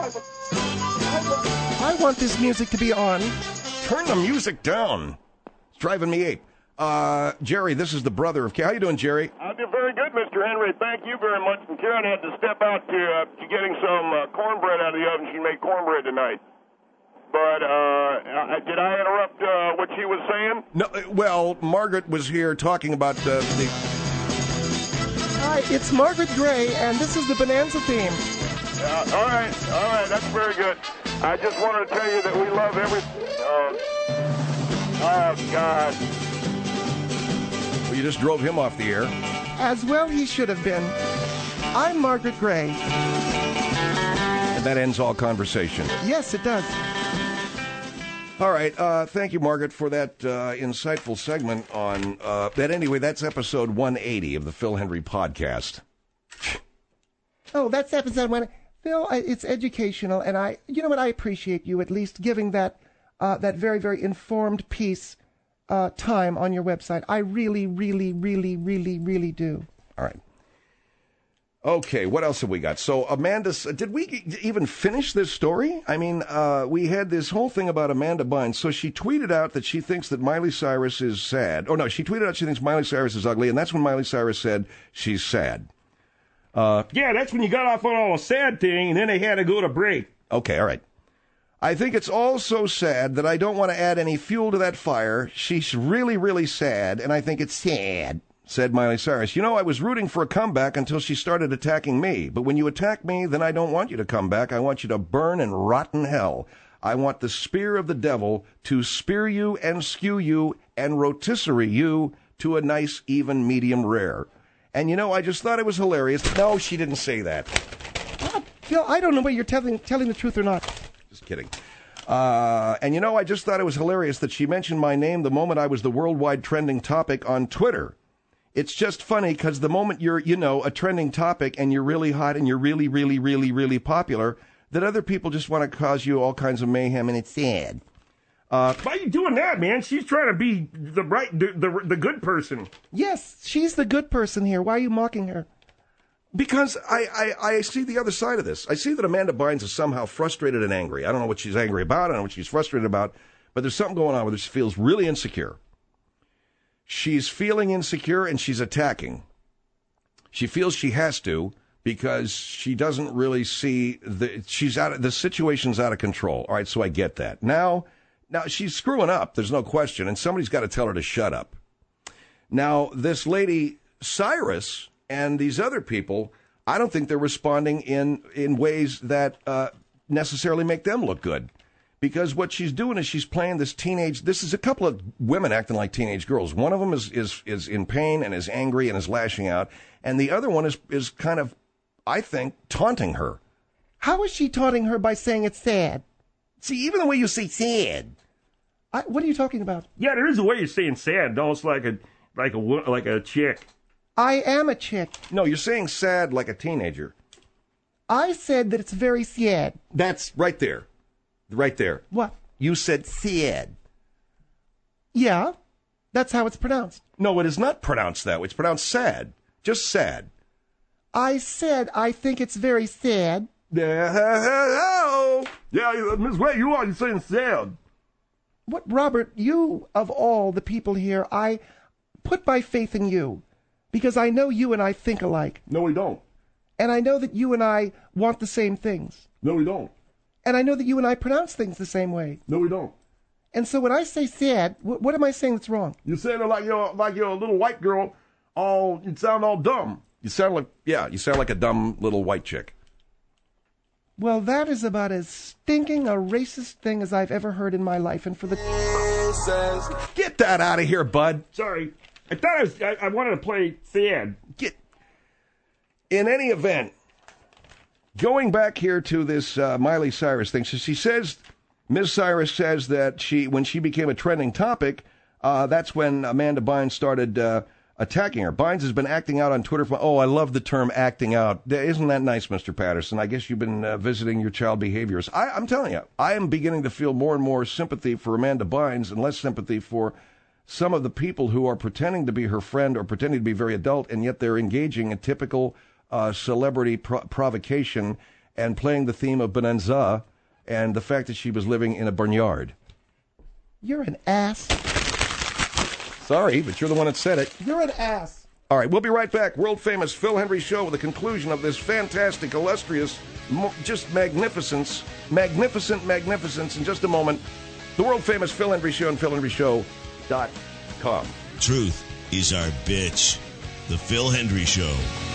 I want this music to be on. Turn the music down. It's driving me ape. Jerry, this is the brother of... How you doing, Jerry? I'm doing very good, Mr. Henry. Thank you very much. And Karen had to step out to getting some cornbread out of the oven. She made cornbread tonight. But did I interrupt what she was saying? No. Well, Margaret was here talking about the... Hi, it's Margaret Gray, and this is the Bonanza theme. All right. That's very good. I just wanted to tell you that we love everything. Oh, God. Well, you just drove him off the air. As well he should have been. I'm Margaret Gray. And that ends all conversation. Yes, it does. All right. Thank you, Margaret, for that insightful segment on that. Anyway, that's episode 180 of the Phil Hendry podcast. Oh, that's episode 1. Phil, it's educational, and you know what? I appreciate you at least giving that very, very informed piece time on your website. I really, really, really, really, really do. All right. Okay, what else have we got? So, Amanda, did we even finish this story? I mean, we had this whole thing about Amanda Bynes. So she tweeted out that she thinks that Miley Cyrus is sad. Oh, no, she tweeted out she thinks Miley Cyrus is ugly, and that's when Miley Cyrus said she's sad. Yeah, that's when you got off on all a sad thing, and then they had to go to break. Okay, all right. I think it's all so sad that I don't want to add any fuel to that fire. She's really, really sad, and I think it's sad, said Miley Cyrus. You know, I was rooting for a comeback until she started attacking me. But when you attack me, then I don't want you to come back. I want you to burn in rotten hell. I want the spear of the devil to spear you and skew you and rotisserie you to a nice, even, medium rare. And, you know, I just thought it was hilarious. No, she didn't say that. Phil, I don't know whether you're telling the truth or not. Just kidding. And I just thought it was hilarious that she mentioned my name the moment I was the worldwide trending topic on Twitter. It's just funny because the moment you're, a trending topic and you're really hot and you're really, really, really, really popular, that other people just want to cause you all kinds of mayhem, and it's sad. Why are you doing that, man? She's trying to be the good person. Yes, she's the good person here. Why are you mocking her? Because I see the other side of this. I see that Amanda Bynes is somehow frustrated and angry. I don't know what she's angry about. I don't know what she's frustrated about. But there's something going on with her. She feels really insecure. She's feeling insecure and she's attacking. She feels she has to because she doesn't really see the situation's out of control. All right, so I get that. Now she's screwing up. There's no question. And somebody's got to tell her to shut up. Now, this lady, Cyrus, and these other people, I don't think they're responding in ways that necessarily make them look good. Because what she's doing is she's playing this is a couple of women acting like teenage girls. One of them is in pain and is angry and is lashing out. And the other one is kind of, I think, taunting her. How is she taunting her by saying it's sad? See, even the way you say sad. What are you talking about? Yeah, there is a way you're saying sad, almost like a chick. I am a chick. No, you're saying sad like a teenager. I said that it's very sad. That's right there. Right there. What? You said sad. Yeah, that's how it's pronounced. No, it is not pronounced that way. It's pronounced sad. Just sad. I said I think it's very sad. Yeah, Miss Way, you're saying sad. What, Robert, you, of all the people here, I put my faith in you. Because I know you and I think alike. No, we don't. And I know that you and I want the same things. No, we don't. And I know that you and I pronounce things the same way. No, we don't. And so when I say sad, what am I saying that's wrong? You're saying it like you're a little white girl. You sound all dumb. You sound like a dumb little white chick. Well, that is about as stinking a racist thing as I've ever heard in my life. And for the... Get that out of here, bud. Sorry. I thought I wanted to play sad. In any event, going back here to this Miley Cyrus thing, so she says, Ms. Cyrus says that when she became a trending topic, that's when Amanda Bynes started attacking her. Bynes has been acting out on Twitter I love the term acting out. Isn't that nice, Mr. Patterson? I guess you've been visiting your child behaviors. I'm telling you, I am beginning to feel more and more sympathy for Amanda Bynes and less sympathy for some of the people who are pretending to be her friend or pretending to be very adult, and yet they're engaging in typical celebrity provocation and playing the theme of Bonanza and the fact that she was living in a barnyard. You're an ass. Sorry, but you're the one that said it. You're an ass. All right, we'll be right back. World-famous Phil Hendry Show with the conclusion of this fantastic, illustrious, just magnificence in just a moment. The world-famous Phil Hendry Show and PhilHendryShow.com. Truth is our bitch. The Phil Hendry Show.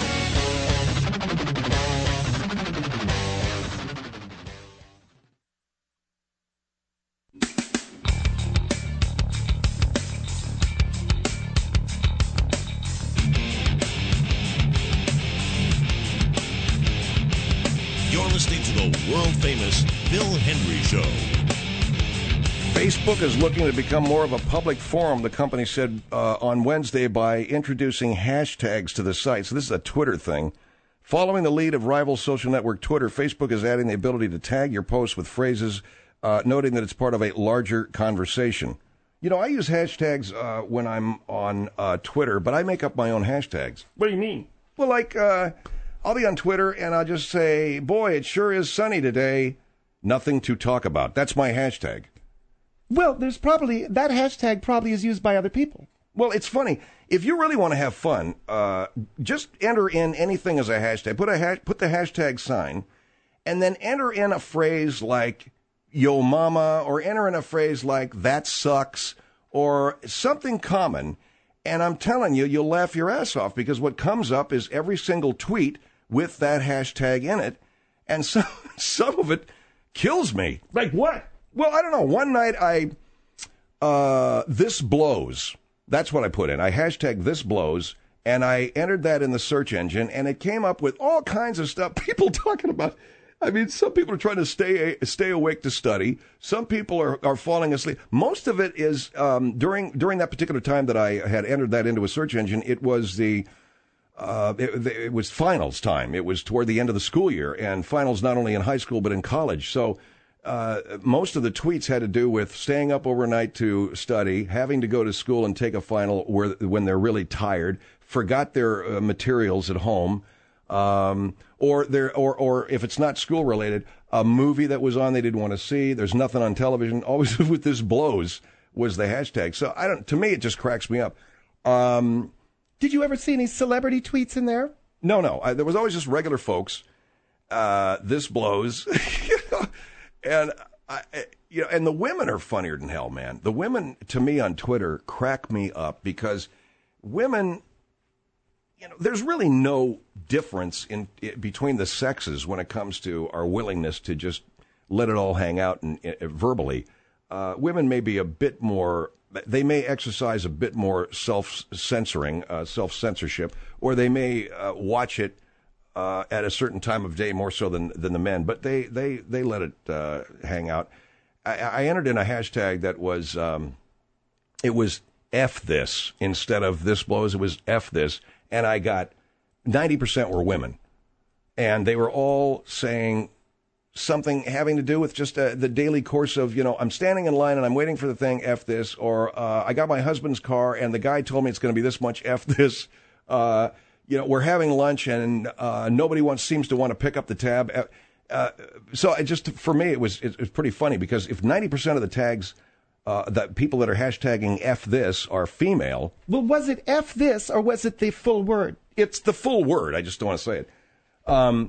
You're listening to the world-famous Phil Hendry Show. Facebook is looking to become more of a public forum, the company said on Wednesday, by introducing hashtags to the site. So this is a Twitter thing. Following the lead of rival social network Twitter, Facebook is adding the ability to tag your posts with phrases, noting that it's part of a larger conversation. You know, I use hashtags when I'm on Twitter, but I make up my own hashtags. What do you mean? Well, like, I'll be on Twitter and I'll just say, boy, it sure is sunny today. Nothing to talk about. That's my hashtag. Well, that hashtag probably is used by other people. Well, it's funny. If you really want to have fun, just enter in anything as a hashtag. Put the hashtag sign, and then enter in a phrase like "yo mama" or enter in a phrase like "that sucks" or something common. And I'm telling you, you'll laugh your ass off because what comes up is every single tweet with that hashtag in it, and some of it kills me. Like what? Well, I don't know. One night this blows. That's what I put in. I hashtag this blows, and I entered that in the search engine, and it came up with all kinds of stuff. People talking about I mean, some people are trying to stay awake to study. Some people are falling asleep. Most of it is during that particular time that I had entered that into a search engine. It was it was finals time. It was toward the end of the school year, and finals not only in high school but in college. So most of the tweets had to do with staying up overnight to study, having to go to school and take a final when they're really tired, forgot their materials at home. Or if it's not school related, a movie that was on they didn't want to see. There's nothing on television. Always with this blows was the hashtag. So to me, it just cracks me up. Did you ever see any celebrity tweets in there? No. There was always just regular folks. This blows. And and the women are funnier than hell, man. The women to me on Twitter crack me up because women, there's really no difference between the sexes when it comes to our willingness to just let it all hang out and verbally. Women may be a bit more. They may exercise a bit more self-censoring, self-censorship, or they may watch it at a certain time of day more so than the men. But they let it hang out. I entered in a hashtag that was it was F this instead of this blows. It was F this. And I got 90% were women. And they were all saying something having to do with just the daily course of, I'm standing in line and I'm waiting for the thing, F this. Or I got my husband's car and the guy told me it's going to be this much, F this. We're having lunch and nobody seems to want to pick up the tab. So for me, it was pretty funny because if 90% of the tags that people that are hashtagging F this are female. Well, was it F this or was it the full word? It's the full word. I just don't want to say it.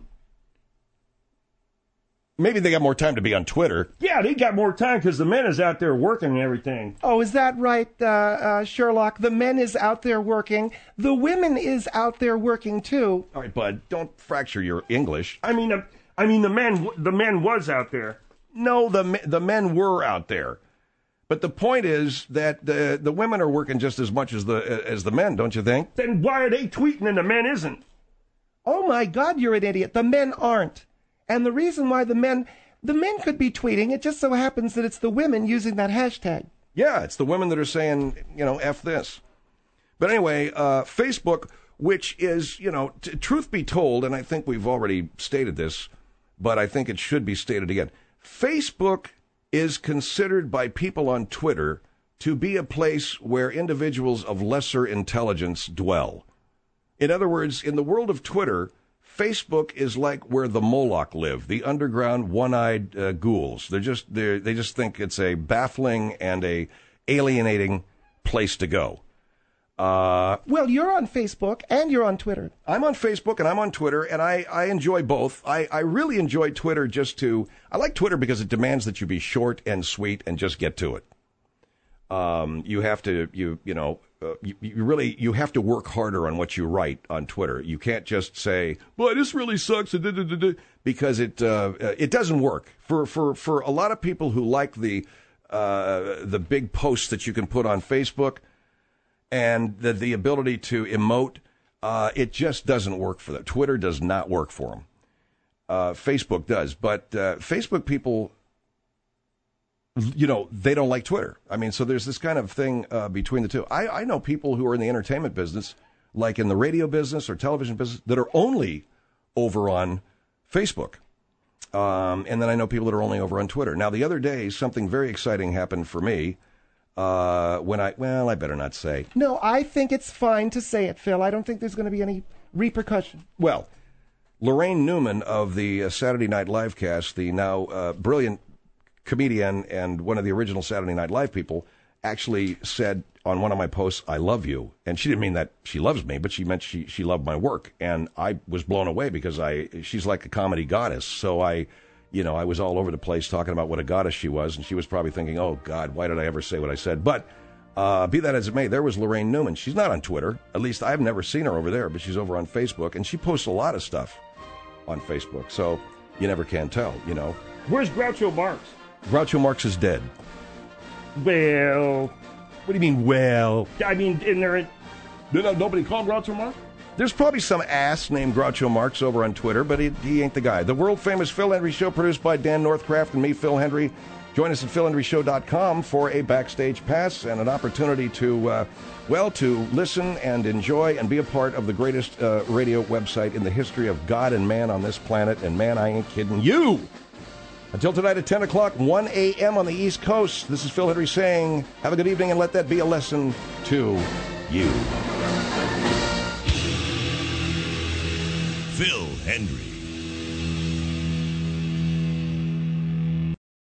Maybe they got more time to be on Twitter. Yeah, they got more time because the men is out there working and everything. Oh, is that right, Sherlock? The men is out there working. The women is out there working too. All right, bud, don't fracture your English. I mean, the men was out there. No, the men were out there. But the point is that the women are working just as much as the men, don't you think? Then why are they tweeting and the men isn't? Oh my God, you're an idiot. The men aren't. And the reason why the men could be tweeting, it just so happens that it's the women using that hashtag. Yeah, it's the women that are saying, F this. But anyway, Facebook, which is, truth be told, and I think we've already stated this, but I think it should be stated again. Facebook is considered by people on Twitter to be a place where individuals of lesser intelligence dwell. In other words, in the world of Twitter, Facebook is like where the Moloch live, the underground one-eyed ghouls. They just think it's a baffling and a alienating place to go. Well, you're on Facebook and you're on Twitter. I'm on Facebook and I'm on Twitter, and I enjoy both. I really enjoy Twitter I like Twitter because it demands that you be short and sweet and just get to it. You have to, you have to work harder on what you write on Twitter. You can't just say, boy, this really sucks, because it doesn't work. For a lot of people who like the big posts that you can put on Facebook, and the ability to emote, it just doesn't work for them. Twitter does not work for them. Facebook does. But Facebook people, they don't like Twitter. I mean, so there's this kind of thing between the two. I know people who are in the entertainment business, like in the radio business or television business, that are only over on Facebook. And then I know people that are only over on Twitter. Now, the other day, something very exciting happened for me. I better not say. No, I think it's fine to say it, Phil. I don't think there's going to be any repercussion. Well, Lorraine Newman of the Saturday Night Live cast, the now brilliant comedian and one of the original Saturday Night Live people, actually said on one of my posts, "I love you." And she didn't mean that she loves me, but she meant she loved my work. And I was blown away because she's like a comedy goddess. So I was all over the place talking about what a goddess she was, and she was probably thinking, oh, God, why did I ever say what I said? But be that as it may, there was Lorraine Newman. She's not on Twitter. At least I've never seen her over there, but she's over on Facebook, and she posts a lot of stuff on Facebook. So you never can tell, Where's Groucho Marx? Groucho Marx is dead. Well... What do you mean, well? I mean, nobody called Groucho Marx? There's probably some ass named Groucho Marx over on Twitter, but he ain't the guy. The world-famous Phil Hendry Show, produced by Dan Northcraft and me, Phil Hendry. Join us at philhendryshow.com for a backstage pass and an opportunity to listen and enjoy and be a part of the greatest radio website in the history of God and man on this planet. And man, I ain't kidding you. Until tonight at 10 o'clock, 1 a.m. on the East Coast, this is Phil Hendry saying, have a good evening and let that be a lesson to you. Phil Hendry.